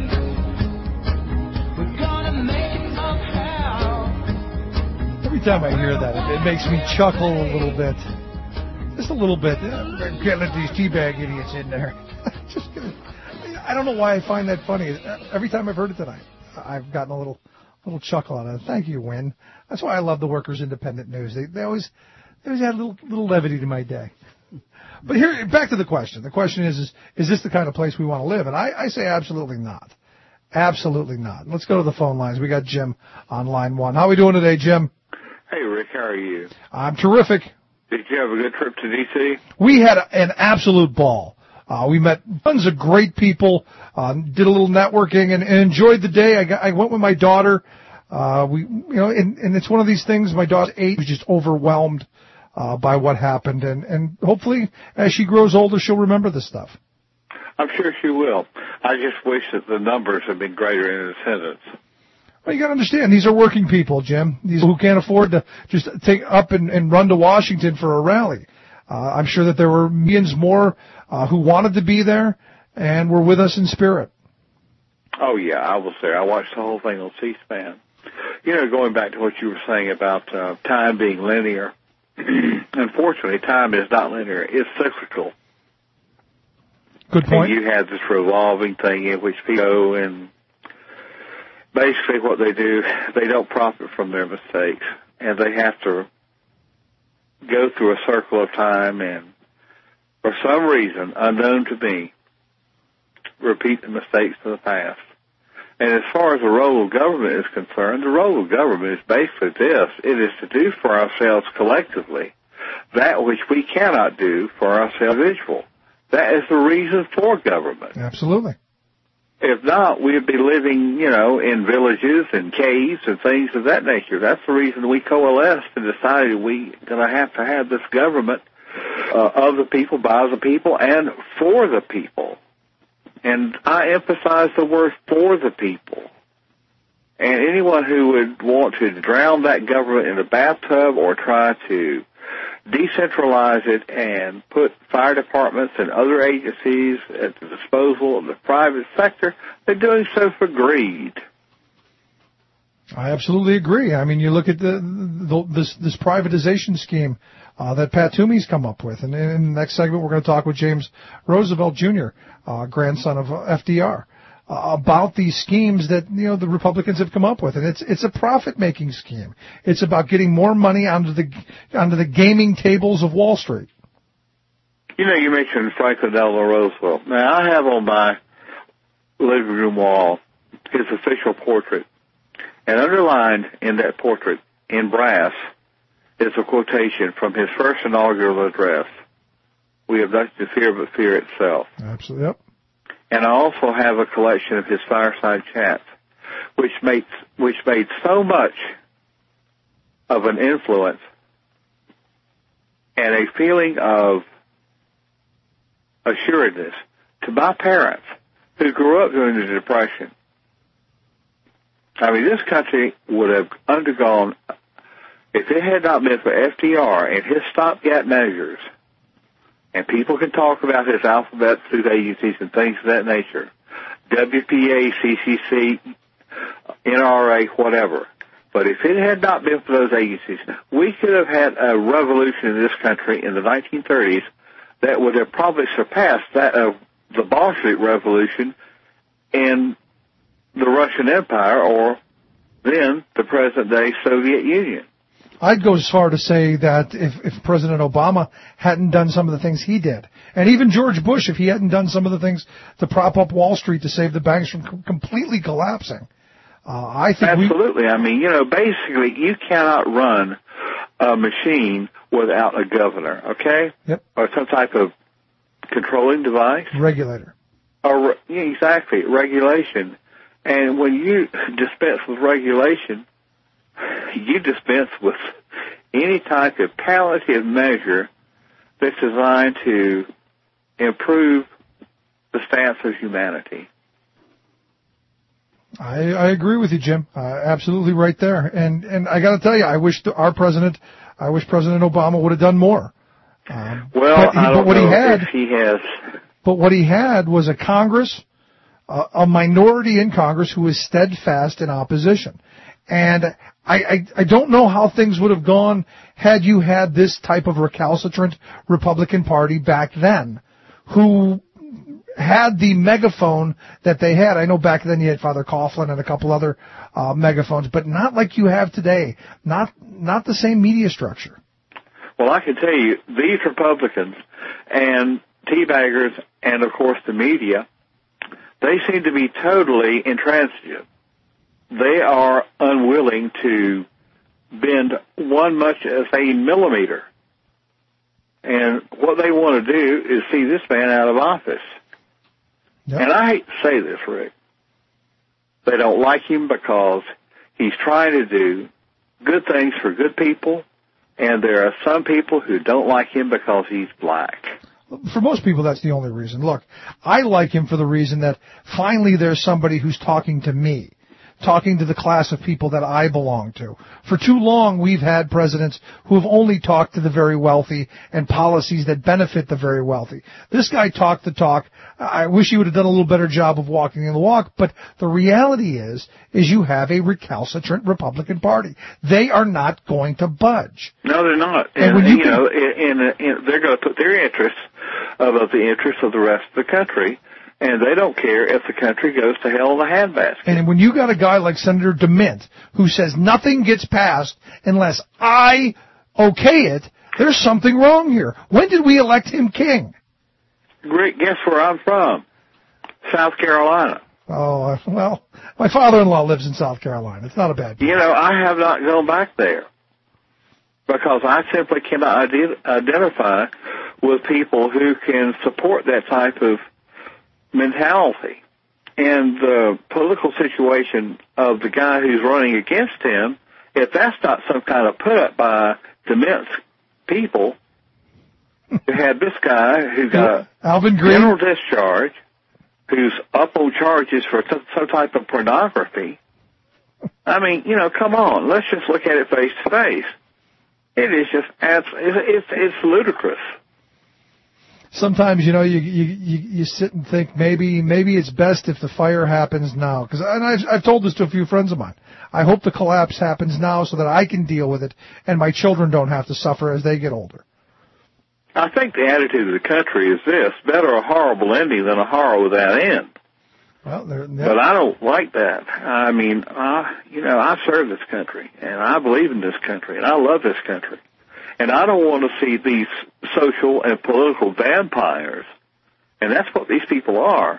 we're gonna make it somehow. Every time I hear that, it makes me chuckle a little bit. Just a little bit. Can't let these teabag idiots in there. Just kidding. I don't know why I find that funny. Every time I've heard it tonight, I've gotten a little chuckle out of it. Thank you, Win. That's why I love the Workers Independent News. They always add a little levity to my day. But here, back to the question. The question is this the kind of place we want to live? And I say absolutely not. Absolutely not. Let's go to the phone lines. We got Jim on line one. How are we doing today, Jim? Hey, Rick. How are you? I'm terrific. Did you have a good trip to D.C.? We had an absolute ball. We met tons of great people, did a little networking, and enjoyed the day. I went with my daughter. And it's one of these things. My daughter's 8, was just overwhelmed by what happened, and hopefully, as she grows older, she'll remember this stuff. I'm sure she will. I just wish that the numbers had been greater in attendance. Well, you got to understand, these are working people, Jim. These who can't afford to just take up and run to Washington for a rally. I'm sure that there were millions more who wanted to be there and were with us in spirit. Oh, yeah, I will say. I watched the whole thing on C-SPAN. Going back to what you were saying about time being linear, unfortunately, time is not linear. It's cyclical. Good point. And you have this revolving thing in which people go, and basically what they do, they don't profit from their mistakes, and they have to go through a circle of time and, for some reason, unknown to me, repeat the mistakes of the past. And as far as the role of government is concerned, the role of government is basically this. It is to do for ourselves collectively that which we cannot do for ourselves individually. That is the reason for government. Absolutely. If not, we'd be living, in villages and caves and things of that nature. That's the reason we coalesced and decided we're going to have this government of the people, by the people, and for the people. And I emphasize the word for the people. And anyone who would want to drown that government in a bathtub or try to decentralize it and put fire departments and other agencies at the disposal of the private sector, they're doing so for greed. I absolutely agree. I mean, you look at this privatization scheme that Pat Toomey's come up with. And in the next segment, we're going to talk with James Roosevelt Jr., grandson of FDR, about these schemes that, the Republicans have come up with. And it's a profit-making scheme. It's about getting more money onto the gaming tables of Wall Street. You mentioned Franklin Delano Roosevelt. Now, I have on my living room wall his official portrait. And underlined in that portrait, in brass, is a quotation from his first inaugural address. We have nothing to fear but fear itself. Absolutely, yep. And I also have a collection of his fireside chats, which made so much of an influence and a feeling of assuredness to my parents who grew up during the Depression. I mean, this country would have undergone, if it had not been for FDR and his stopgap measures, and people can talk about his alphabet food agencies and things of that nature, WPA, CCC, NRA, whatever. But if it had not been for those agencies, we could have had a revolution in this country in the 1930s that would have probably surpassed that of the Bolshevik Revolution in the Russian Empire, or then the present-day Soviet Union. I'd go as far to say that if President Obama hadn't done some of the things he did, and even George Bush, if he hadn't done some of the things to prop up Wall Street to save the banks from completely collapsing, I think absolutely. I mean, basically, you cannot run a machine without a governor, okay? Yep. Or some type of controlling device. Regulator. Exactly, regulation. And when you dispense with regulation, you dispense with any type of palliative measure that's designed to improve the stance of humanity. I agree with you, Jim. Absolutely right there. And I got to tell you, I wish President Obama would have done more. I don't know if he has. But what he had was a Congress, a minority in Congress who was steadfast in opposition. And I don't know how things would have gone had you had this type of recalcitrant Republican Party back then, who had the megaphone that they had. I know back then you had Father Coughlin and a couple other megaphones, but not like you have today. Not the same media structure. Well, I can tell you, these Republicans and teabaggers and, of course, the media, they seem to be totally intransigent. They are unwilling to bend one much as a millimeter. And what they want to do is see this man out of office. Yep. And I hate to say this, Rick. They don't like him because he's trying to do good things for good people, and there are some people who don't like him because he's black. For most people, that's the only reason. Look, I like him for the reason that finally there's somebody who's talking to me, talking to the class of people that I belong to. For too long, we've had presidents who have only talked to the very wealthy and policies that benefit the very wealthy. This guy talked the talk. I wish he would have done a little better job of walking the walk, but the reality is you have a recalcitrant Republican Party. They are not going to budge. No, they're not. And they're going to put their interests above the interests of the rest of the country. And they don't care if the country goes to hell in a handbasket. And when you got a guy like Senator DeMint who says nothing gets passed unless I okay it, There's something wrong here. When did we elect him king? Great. Guess where I'm from? South Carolina. Oh, well, my father-in-law lives in South Carolina. It's not a bad place. You know, I have not gone back there because I simply cannot identify with people who can support that type of mentality. And the political situation of the guy who's running against him, if that's not some kind of put up by demented people, you had this guy who got Alvin Green, general discharge, who's up on charges for some type of pornography. I mean, you know, come on, let's just look at it face to face. It is just it's ludicrous. Sometimes, you know, you sit and think maybe it's best if the fire happens now. And I've told this to a few friends of mine. I hope the collapse happens now so that I can deal with it and my children don't have to suffer as they get older. I think the attitude of the country is this: better a horrible ending than a horror without end. Well, but I don't like that. I mean, you know, I serve this country, and I believe in this country, and I love this country. And I don't want to see these social and political vampires, and that's what these people are,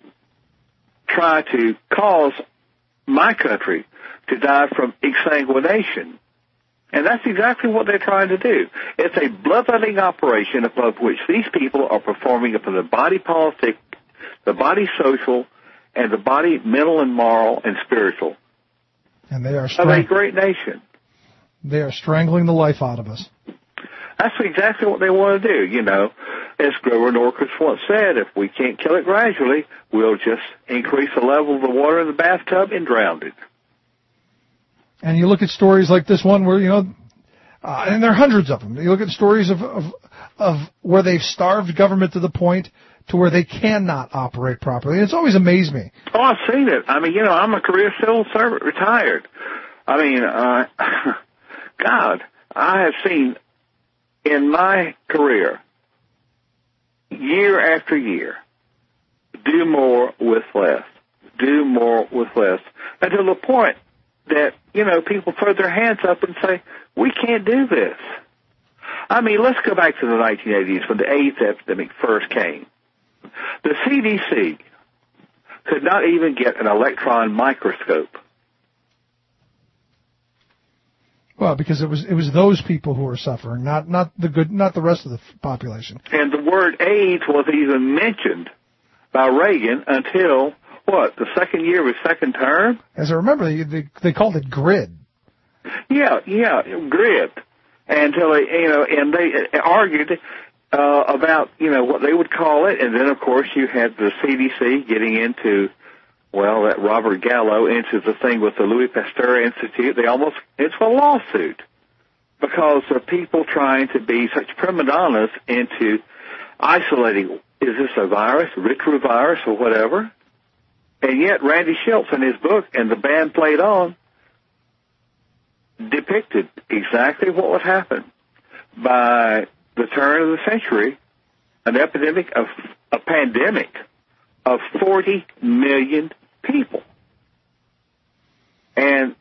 try to cause my country to die from exsanguination. And that's exactly what they're trying to do. It's a bloodletting operation above which these people are performing upon the body politic, the body social, and the body mental and moral and spiritual. And they are of a great nation. They are strangling the life out of us. That's exactly what they want to do, you know. As Grover Norquist once said, if we can't kill it gradually, we'll just increase the level of the water in the bathtub and drown it. And you look at stories like this one where, you know, and there are hundreds of them. You look at stories of where they've starved government to the point to where they cannot operate properly. And it's always amazed me. Oh, I've seen it. I mean, you know, I'm a career civil servant, retired. I mean, God, I have seen in my career, year after year, do more with less, until the point that, you know, people throw their hands up and say, we can't do this. I mean, let's go back to the 1980s when the AIDS epidemic first came. The CDC could not even get an electron microscope. Well, because it was those people who were suffering, not the rest of the population. And the word AIDS wasn't even mentioned by Reagan until the second year of his second term? As I remember, they called it GRID. Yeah, GRID. Until they argued about, you know, what they would call it, and then of course you had the CDC getting into, well, that Robert Gallo into the thing with the Louis Pasteur Institute. It's a lawsuit because of people trying to be such prima donnas into isolating, is this a virus, retrovirus, or whatever? And yet Randy Shilts in his book, and the band played on, depicted exactly what would happen by the turn of the century, a pandemic of 40 million people. And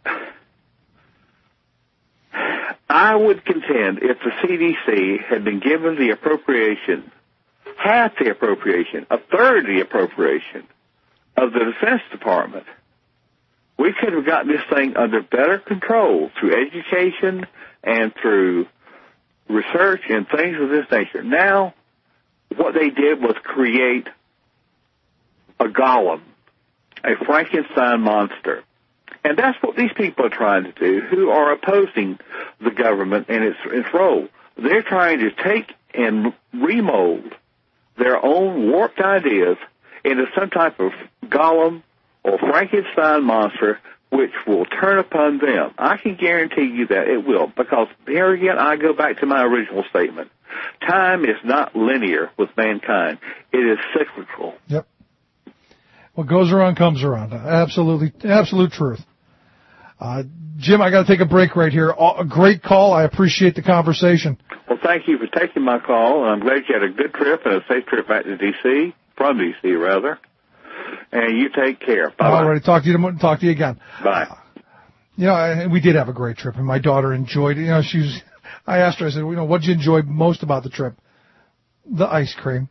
I would contend if the CDC had been given the appropriation, half the appropriation, a third of the appropriation of the Defense Department, we could have gotten this thing under better control through education and through research and things of this nature. Now, what they did was create a golem, a Frankenstein monster. And that's what these people are trying to do who are opposing the government and its role. They're trying to take and remold their own warped ideas into some type of golem or Frankenstein monster which will turn upon them. I can guarantee you that it will, because here again I go back to my original statement. Time is not linear with mankind. It is cyclical. Yep. What goes around comes around. Absolute truth. Jim, I got to take a break right here. A great call. I appreciate the conversation. Well, thank you for taking my call. I'm glad you had a good trip and a safe trip back to D.C., from D.C. rather. And you take care. Bye-bye. All right. Talk to you again. Bye. You know, we did have a great trip, and my daughter enjoyed it. You know, I asked her, I said, what'd you enjoy most about the trip? The ice cream.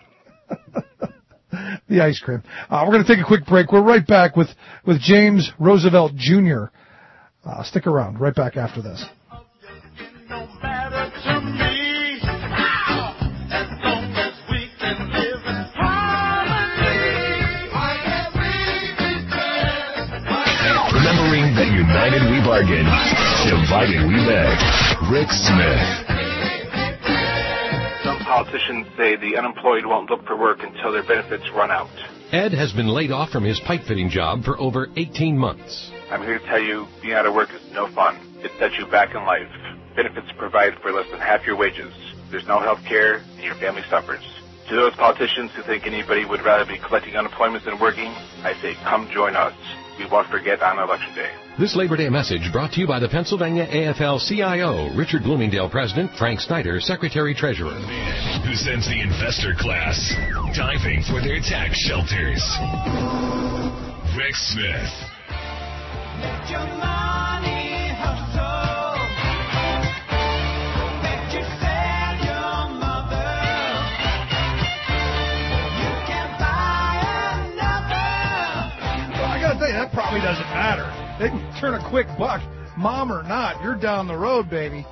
The ice cream. We're going to take a quick break. We're right back with James Roosevelt Jr. Stick around. Right back after this. Remembering that united we bargain, divided we beg. Rick Smith. Some politicians say the unemployed won't look for work until their benefits run out. Ed has been laid off from his pipe fitting job for over 18 months. I'm here to tell you, being out of work is no fun. It sets you back in life. Benefits provided for less than half your wages. There's no health care, and your family suffers. To those politicians who think anybody would rather be collecting unemployment than working, I say come join us. We won't forget on Election Day. This Labor Day message brought to you by the Pennsylvania AFL-CIO, Richard Bloomingdale President, Frank Snyder, Secretary-Treasurer. Man who sends the investor class diving for their tax shelters. Rick Smith. Let your money hustle. Let you sell your mother. You can buy another. Well, I got to tell you, that probably doesn't matter. They can turn a quick buck, mom or not. You're down the road, baby.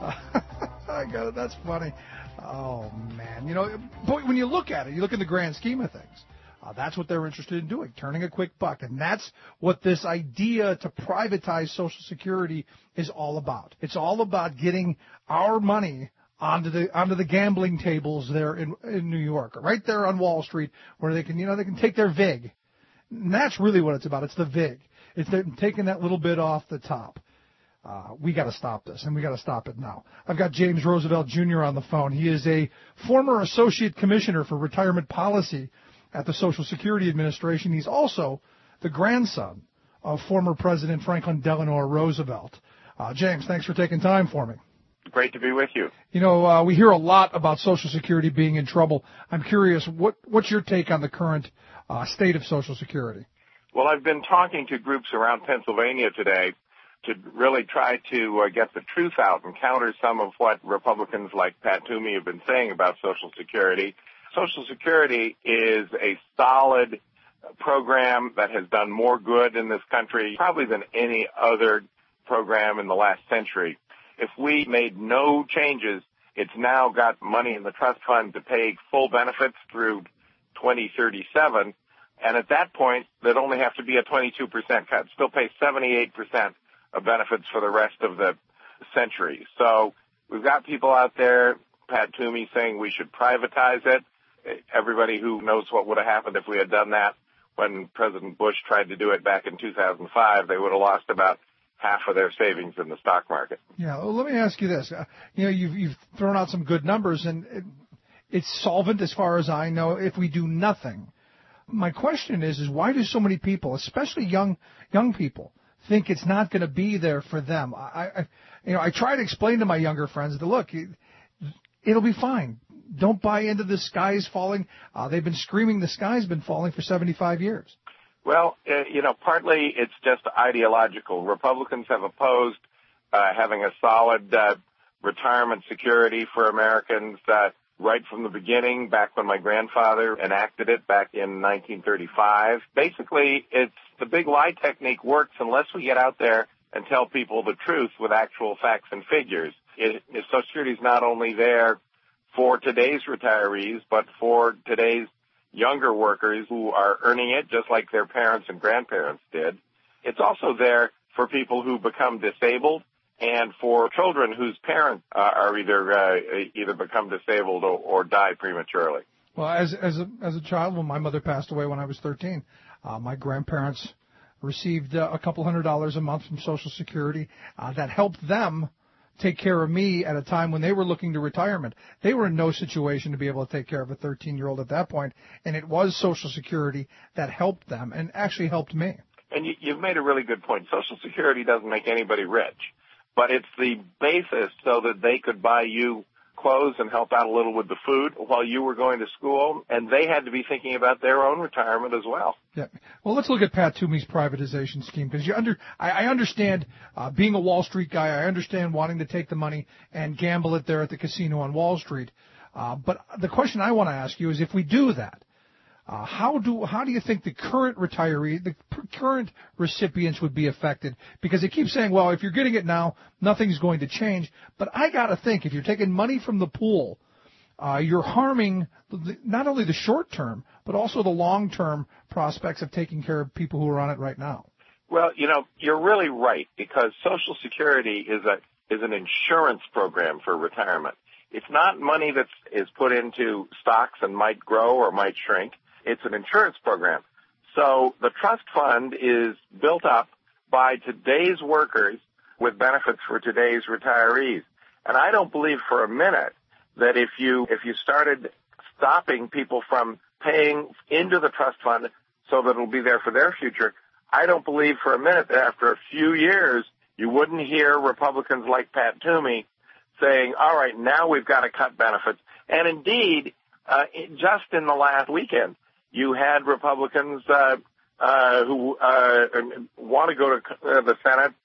I got it. That's funny. Oh, man. Boy, when you look at it, you look in the grand scheme of things. That's what they're interested in doing, turning a quick buck. And that's what this idea to privatize Social Security is all about. It's all about getting our money onto the gambling tables there in New York, right there on Wall Street, where they can take their VIG. And that's really what it's about. It's the VIG. It's them taking that little bit off the top. We got to stop this, and we got to stop it now. I've got James Roosevelt Jr. on the phone. He is a former associate commissioner for retirement policy at the Social Security Administration. He's also the grandson of former President Franklin Delano Roosevelt. James, thanks for taking time for me. Great to be with you. We hear a lot about Social Security being in trouble. I'm curious, what's your take on the current state of Social Security? Well, I've been talking to groups around Pennsylvania today to really try to get the truth out and counter some of what Republicans like Pat Toomey have been saying about Social Security. Social Security is a solid program that has done more good in this country probably than any other program in the last century. If we made no changes, it's now got money in the trust fund to pay full benefits through 2037. And at that point, there'd only have to be a 22% cut, still pay 78% of benefits for the rest of the century. So we've got people out there, Pat Toomey, saying we should privatize it. Everybody who knows what would have happened if we had done that when President Bush tried to do it back in 2005, they would have lost about half of their savings in the stock market. Yeah, well, let me ask you this. You've thrown out some good numbers, and it's solvent as far as I know if we do nothing. My question is why do so many people, especially young people, think it's not going to be there for them? I try to explain to my younger friends that, look, it'll be fine. Don't buy into the sky's falling. They've been screaming the sky's been falling for 75 years. Well, partly it's just ideological. Republicans have opposed having a solid retirement security for Americans right from the beginning, back when my grandfather enacted it back in 1935. Basically, it's the big lie technique works unless we get out there and tell people the truth with actual facts and figures. Social Security is not only there for today's retirees, but for today's younger workers who are earning it just like their parents and grandparents did. It's also there for people who become disabled and for children whose parents are either become disabled or die prematurely. Well, as a child, when my mother passed away when I was 13, my grandparents received a couple $100 a month from Social Security that helped them take care of me at a time when they were looking to retirement. They were in no situation to be able to take care of a 13-year-old at that point, and it was Social Security that helped them and actually helped me. And you've made a really good point. Social Security doesn't make anybody rich, but it's the basis so that they could buy you clothes and help out a little with the food while you were going to school, and they had to be thinking about their own retirement as well. Yeah. Well, let's look at Pat Toomey's privatization scheme, because I understand being a Wall Street guy. I understand wanting to take the money and gamble it there at the casino on Wall Street. But the question I want to ask you is, if we do that, how do you think the current current recipients would be affected? Because they keep saying, well, if you're getting it now, nothing's going to change. But I got to think, if you're taking money from the pool, you're harming not only the short term, but also the long term prospects of taking care of people who are on it right now. Well, you're really right, because Social Security is an insurance program for retirement. It's not money that is put into stocks and might grow or might shrink. It's an insurance program. So the trust fund is built up by today's workers with benefits for today's retirees. And I don't believe for a minute that if you started stopping people from paying into the trust fund so that it'll be there for their future, I don't believe for a minute that after a few years you wouldn't hear Republicans like Pat Toomey saying, all right, now we've got to cut benefits. And indeed, just in the last weekend, you had Republicans who want to go to the Senate,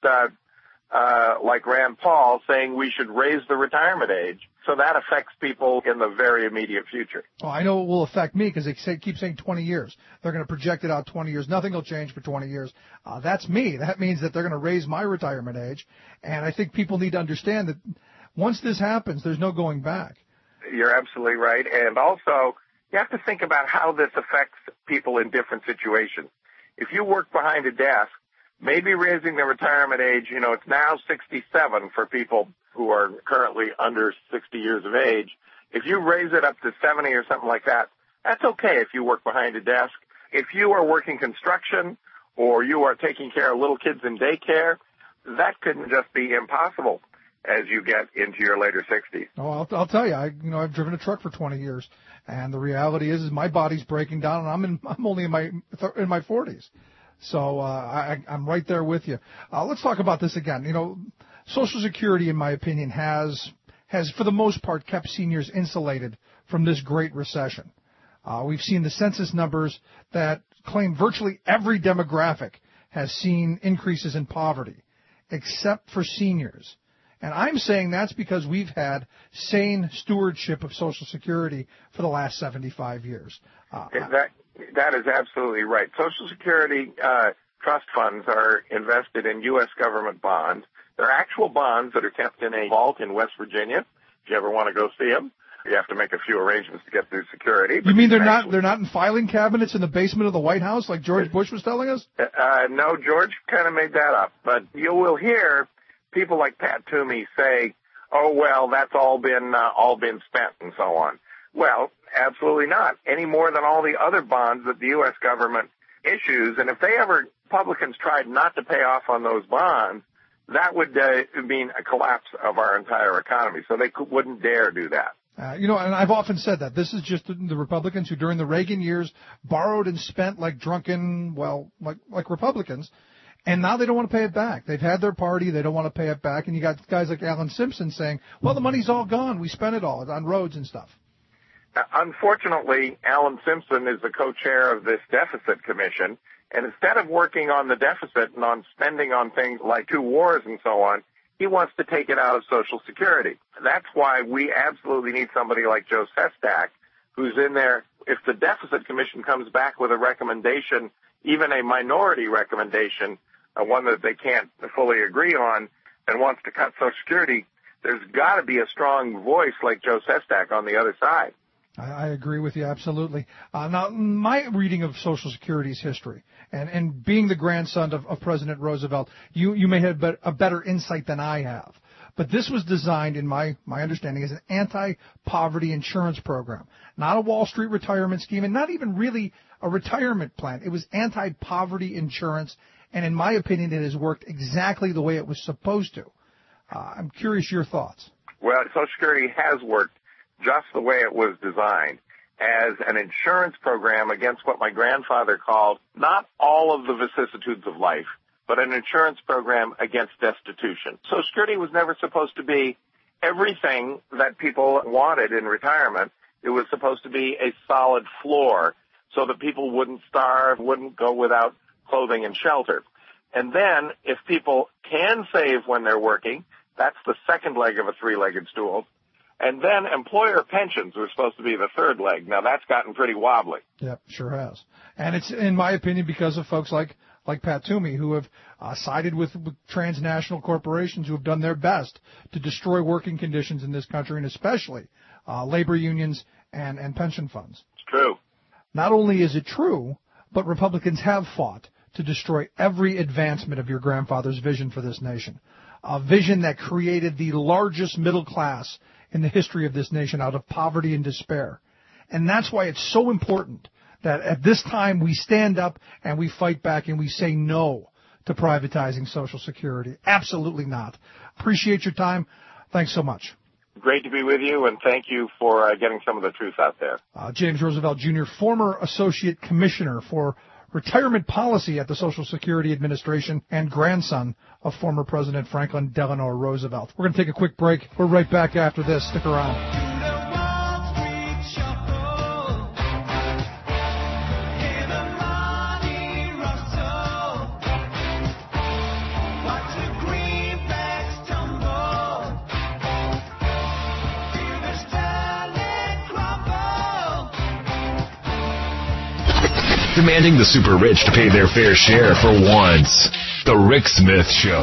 like Rand Paul, saying we should raise the retirement age. So that affects people in the very immediate future. Oh, I know it will affect me, because they keep saying 20 years. They're going to project it out 20 years. Nothing will change for 20 years. That's me. That means that they're going to raise my retirement age. And I think people need to understand that once this happens, there's no going back. You're absolutely right. And also, you have to think about how this affects people in different situations. If you work behind a desk, maybe raising the retirement age, it's now 67 for people who are currently under 60 years of age. If you raise it up to 70 or something like that, that's okay if you work behind a desk. If you are working construction or you are taking care of little kids in daycare, that could just be impossible as you get into your later 60s. Oh, I'll tell you, I've driven a truck for 20 years, and the reality is my body's breaking down, and I'm only in my 40s. So I'm right there with you. Let's talk about this again. Social Security, in my opinion, has for the most part kept seniors insulated from this great recession. We've seen the census numbers that claim virtually every demographic has seen increases in poverty, except for seniors. And I'm saying that's because we've had sane stewardship of Social Security for the last 75 years. That is absolutely right. Social Security trust funds are invested in U.S. government bonds. They're actual bonds that are kept in a vault in West Virginia. If you ever want to go see them, you have to make a few arrangements to get through security. You mean they're not in filing cabinets in the basement of the White House like George Bush was telling us? No, George kind of made that up. But you will hear people like Pat Toomey say, "Oh well, that's all been spent," and so on. Well, absolutely not. Any more than all the other bonds that the U.S. government issues. And if Republicans tried not to pay off on those bonds, that would mean a collapse of our entire economy. So they wouldn't dare do that. And I've often said that this is just the Republicans who during the Reagan years borrowed and spent like drunken, like Republicans. And now they don't want to pay it back. They've had their party. They don't want to pay it back. And you got guys like Alan Simpson saying, well, the money's all gone. We spent it all on roads and stuff. Unfortunately, Alan Simpson is the co-chair of this deficit commission. And instead of working on the deficit and on spending on things like 2 wars and so on, he wants to take it out of Social Security. That's why we absolutely need somebody like Joe Sestak, who's in there. If the deficit commission comes back with a recommendation, even a minority recommendation, one that they can't fully agree on, and wants to cut Social Security, there's got to be a strong voice like Joe Sestak on the other side. I agree with you absolutely. Now, my reading of Social Security's history, and being the grandson of President Roosevelt, you may have a better insight than I have. But this was designed, in my understanding, as an anti-poverty insurance program, not a Wall Street retirement scheme, and not even really a retirement plan. It was anti-poverty insurance, and in my opinion, it has worked exactly the way it was supposed to. I'm curious your thoughts. Well, Social Security has worked just the way it was designed, as an insurance program against what my grandfather called not all of the vicissitudes of life, but an insurance program against destitution. Social Security was never supposed to be everything that people wanted in retirement. It was supposed to be a solid floor so that people wouldn't starve, wouldn't go without clothing and shelter. And then if people can save when they're working, that's the second leg of a three-legged stool. And then employer pensions were supposed to be the third leg. Now, that's gotten pretty wobbly. Yep, sure has. And it's, in my opinion, because of folks like Pat Toomey, who have sided with transnational corporations who have done their best to destroy working conditions in this country, and especially labor unions and pension funds. It's true. Not only is it true, but Republicans have fought to destroy every advancement of your grandfather's vision for this nation, a vision that created the largest middle class in the history of this nation out of poverty and despair. And that's why it's so important that at this time we stand up and we fight back and we say no to privatizing Social Security. Absolutely not. Appreciate your time. Thanks so much. Great to be with you, and thank you for getting some of the truth out there. James Roosevelt Jr., former Associate Commissioner for Retirement Policy at the Social Security Administration and grandson of former President Franklin Delano Roosevelt. We're going to take a quick break. We're right back after this. Stick around. Demanding the super rich to pay their fair share for once. The Rick Smith Show.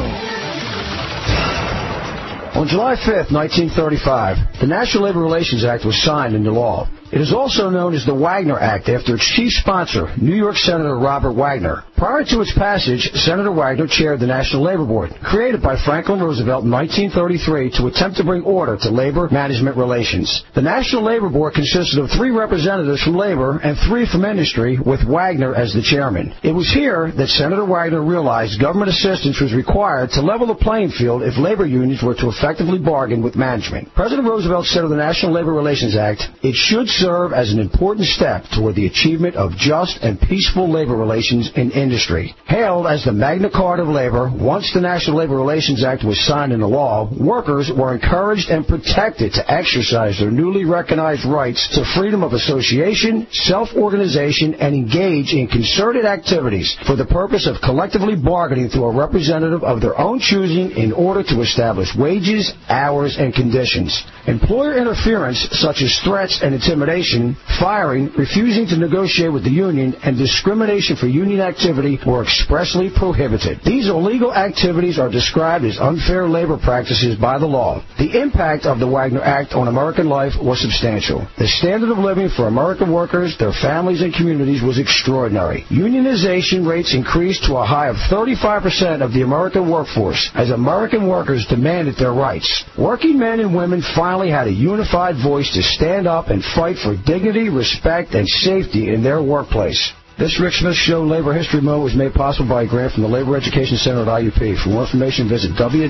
On July 5th, 1935, the National Labor Relations Act was signed into law. It is also known as the Wagner Act after its chief sponsor, New York Senator Robert Wagner. Prior to its passage, Senator Wagner chaired the National Labor Board, created by Franklin Roosevelt in 1933 to attempt to bring order to labor management relations. The National Labor Board consisted of 3 representatives from labor and 3 from industry, with Wagner as the chairman. It was here that Senator Wagner realized government assistance was required to level the playing field if labor unions were to effectively bargain with management. President Roosevelt said of the National Labor Relations Act, it should serve as an important step toward the achievement of just and peaceful labor relations in industry. Hailed as the Magna Carta of labor, once the National Labor Relations Act was signed into law, workers were encouraged and protected to exercise their newly recognized rights to freedom of association, self-organization, and engage in concerted activities for the purpose of collectively bargaining through a representative of their own choosing in order to establish wages, hours, and conditions. Employer interference, such as threats and intimidation, firing, refusing to negotiate with the union, and discrimination for union activity were expressly prohibited. These illegal activities are described as unfair labor practices by the law. The impact of the Wagner Act on American life was substantial. The standard of living for American workers, their families, and communities was extraordinary. Unionization rates increased to a high of 35% of the American workforce as American workers demanded their rights. Working men and women finally had a unified voice to stand up and fight for dignity, respect, and safety in their workplace. This Rick Smith Show Labor History Moment was made possible by a grant from the Labor Education Center at IUP. For more information, visit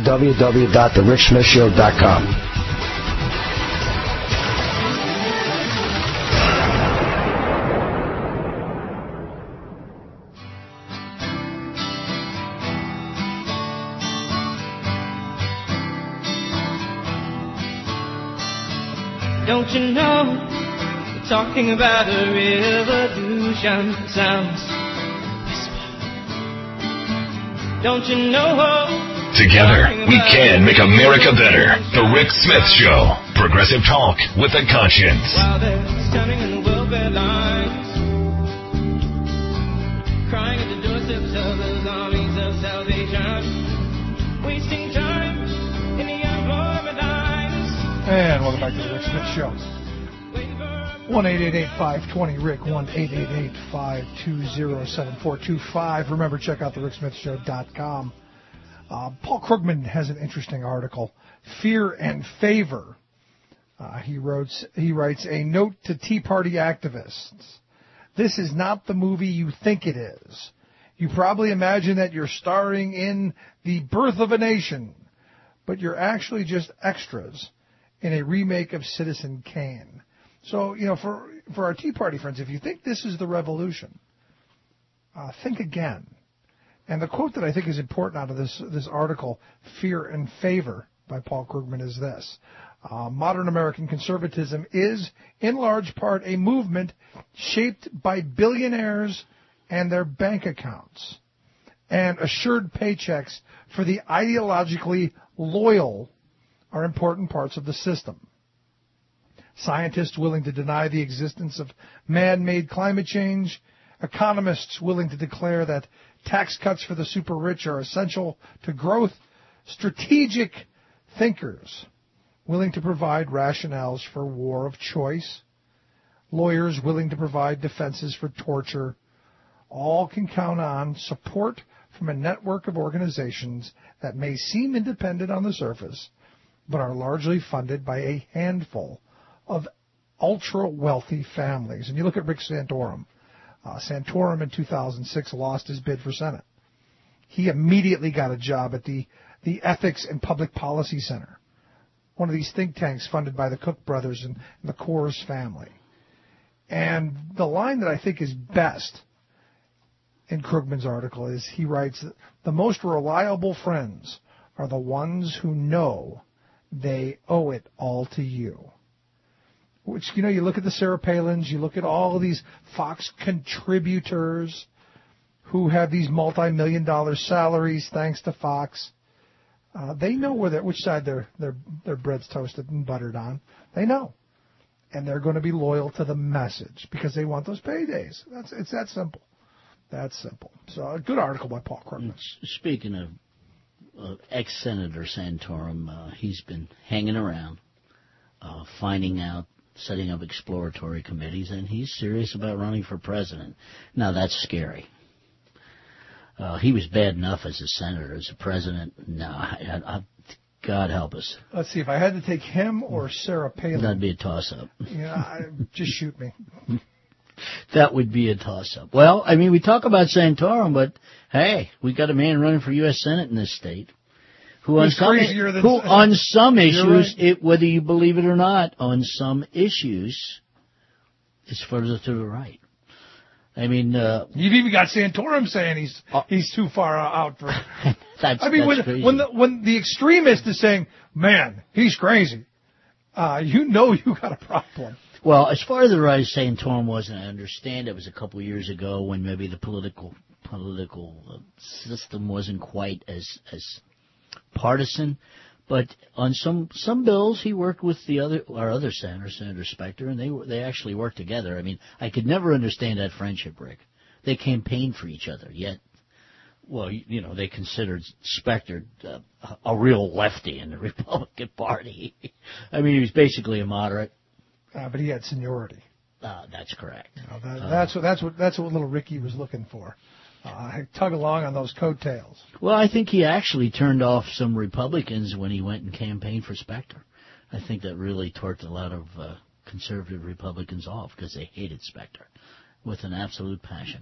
www.thericksmithshow.com. Don't you know, we're talking about a revolution that sounds whisper. Don't you know, together we can make America better. The Rick Smith Show. Progressive talk with a conscience. while they're standing in the welfare lines, crying at the doorsteps of those armies of salvation, wasting time in the unemployment lines. And welcome back to the Rick Smith Show. 1-888-520-RICK, 1-888-520-7425. Remember, check out thericksmithshow.com. Paul Krugman has an interesting article, Fear and Favor. He writes, a note to Tea Party activists. This is not the movie you think it is. You probably imagine that you're starring in The Birth of a Nation, but you're actually just extras in a remake of Citizen Kane. So, you know, for our Tea Party friends, if you think this is the revolution, think again. And the quote that I think is important out of this article, Fear and Favor, by Paul Krugman is this. Modern American conservatism is, in large part, a movement shaped by billionaires and their bank accounts, and assured paychecks for the ideologically loyal are important parts of the system. Scientists willing to deny the existence of man-made climate change, economists willing to declare that tax cuts for the super rich are essential to growth, strategic thinkers willing to provide rationales for war of choice, lawyers willing to provide defenses for torture, all can count on support from a network of organizations that may seem independent on the surface, but are largely funded by a handful of ultra-wealthy families. And you look at Rick Santorum. Santorum in 2006 lost his bid for Senate. He immediately got a job at the Ethics and Public Policy Center, one of these think tanks funded by the Koch brothers and the Coors family. And the line that I think is best in Krugman's article is he writes that the most reliable friends are the ones who know they owe it all to you. Which, you look at the Sarah Palins, you look at all of these Fox contributors who have these multi-million-dollar salaries thanks to Fox. They know which side their bread's toasted and buttered on. They know. And they're going to be loyal to the message because they want those paydays. It's that simple. That's simple. So a good article by Paul Krugman. Speaking of ex-Senator Santorum, he's been hanging around, finding out, setting up exploratory committees, and he's serious about running for president. Now, that's scary. He was bad enough as a senator. As a president, no, God help us. Let's see, if I had to take him or Sarah Palin. That'd be a toss-up. Just shoot me. That would be a toss-up. Well, we talk about Santorum, but, hey, we got a man running for U.S. Senate in this state who on some issues, right, whether you believe it or not, on some issues, is further to the right. You've even got Santorum saying he's too far out for. That's crazy. When the extremist is saying, "Man, he's crazy," you got a problem. Well, as far as the right, Santorum wasn't. I understand it was a couple of years ago when maybe the political system wasn't quite as partisan, but on some bills he worked with our other senator, Senator Specter, and they actually worked together. I could never understand that friendship, Rick. They campaigned for each other, yet, they considered Specter a real lefty in the Republican Party. He was basically a moderate. But he had seniority. That's correct. That's what little Ricky was looking for. Tug along on those coattails. Well, I think he actually turned off some Republicans when he went and campaigned for Specter. I think that really torqued a lot of conservative Republicans off because they hated Specter with an absolute passion.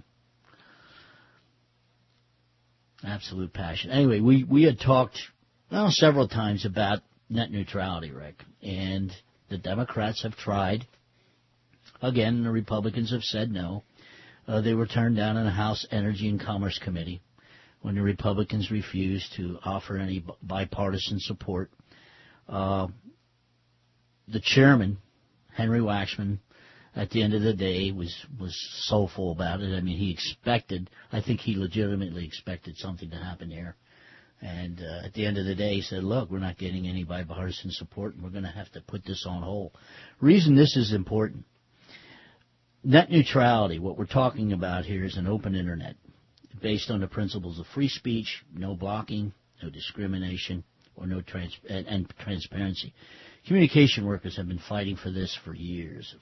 Absolute passion. Anyway, we had talked several times about net neutrality, Rick, and the Democrats have tried. Again, the Republicans have said no. They were turned down in the House Energy and Commerce Committee when the Republicans refused to offer any bipartisan support. The chairman, Henry Waxman, at the end of the day was soulful about it. I think he legitimately expected something to happen here. And at the end of the day, he said, look, we're not getting any bipartisan support, and we're going to have to put this on hold. Reason this is important. Net neutrality, what we're talking about here, is an open Internet based on the principles of free speech, no blocking, no discrimination, or and transparency. Communication workers have been fighting for this for years.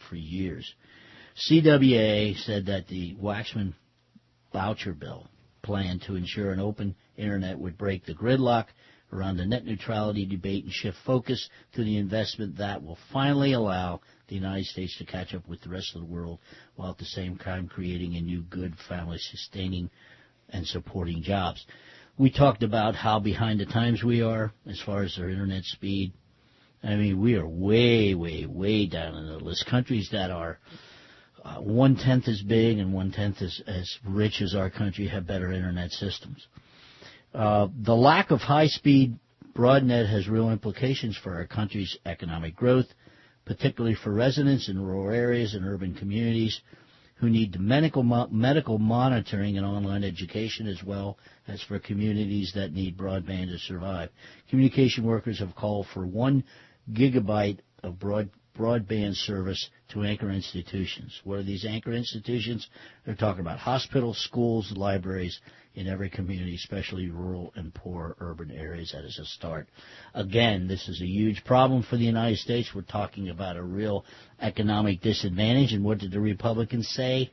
CWA said that the Waxman voucher bill plan to ensure an open Internet would break the gridlock around the net neutrality debate and shift focus to the investment that will finally allow the United States to catch up with the rest of the world while at the same time creating a new good family sustaining and supporting jobs. We talked about how behind the times we are as far as our Internet speed. We are way, way, way down in the list. Countries that are 1/10 as big and 1/10 as rich as our country have better Internet systems. The lack of high-speed BroadNet has real implications for our country's economic growth, particularly for residents in rural areas and urban communities who need medical monitoring and online education, as well as for communities that need broadband to survive. Communication workers have called for 1 gigabyte of broadband service to anchor institutions. What are these anchor institutions? They're talking about hospitals, schools, libraries in every community, especially rural and poor urban areas. That is a start. Again, this is a huge problem for the United States. We're talking about a real economic disadvantage. And what did the Republicans say?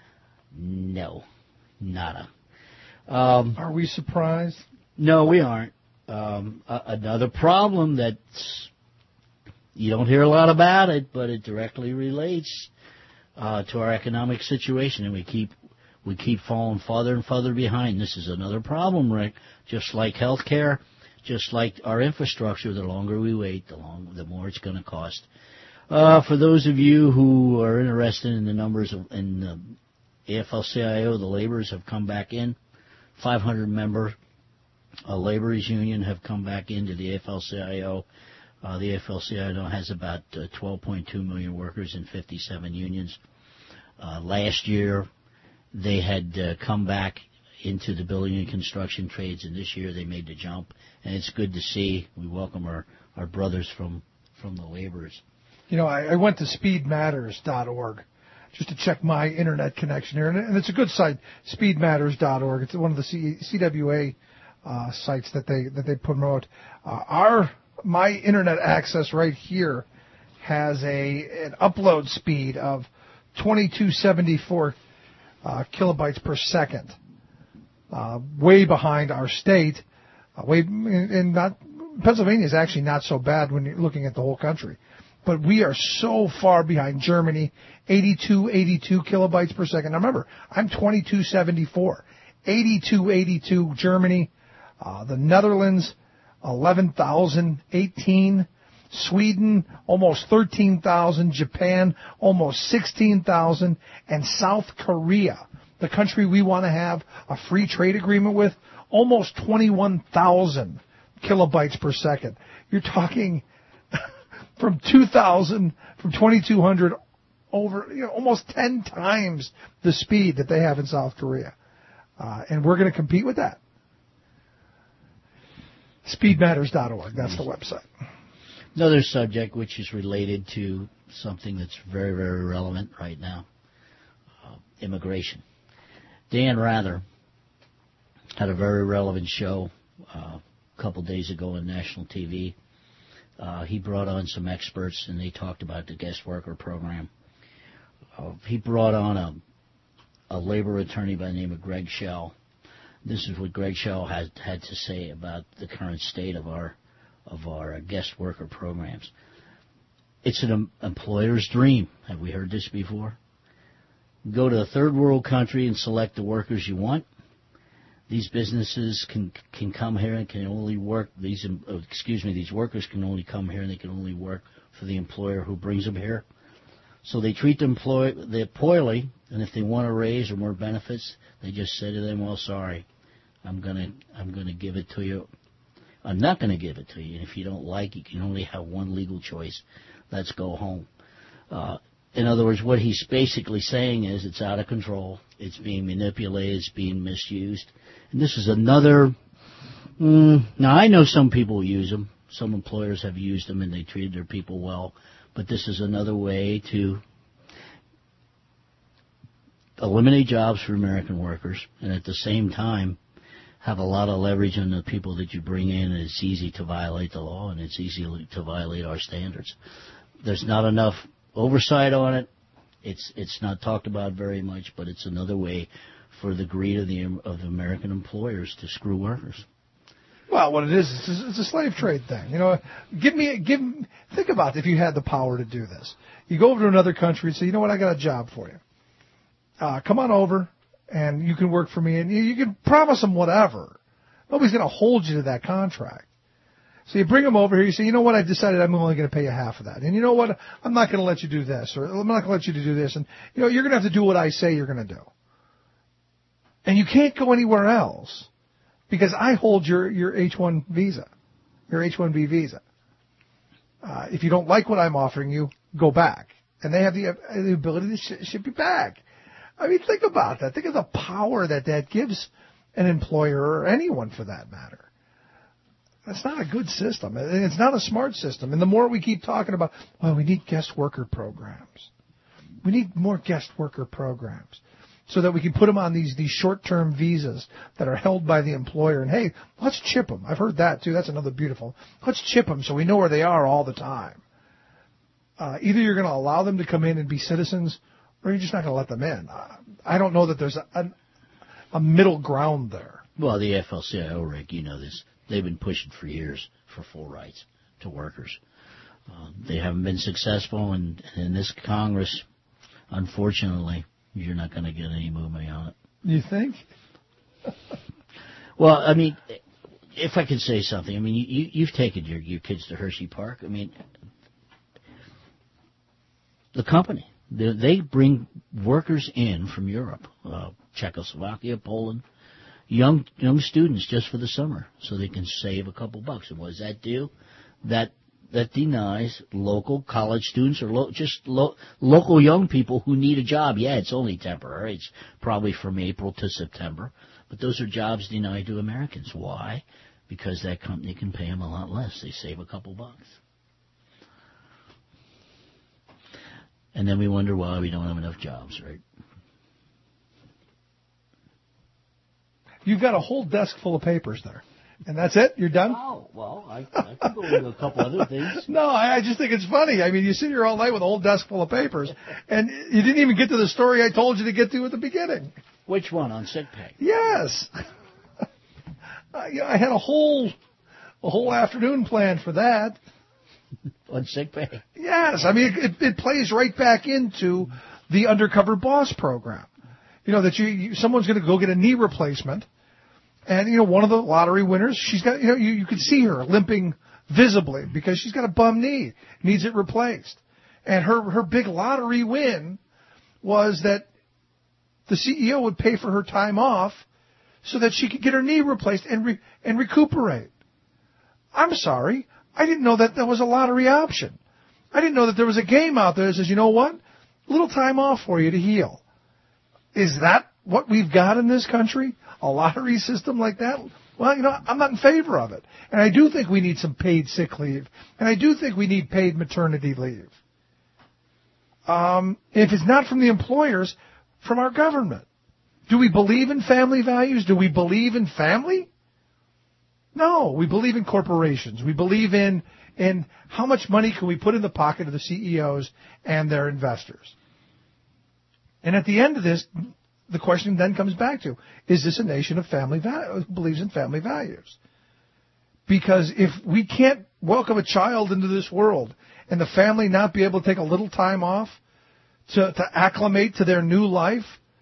No, nada. Are we surprised? No, we aren't. Another problem that's you don't hear a lot about it, but it directly relates to our economic situation, and we keep falling farther and farther behind. This is another problem, Rick. Just like health care, just like our infrastructure, the longer we wait, the more it's going to cost. For those of you who are interested in the numbers in the AFL-CIO, the laborers have come back in. 500-member laborers union have come back into the AFL-CIO. The AFL-CIO has about 12.2 million workers in 57 unions. Last year, they had come back into the building and construction trades, and this year they made the jump. And it's good to see. We welcome our brothers from the laborers. You know, I went to speedmatters.org just to check my internet connection here, and it's a good site, speedmatters.org. It's one of the CWA sites that they promote. My internet access right here has an upload speed of 2274 kilobytes per second, way behind our state. Pennsylvania is actually not so bad when you're looking at the whole country, but we are so far behind Germany, 82 kilobytes per second. Now remember, I'm 2274, 82 Germany, the Netherlands 11,018, Sweden almost 13,000, Japan almost 16,000, and South Korea, the country we want to have a free trade agreement with, almost 21,000 kilobytes per second. You're talking from 2,200 over, almost 10 times the speed that they have in South Korea. And we're going to compete with that. Speedmatters.org, that's the website. Another subject which is related to something that's very, very relevant right now, immigration. Dan Rather had a very relevant show a couple days ago on national TV. He brought on some experts, and they talked about the guest worker program. He brought on a labor attorney by the name of Greg Schell. This is what Greg Schell had to say about the current state of our guest worker programs. It's an employer's dream. Have we heard this before? Go to a third world country and select the workers you want. These businesses can come here and can only work. These workers can only come here and they can only work for the employer who brings them here. So they treat them poorly, and if they want a raise or more benefits, they just say to them, "Well, sorry, I'm gonna give it to you. I'm not going to give it to you. And if you don't like it, you can only have one legal choice. Let's go home." In other words, what he's basically saying is it's out of control. It's being manipulated. It's being misused. And this is another... now, I know some people use them. Some employers have used them, and they treated their people well. But this is another way to eliminate jobs for American workers, and at the same time have a lot of leverage on the people that you bring in, and it's easy to violate the law, and it's easy to violate our standards. There's not enough oversight on it. It's not talked about very much, but it's another way for the greed of the American employers to screw workers. Well, what it is, it's a slave trade thing. Think about if you had the power to do this. You go over to another country and say, "You know what, I got a job for you. Come on over, and you can work for me," and you can promise them whatever. Nobody's going to hold you to that contract. So you bring them over here, you say, "You know what, I've decided I'm only going to pay you half of that. And you know what, I'm not going to let you do this, or I'm not going to let you do this. And, you're going to have to do what I say you're going to do. And you can't go anywhere else because I hold your H-1 visa. your H-1B visa. If you don't like what I'm offering you, go back. And they have the ability to ship you back. I mean, think about that. Think of the power that gives an employer or anyone for that matter. That's not a good system. It's not a smart system. And the more we keep talking about, well, we need guest worker programs. We need more guest worker programs so that we can put them on these short-term visas that are held by the employer. And, hey, let's chip them. I've heard that, too. That's another beautiful. Let's chip them so we know where they are all the time. Either you're going to allow them to come in and be citizens or you're just not going to let them in. I don't know that there's a middle ground there. Well, the AFL-CIO, Rick, you know this. They've been pushing for years for full rights to workers. They haven't been successful, and in this Congress, unfortunately, you're not going to get any movement on it. You think? Well, I mean, if I could say something, I mean, you've taken your kids to Hershey Park. I mean, the company, they bring workers in from Europe, Czechoslovakia, Poland, young students just for the summer so they can save a couple bucks. And what does that do? That denies local college students or local young people who need a job. Yeah, it's only temporary. It's probably from April to September. But those are jobs denied to Americans. Why? Because that company can pay them a lot less. They save a couple bucks. And then we wonder why we don't have enough jobs, right? You've got a whole desk full of papers there. And that's it? You're done? Oh, well, I can go into a couple other things. No, I just think it's funny. I mean, you sit here all night with a whole desk full of papers, and you didn't even get to the story I told you to get to at the beginning. Which one, on sick pay? Yes. I had a whole afternoon planned for that. On sick pay? Yes. I mean, it plays right back into the Undercover Boss program. You know, that someone's going to go get a knee replacement. And, you know, one of the lottery winners, she's got, you know, you could see her limping visibly because she's got a bum knee, needs it replaced. And her big lottery win was that the CEO would pay for her time off so that she could get her knee replaced and recuperate. I'm sorry. I didn't know that was a lottery option. I didn't know that there was a game out there that says, you know what? A little time off for you to heal. Is that what we've got in this country? A lottery system like that? Well, you know, I'm not in favor of it. And I do think we need some paid sick leave. And I do think we need paid maternity leave. If it's not from the employers, from our government. Do we believe in family values? Do we believe in family? No, we believe in corporations. We believe in how much money can we put in the pocket of the CEOs and their investors. And at the end of this, the question then comes back to, is this a nation of family values, believes in family values? Because if we can't welcome a child into this world and the family not be able to take a little time off to acclimate to their new life,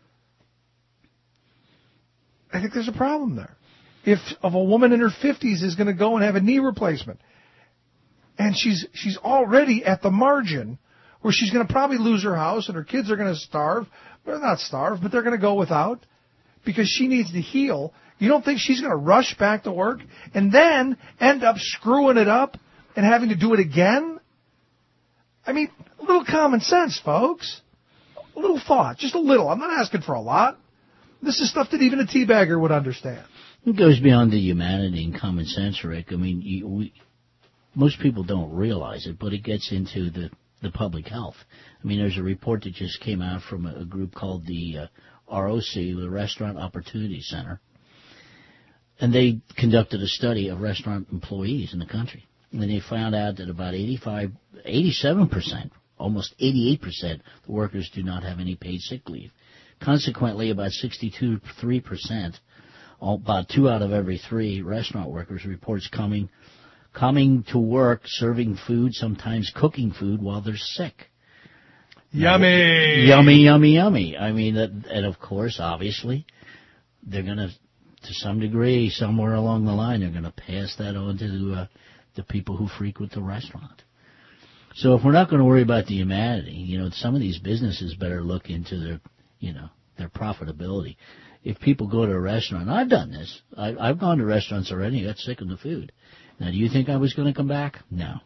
I think there's a problem there. If a woman in her 50s is going to go and have a knee replacement, and she's already at the margin where she's going to probably lose her house and her kids are going to starve. Well, not starve, but they're going to go without because she needs to heal. You don't think she's going to rush back to work and then end up screwing it up and having to do it again? I mean, a little common sense, folks. A little thought, just a little. I'm not asking for a lot. This is stuff that even a teabagger would understand. It goes beyond the humanity and common sense, Rick. I mean, most people don't realize it, but it gets into the public health. I mean, there's a report that just came out from a group called the ROC, the Restaurant Opportunity Center, and they conducted a study of restaurant employees in the country. And they found out that about 87%, almost 88% of the workers do not have any paid sick leave. Consequently, about 63%, about 2 out of every 3 restaurant workers reports coming to work, serving food, sometimes cooking food while they're sick. Yummy! Yummy, yummy, yummy. I mean, and of course, obviously, they're going to some degree, somewhere along the line, they're going to pass that on to the people who frequent the restaurant. So if we're not going to worry about the humanity, you know, some of these businesses better look into their profitability. If people go to a restaurant, I've done this. I've gone to restaurants already and got sick of the food. Now, do you think I was going to come back? No.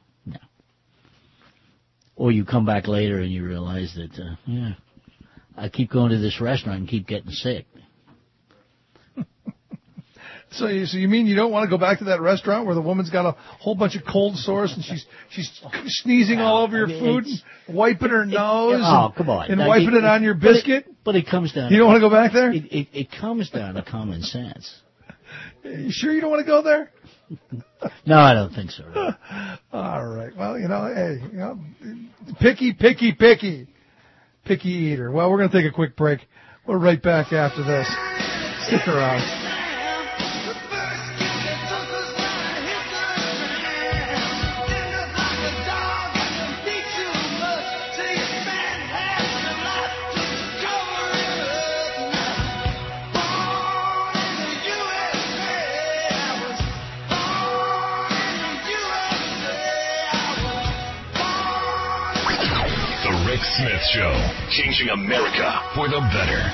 Or you come back later and you realize that, I keep going to this restaurant and keep getting sick. So you mean you don't want to go back to that restaurant where the woman's got a whole bunch of cold sores and she's sneezing all over your food, and wiping her nose, come on, and wiping it on your biscuit? But it comes down. You don't want to go back there? It comes down to common sense. You sure you don't want to go there? No, I don't think so. Rick. All right. Well, picky eater. Well, we're going to take a quick break. We're right back after this. Stick around. Smith Show, changing America for the better.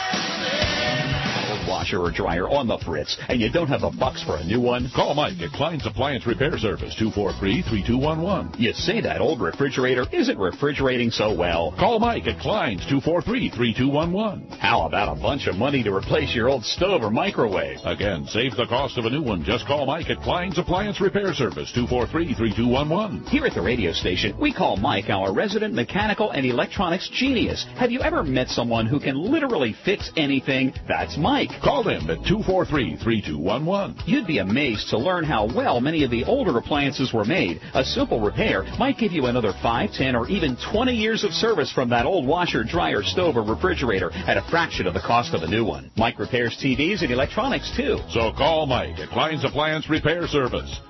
Washer or dryer on the fritz, and you don't have the bucks for a new one? Call Mike at Klein's Appliance Repair Service, 243-3211. You say that old refrigerator isn't refrigerating so well. Call Mike at Klein's, 243-3211. How about a bunch of money to replace your old stove or microwave? Again, save the cost of a new one. Just call Mike at Klein's Appliance Repair Service, 243-3211. Here at the radio station, we call Mike our resident mechanical and electronics genius. Have you ever met someone who can literally fix anything? That's Mike. Call them at 243-3211. You'd be amazed to learn how well many of the older appliances were made. A simple repair might give you another 5, 10, or even 20 years of service from that old washer, dryer, stove, or refrigerator at a fraction of the cost of a new one. Mike repairs TVs and electronics, too. So call Mike at Klein's Appliance Repair Service,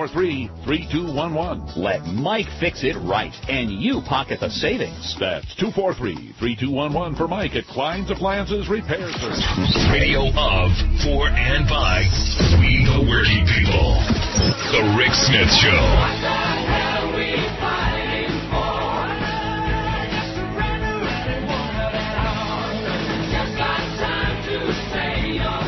243-3211. Let Mike fix it right, and you pocket the savings. That's 243-3211 for Mike at Klein's Appliances Repair Service. Radio of, for, and by we the working people. The Rick Smith Show. What the hell are we fighting for? Just surrender and won't have it all. Just got time to say your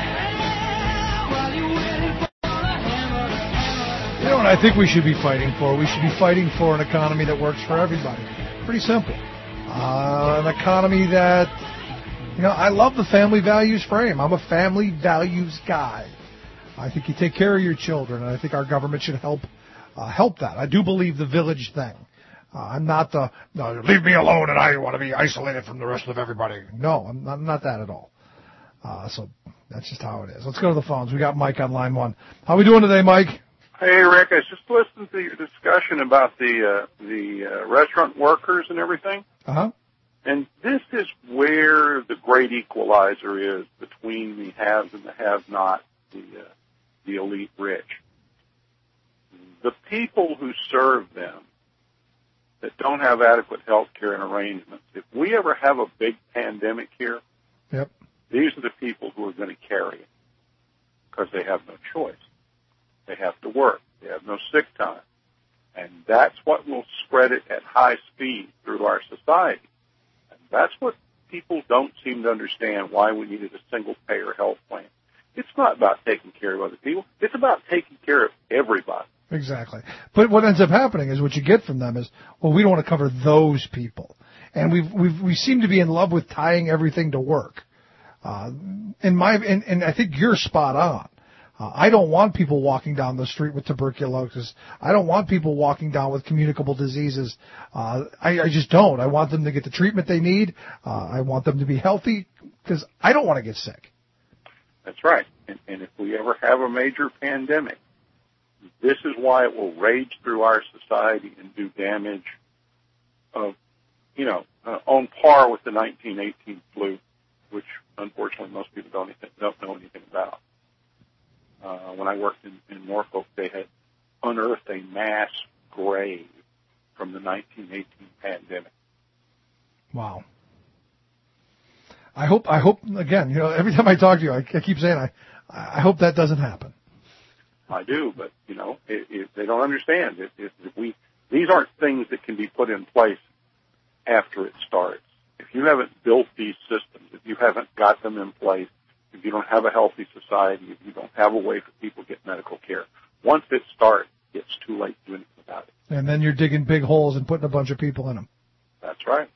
prayer while you're waiting for the hammer. You know what I think we should be fighting for? We should be fighting for an economy that works for everybody. Pretty simple. An economy that... I love the family values frame. I'm a family values guy. I think you take care of your children, and I think our government should help that. I do believe the village thing. I'm not no, leave me alone and I want to be isolated from the rest of everybody. No, I'm not that at all. So that's just how it is. Let's go to the phones. We got Mike on line 1. How are we doing today, Mike? Hey, Rick. I was just listening to your discussion about the restaurant workers and everything. Uh-huh. And this is where the great equalizer is between the haves and the have-not, the elite rich. The people who serve them that don't have adequate health care and arrangements, if we ever have a big pandemic here, yep, these are the people who are going to carry it because they have no choice. They have to work. They have no sick time. And that's what will spread it at high speed through our society. That's what people don't seem to understand, why we needed a single-payer health plan. It's not about taking care of other people. It's about taking care of everybody. Exactly. But what ends up happening is what you get from them is, well, we don't want to cover those people. And we seem to be in love with tying everything to work. And I think you're spot on. I don't want people walking down the street with tuberculosis. I don't want people walking down with communicable diseases. I just don't. I want them to get the treatment they need. I want them to be healthy because I don't want to get sick. That's right. And if we ever have a major pandemic, this is why it will rage through our society and do damage on par with the 1918 flu, which unfortunately most people don't know anything about. When I worked in Norfolk, they had unearthed a mass grave from the 1918 pandemic. Wow. I hope again, every time I talk to you, I keep saying I hope that doesn't happen. I do, but if they don't understand it. These aren't things that can be put in place after it starts. If you haven't built these systems, if you haven't got them in place, if you don't have a healthy society, if you don't have a way for people to get medical care, once it starts, it's too late to do anything about it. And then you're digging big holes and putting a bunch of people in them. That's right.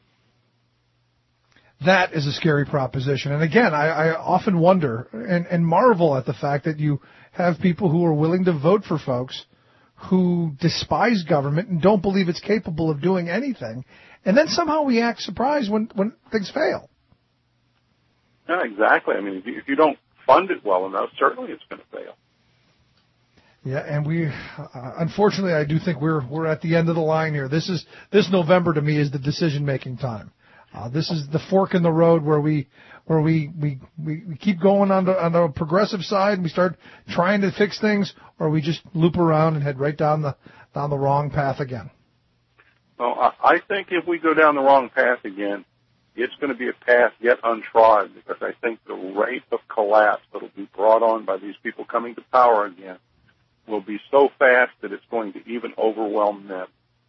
That is a scary proposition. And again, I often wonder and marvel at the fact that you have people who are willing to vote for folks who despise government and don't believe it's capable of doing anything, and then somehow we act surprised when things fail. Yeah, exactly. I mean, if you don't fund it well enough, certainly it's going to fail. Yeah, and we, unfortunately, I do think we're at the end of the line here. This November to me is the decision-making time. This is the fork in the road where we keep going on the progressive side and we start trying to fix things, or we just loop around and head right down the wrong path again. Well, I think if we go down the wrong path again, it's going to be a path yet untrodden, because I think the rate of collapse that will be brought on by these people coming to power again will be so fast that it's going to even overwhelm them.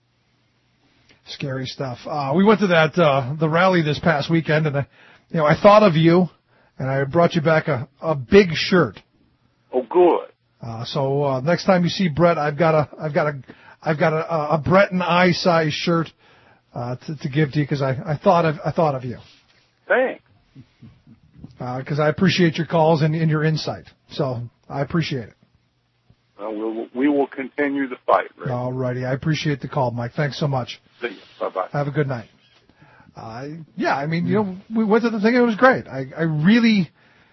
Scary stuff. We went to the rally this past weekend, and I thought of you, and I brought you back a big shirt. Oh, good. So next time you see Brett, I've got a Brett and I size shirt to give to you, because I thought of you. Thanks. Because I appreciate your calls and your insight. So I appreciate it. We will continue the fight, Rick. All righty. I appreciate the call, Mike. Thanks so much. See you. Bye-bye. Have a good night. Yeah, I mean, we went to the thing. It was great. I really,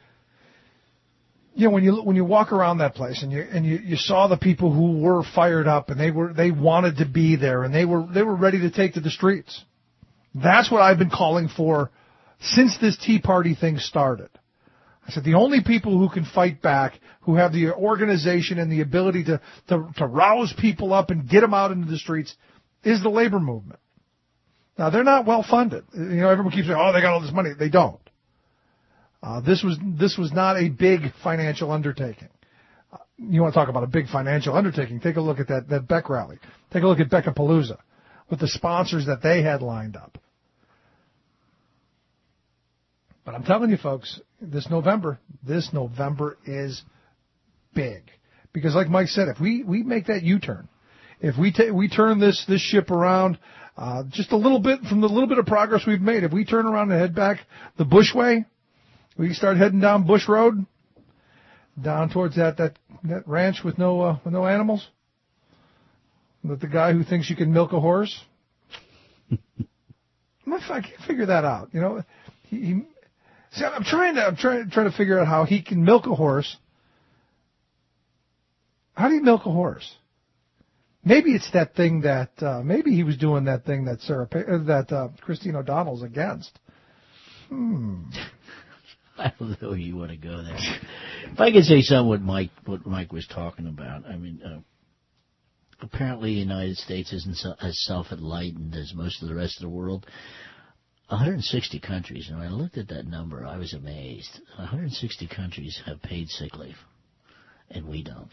when you walk around that place and you saw the people who were fired up and they wanted to be there and they were ready to take to the streets. That's what I've been calling for since this Tea Party thing started. I said the only people who can fight back, who have the organization and the ability to rouse people up and get them out into the streets, is the labor movement. Now, they're not well funded. Everyone keeps saying, "Oh, they got all this money." They don't. This was not a big financial undertaking. You want to talk about a big financial undertaking? Take a look at that Beck rally. Take a look at Beckapalooza with the sponsors that they had lined up. But I'm telling you, folks, this November is big. Because like Mike said, if we make that U-turn, if we turn this ship around just a little bit from the little bit of progress we've made, if we turn around and head back the Bush way, we start heading down Bush Road, down towards that ranch with no animals, with the guy who thinks you can milk a horse. I can't figure that out. See, I'm trying to figure out how he can milk a horse. How do you milk a horse? Maybe it's that thing that maybe he was doing that thing that Christine O'Donnell's against. I don't know if you want to go there. If I could say something what Mike was talking about, I mean, apparently the United States isn't as self-enlightened as most of the rest of the world. 160 countries, and when I looked at that number, I was amazed. 160 countries have paid sick leave, and we don't.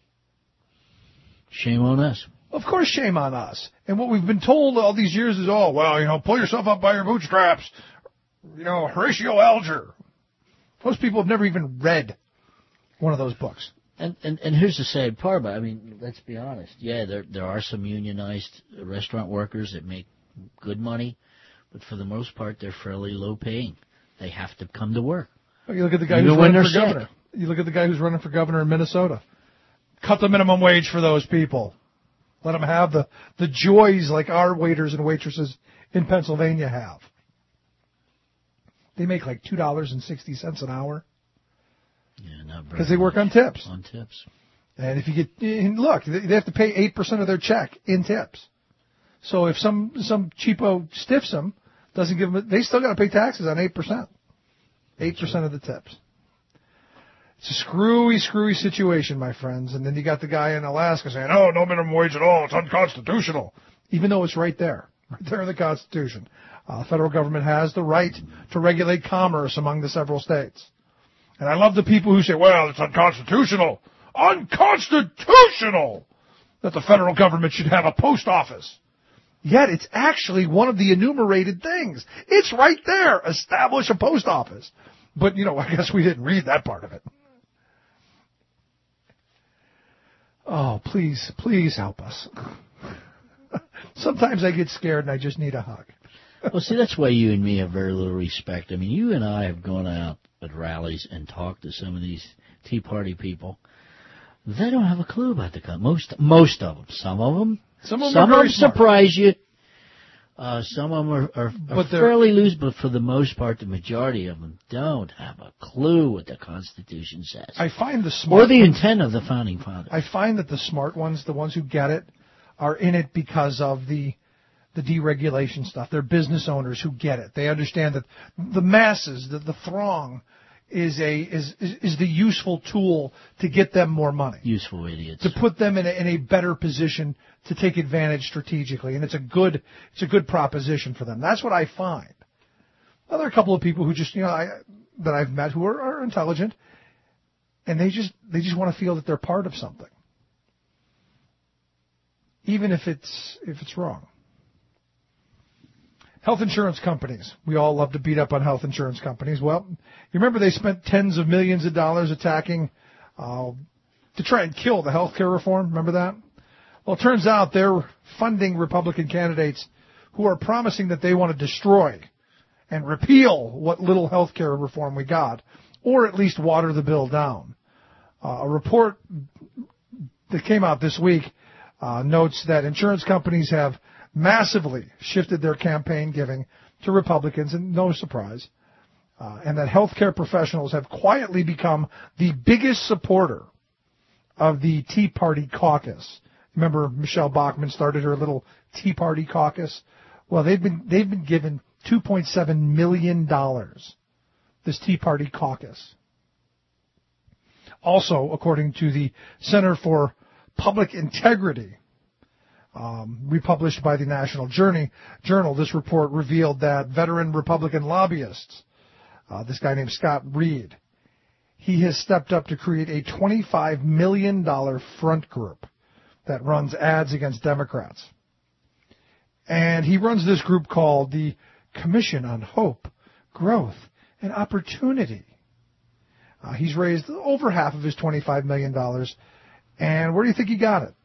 Shame on us. Of course, shame on us. And what we've been told all these years is, pull yourself up by your bootstraps. Horatio Alger. Most people have never even read one of those books. And here's the sad part about it. I mean, let's be honest. Yeah, there are some unionized restaurant workers that make good money, but for the most part, they're fairly low paying. They have to come to work. Well, you look at the guy who's running for governor. You look at the guy who's running for governor in Minnesota. Cut the minimum wage for those people. Let them have the joys like our waiters and waitresses in Pennsylvania have. They make like $2.60 an hour. Yeah, not very because they work on tips. On tips. And if you they have to pay 8% of their check in tips. So if some cheapo stiffs them, doesn't give them, they still got to pay taxes on 8%. 8% of the tips. It's a screwy situation, my friends. And then you got the guy in Alaska saying, "Oh, no minimum wage at all. It's unconstitutional," even though it's right there in the Constitution. The federal government has the right to regulate commerce among the several states. And I love the people who say, "Well, it's unconstitutional." Unconstitutional that the federal government should have a post office. Yet it's actually one of the enumerated things. It's right there. Establish a post office. But, I guess we didn't read that part of it. Oh, please help us. Sometimes I get scared and I just need a hug. Well, see, that's why you and me have very little respect. I mean, you and I have gone out at rallies and talked to some of these Tea Party people. They don't have a clue about the country. Most of them. Some of them surprise you. Some of them are fairly loose, but for the most part, the majority of them don't have a clue what the Constitution says. I find the smart or the intent of the Founding Fathers. I find that the smart ones, the ones who get it, are in it because of the deregulation stuff. They're business owners who get it. They understand that the masses, the throng, is the useful tool to get them more money. Useful idiots. To put them in a better position to take advantage strategically, and it's a good proposition for them. That's what I find. Well, there are a couple of people who just that I've met who are intelligent, and they just want to feel that they're part of something, even if it's wrong. Health insurance companies. We all love to beat up on health insurance companies. Well, you remember they spent tens of millions of dollars attacking to try and kill the health care reform. Remember that? Well, it turns out they're funding Republican candidates who are promising that they want to destroy and repeal what little health care reform we got, or at least water the bill down. A report that came out this week notes that insurance companies have massively shifted their campaign giving to Republicans, and no surprise, and that healthcare professionals have quietly become the biggest supporter of the Tea Party caucus. Remember, Michelle Bachmann started her little Tea Party caucus? Well, they've been given $2.7 million, this Tea Party caucus. Also, according to the Center for Public Integrity, republished by the National Journal, this report revealed that veteran Republican lobbyists, this guy named Scott Reed, he has stepped up to create a $25 million front group that runs ads against Democrats. And he runs this group called the Commission on Hope, Growth, and Opportunity. He's raised over half of his $25 million. And where do you think he got it?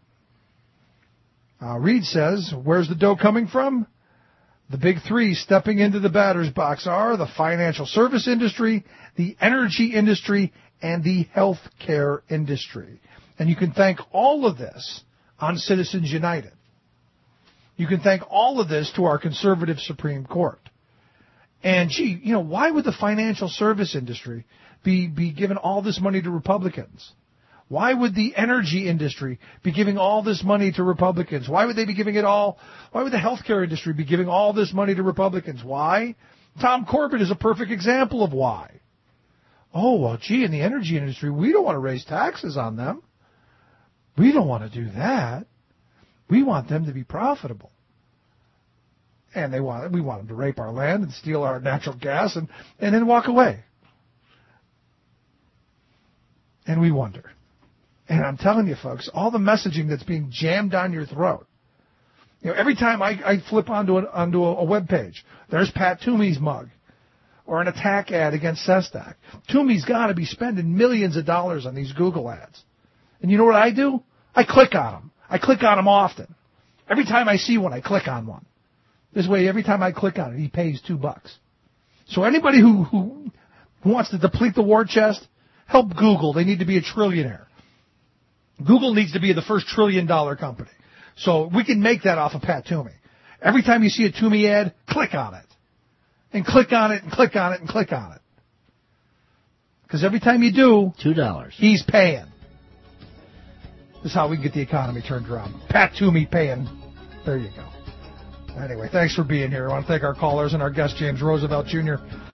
Reed says, where's the dough coming from? The big three stepping into the batter's box are the financial service industry, the energy industry, and the health care industry. And you can thank all of this on Citizens United. You can thank all of this to our conservative Supreme Court. And, why would the financial service industry be giving all this money to Republicans? Why would the energy industry be giving all this money to Republicans? Why would they be giving it all? Why would the healthcare industry be giving all this money to Republicans? Why? Tom Corbett is a perfect example of why. Oh, well, in the energy industry, we don't want to raise taxes on them. We don't want to do that. We want them to be profitable. And we want them to rape our land and steal our natural gas and then walk away. And we wonder. And I'm telling you, folks, all the messaging that's being jammed down your throat. Every time I flip onto a web page, there's Pat Toomey's mug or an attack ad against Sestak. Toomey's got to be spending millions of dollars on these Google ads. And you know what I do? I click on them. I click on them often. Every time I see one, I click on one. This way, every time I click on it, he pays $2. So anybody who wants to deplete the war chest, help Google. They need to be a trillionaire. Google needs to be the first $1 trillion company. So we can make that off of Pat Toomey. Every time you see a Toomey ad, click on it. And click on it, and click on it, and click on it. Because every time you do, $2. He's paying. This is how we can get the economy turned around. Pat Toomey paying. There you go. Anyway, thanks for being here. I want to thank our callers and our guest, James Roosevelt Jr.